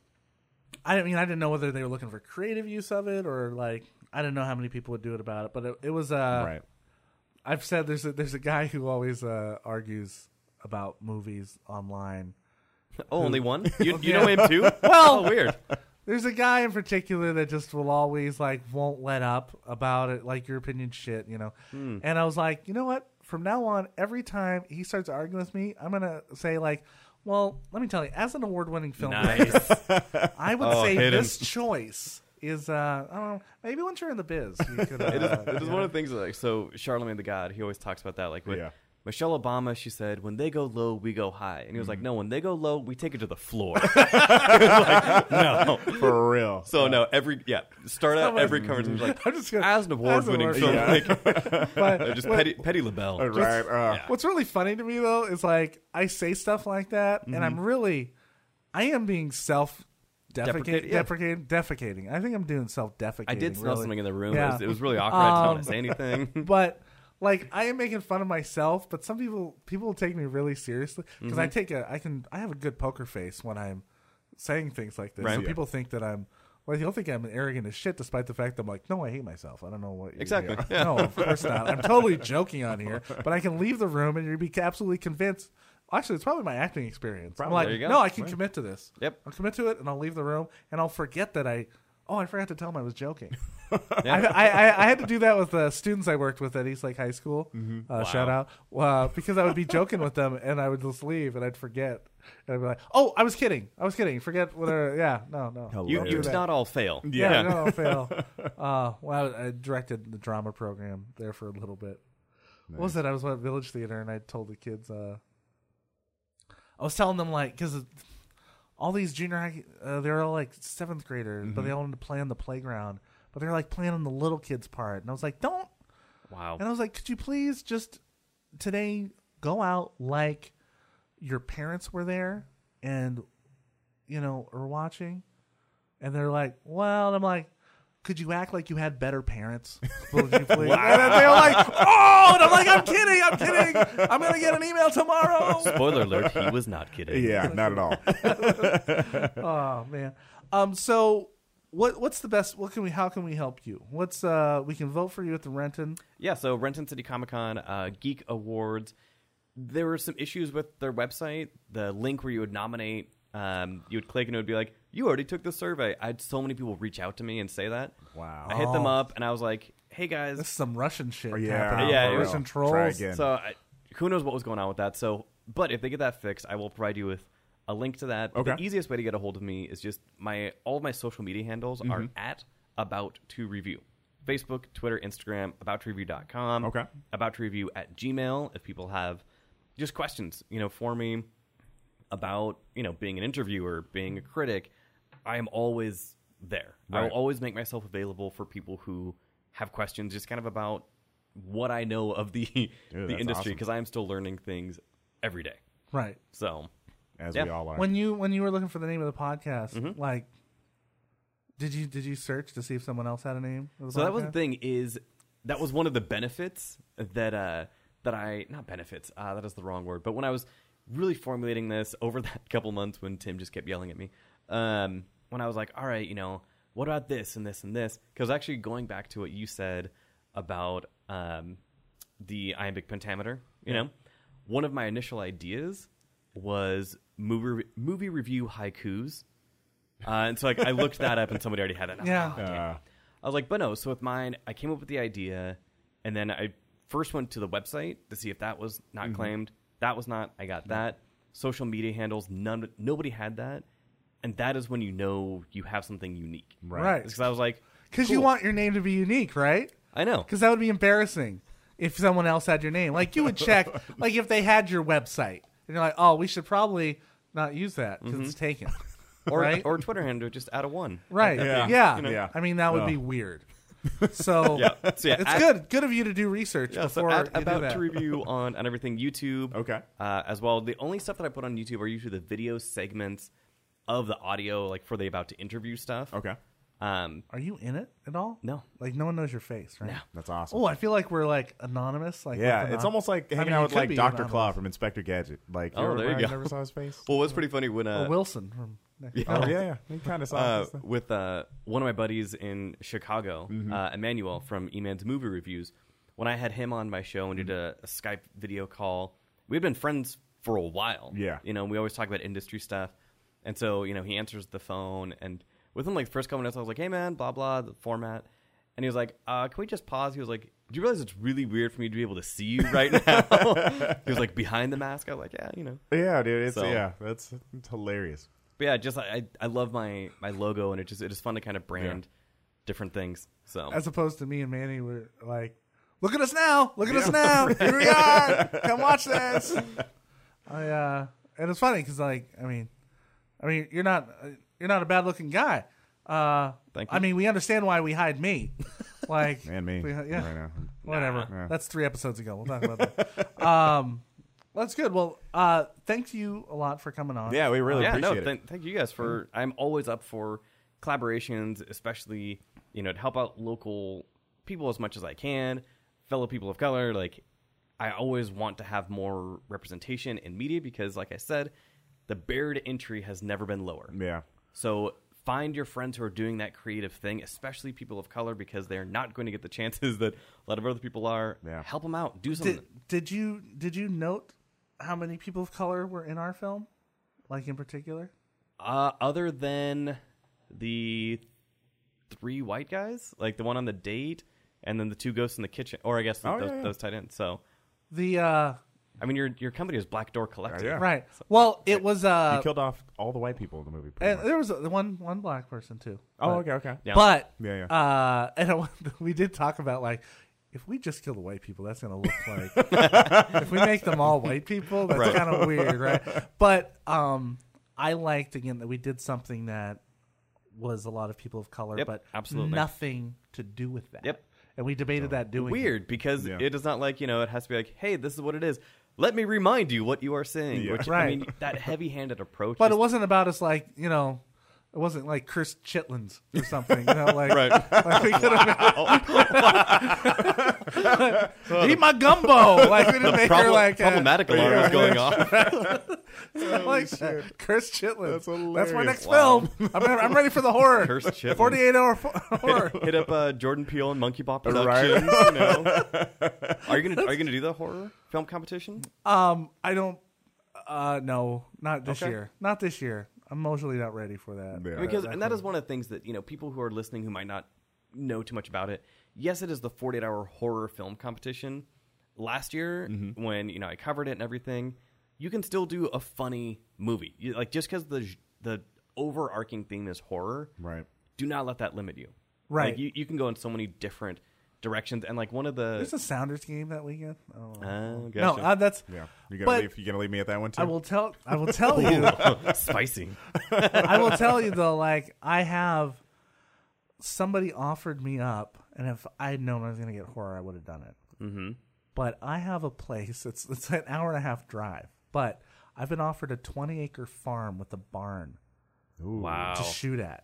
I didn't mean, I didn't know whether they were looking for creative use of it or like, I didn't know how many people would do it about it, but it, it was, uh, Right. I've said there's a, there's a guy who always uh, argues about movies online. oh, only one? You, you Yeah. know him too? Well, oh, weird. There's a guy in particular that just will always like won't let up about it, like your opinion shit, you know. Hmm. And I was like, you know what? From now on, every time he starts arguing with me, I'm gonna say like, well, let me tell you, as an award-winning filmmaker, Nice. I would Oh, say hit him. this choice is, uh, I don't know, maybe once you're in the biz, you could. Uh, It is, it is yeah. one of the things that, like, so Charlemagne the God, he always talks about that. Like, with Yeah. Michelle Obama, she said, when they go low, we go high. And he was Mm-hmm. like, no, when they go low, we take it to the floor. Like, no. For real. So, no, every, yeah, start out Someone- every conversation like, I'm just gonna, as an award-winning as an award- filmmaker. But They're just what- petty, petty LaBelle. Uh, right. Uh, Yeah. What's really funny to me though is like I say stuff like that, and Mm-hmm. I'm really, I am being self Deprecate- deprecating, yeah. deprecating, defecating. I think I'm doing self defecating. I did smell really. something in the room. Yeah. It, was, it was really awkward. I didn't Um, want to say anything. But like I am making fun of myself, but some people people will take me really seriously because Mm-hmm. I take a I can I have a good poker face when I'm saying things like this. Right. So Yeah. people think that I'm. Well, he'll think I'm arrogant as shit, despite the fact that I'm like, no, I hate myself. I don't know what. you- Exactly. Yeah. No, of course not. I'm totally joking on here, but I can leave the room and you'd be absolutely convinced. Actually, it's probably my acting experience. I'm Probably. like, There you go. no, I can Right. commit to this. Yep. I'll commit to it, and I'll leave the room, and I'll forget that I oh, I forgot to tell him I was joking. Yeah. I, I, I had to do that with the students I worked with at East Lake High School. Mm-hmm. Uh, Wow. Shout out. Uh, because I would be joking with them, and I would just leave, and I'd forget. And I'd be like, oh, I was kidding. I was kidding. Forget whether, yeah, no, no. Hilarious. You, Don't you do did that. not all fail. Yeah, Yeah. no, fail. Uh, well, I directed the drama program there for a little bit. What was it? I was at Village Theater, and I told the kids, uh, I was telling them, like, because all these junior high, uh, they're all like seventh graders, but they all wanted to play on the playground. But they're like playing on the little kids' part. And I was like, don't. Wow. And I was like, could you please just today go out like your parents were there and, you know, are watching? And they're like, well, and I'm like, could you act like you had better parents? Would you please? And then they were like, oh, and I'm like, I'm kidding, I'm kidding. I'm going to get an email tomorrow. Spoiler alert, he was not kidding. Yeah, not at all. Oh, man. Um, so what what's the best, what can we, how can we help you? What's, uh, we can vote for you at the Renton. Yeah, so Renton City Comic Con, uh, Geek Awards. There were some issues with their website. The link where you would nominate, um, you would click and it would be like, you already took the survey. I had so many people reach out to me and say that. Wow. I hit them Oh. up and I was like, hey guys. This is some Russian shit. Oh, yeah. happening. Yeah, it was- Russian Try trolls. again. So I, who knows what was going on with that. So, but if they get that fixed, I will provide you with a link to that. But Okay. The easiest way to get a hold of me is just my all of my social media handles are at About to Review. Facebook, Twitter, Instagram, about to review dot com. Okay. About to Review at Gmail if people have just questions, you know, for me about, you know, being an interviewer, being a critic. I am always there. I will Right. always make myself available for people who have questions just kind of about what I know of the the that's industry awesome. because I am still learning things every day. Right. So, As Yeah. we all are. When you when you were looking for the name of the podcast, Mm-hmm. like, did you did you search to see if someone else had a name? of the so that was the podcast? thing is that was one of the benefits that uh that I not benefits uh, that is the wrong word but when I was really formulating this over that couple months when Tim just kept yelling at me um when I was like all right you know what about this and this and this because actually going back to what you said about um the iambic pentameter you know one of my initial ideas was movie movie review haikus uh, and so like I looked that up and somebody already had it. Yeah. Oh, damn. Uh, I was like, but no. So with mine, I came up with the idea, and then I first went to the website to see if that was not Mm-hmm. claimed. That was not. I got that. Social media handles, none. Nobody had that, and that is when you know you have something unique. Right. Because I was like, Because you cool. want your name to be unique, right? I know. Because that would be embarrassing if someone else had your name. Like you would check, like if they had your website, and you're like, oh, we should probably not use that because it's taken. Or right? or Twitter handle just out of one. Right. Yeah. Yeah. You know. Yeah. I mean, that would Oh. be weird. So, Yeah. So yeah, it's at- good. Good of you to do research Yeah, so before at, you do about that. to review on, on everything YouTube. Okay. Uh, as well. The only stuff that I put on YouTube are usually the video segments of the audio, like for the about to interview stuff. Okay. Um, Are you in it at all? No. Like no one knows your face, right? No. That's awesome. Oh, I feel like we're like anonymous. Like yeah, with it's anon- almost like I hanging mean, out you with could like be Doctor anonymous. Claw from Inspector Gadget. Like, Oh, you there you ever- go. Never saw his face. well, it's pretty funny when uh, Or Wilson from next Yeah. Oh yeah, yeah. He kind of saw uh, his- with uh, one of my buddies in Chicago, Mm-hmm. uh, Emmanuel from E-Man's Movie Reviews. When I had him on my show and did a, a Skype video call, we had been friends for a while. Yeah. You know, we always talk about industry stuff. And so, you know, he answers the phone. And within like the first couple minutes, I was like, hey, man, blah, blah, the format. And he was like, uh, can we just pause? He was like, do you realize it's really weird for me to be able to see you right now? He was like, behind the mask? I was like, yeah, you know. yeah, dude. It's So- yeah. That's it's hilarious. But yeah, just I I love my, my logo, and it just it is fun to kind of brand different things. So As opposed to me and Manny were like, look at us now, look at us now, here we are, come watch this. I uh, and it's funny because like I mean, I mean you're not uh, you're not a bad looking guy. Uh, Thank I you. mean we understand why we hide me, like And me. we- yeah, Right now. whatever. Nah. That's three episodes ago. We'll talk about that. um, well, that's good. Well, uh, thank you a lot for coming on. Yeah, we really yeah, appreciate no, it. th- thank you guys for. I'm always up for collaborations, especially you know to help out local people as much as I can, fellow people of color. Like I always want to have more representation in media because, like I said, the barrier to entry has never been lower. yeah. So find your friends who are doing that creative thing, especially people of color, because they're not going to get the chances that a lot of other people are. Yeah. Help them out. Do something. Did did you did you note how many people of color were in our film, like in particular? Uh, other than the three white guys, like the one on the date, and then the two ghosts in the kitchen, or I guess Oh, those, yeah, yeah. those tied in. So, The uh, I mean, your your company is Black Door Collective. Yeah. right. Well, it was uh, you killed off all the white people in the movie. pretty and much. there was a, one one black person too. Oh, But- okay, okay. Yeah. But Yeah, yeah. Uh, and I, we did talk about like if we just kill the white people, that's going to look like if we make them all white people, that's Right. kind of weird, right? But um, I liked again that we did something that was a lot of people of color, Yep, but absolutely. nothing to do with that. Yep. And we debated that doing Weird, because Yeah. it is not like, you know, it has to be like, hey, this is what it is. Let me remind you what you are saying. Yeah. Which, I Right. mean, that heavy-handed approach. But is- it wasn't about us like you know. It wasn't like Chris Chitlins or something, you know, like, Right. like we could have eat my gumbo. Like we didn't make her Problem- like uh, problematic alarm was going off. like that. Chris Chitlin. That's That's, hilarious. my next Wow. film. I'm, I'm ready for the horror. Cursed Chitlin. forty-eight hour fo- horror. Hit up uh, Jordan Peele and Monkey Bop Right. Productions. You know. Are you gonna Are you gonna do the horror film competition? Um, I don't. Uh, no, not this Okay. year. Not this year. I'm emotionally not ready for that. Yeah. Because Uh, and that is one of the things that, you know, people who are listening who might not know too much about it. Yes, it is the forty-eight hour horror film competition. Last year, Mm-hmm. when, you know, I covered it and everything, you can still do a funny movie. You, like just because the the overarching theme is horror, Right. do not let that limit you. Right. Like, you, you can go in so many different directions, and like one of the There's a Sounders game that weekend. Oh, uh, no, gotcha. uh, that's. Yeah. You gonna But- leave? You gonna leave me at that one too? I will tell. I will tell you. spicy. I will tell you though. Like I have somebody offered me up, and if I had known I was going to get horror, I would have done it. Mm-hmm. But I have a place. It's it's an hour and a half drive. But I've been offered a twenty acre farm with a barn Ooh. Wow. to shoot at.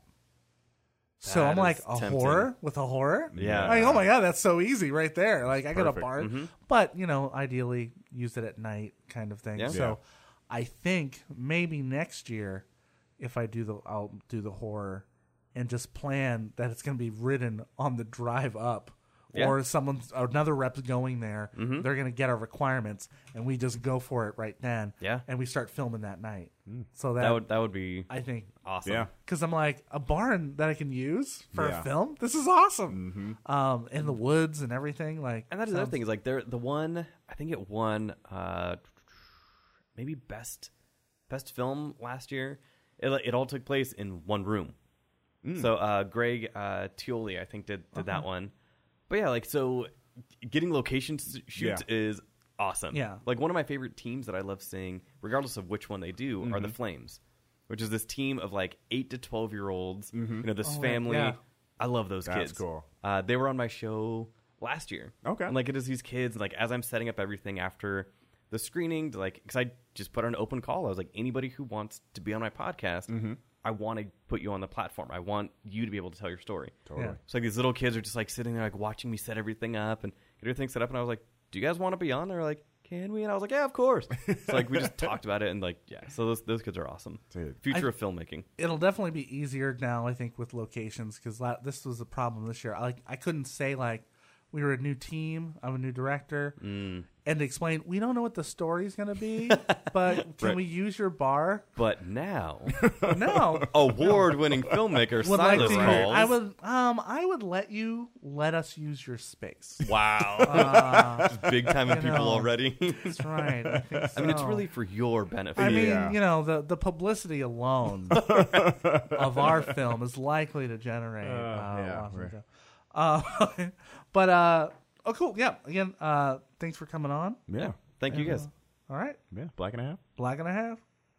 So That I'm like, is a tempting. horror with a horror? Yeah. Like, oh my God, that's so easy right there. Like, I got a Perfect. barn. Mm-hmm. But, you know, ideally use it at night kind of thing. Yeah. So Yeah. I think maybe next year, if I do the, I'll do the horror and just plan that it's going to be written on the drive up. Yeah. Or someone's another rep's going there. Mm-hmm. They're going to get our requirements, and we just go for it right then. Yeah. And we start filming that night. So that, That would that would be I think, awesome. Yeah. because I'm like, a barn that I can use for Yeah. a film. This is awesome. Um, in the woods and everything. Like, And that is the other sounds- thing is like there the one I think it won uh maybe best best film last year. It it all took place in one room. So uh Greg uh Tioli I think did did that one. But yeah, like so getting location s- shoots Yeah. is awesome. Yeah. Like one of my favorite teams that I love seeing regardless of which one they do are the Flames, which is this team of like eight to twelve year olds, you know, this Oh, right. family. Yeah. I love those That's kids. cool. Uh, they were on my show last year. Okay. And like it is these kids, and like as I'm setting up everything after the screening, to like because I just put out an open call. I was like, anybody who wants to be on my podcast, Mm-hmm. I want to put you on the platform. I want you to be able to tell your story. Totally. Yeah. So like these little kids are just like sitting there like watching me set everything up and get everything set up, and I was like, do you guys want to be on? They're like, can we? And I was like, yeah, of course. So like we just talked about it, and like yeah, so those those kids are awesome. Dude. Future I- of filmmaking. It'll definitely be easier now, I think, with locations because la- this was a problem this year. I, like, I couldn't say, like, we were a new team, I'm a new director, Mm. and explain, we don't know what the story's going to be, but can Right. we use your bar? But now, No. award-winning filmmaker would like Silas to, calls. I would um I would let you let us use your space. Wow. Uh, Just big time you people know. already. that's right. I, think I mean, it's so. really for your benefit. I mean, Yeah. you know, the, the publicity alone of our film is likely to generate. Uh, yeah, lots of right. stuff. Uh, but uh, oh, cool. Yeah. Again, uh, thanks for coming on. Yeah. Thank you And, guys. uh, all right, Yeah. Black and a half. black and a half.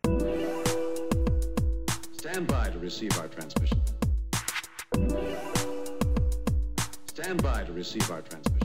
Stand by to receive our transmission. Stand by to receive our transmission.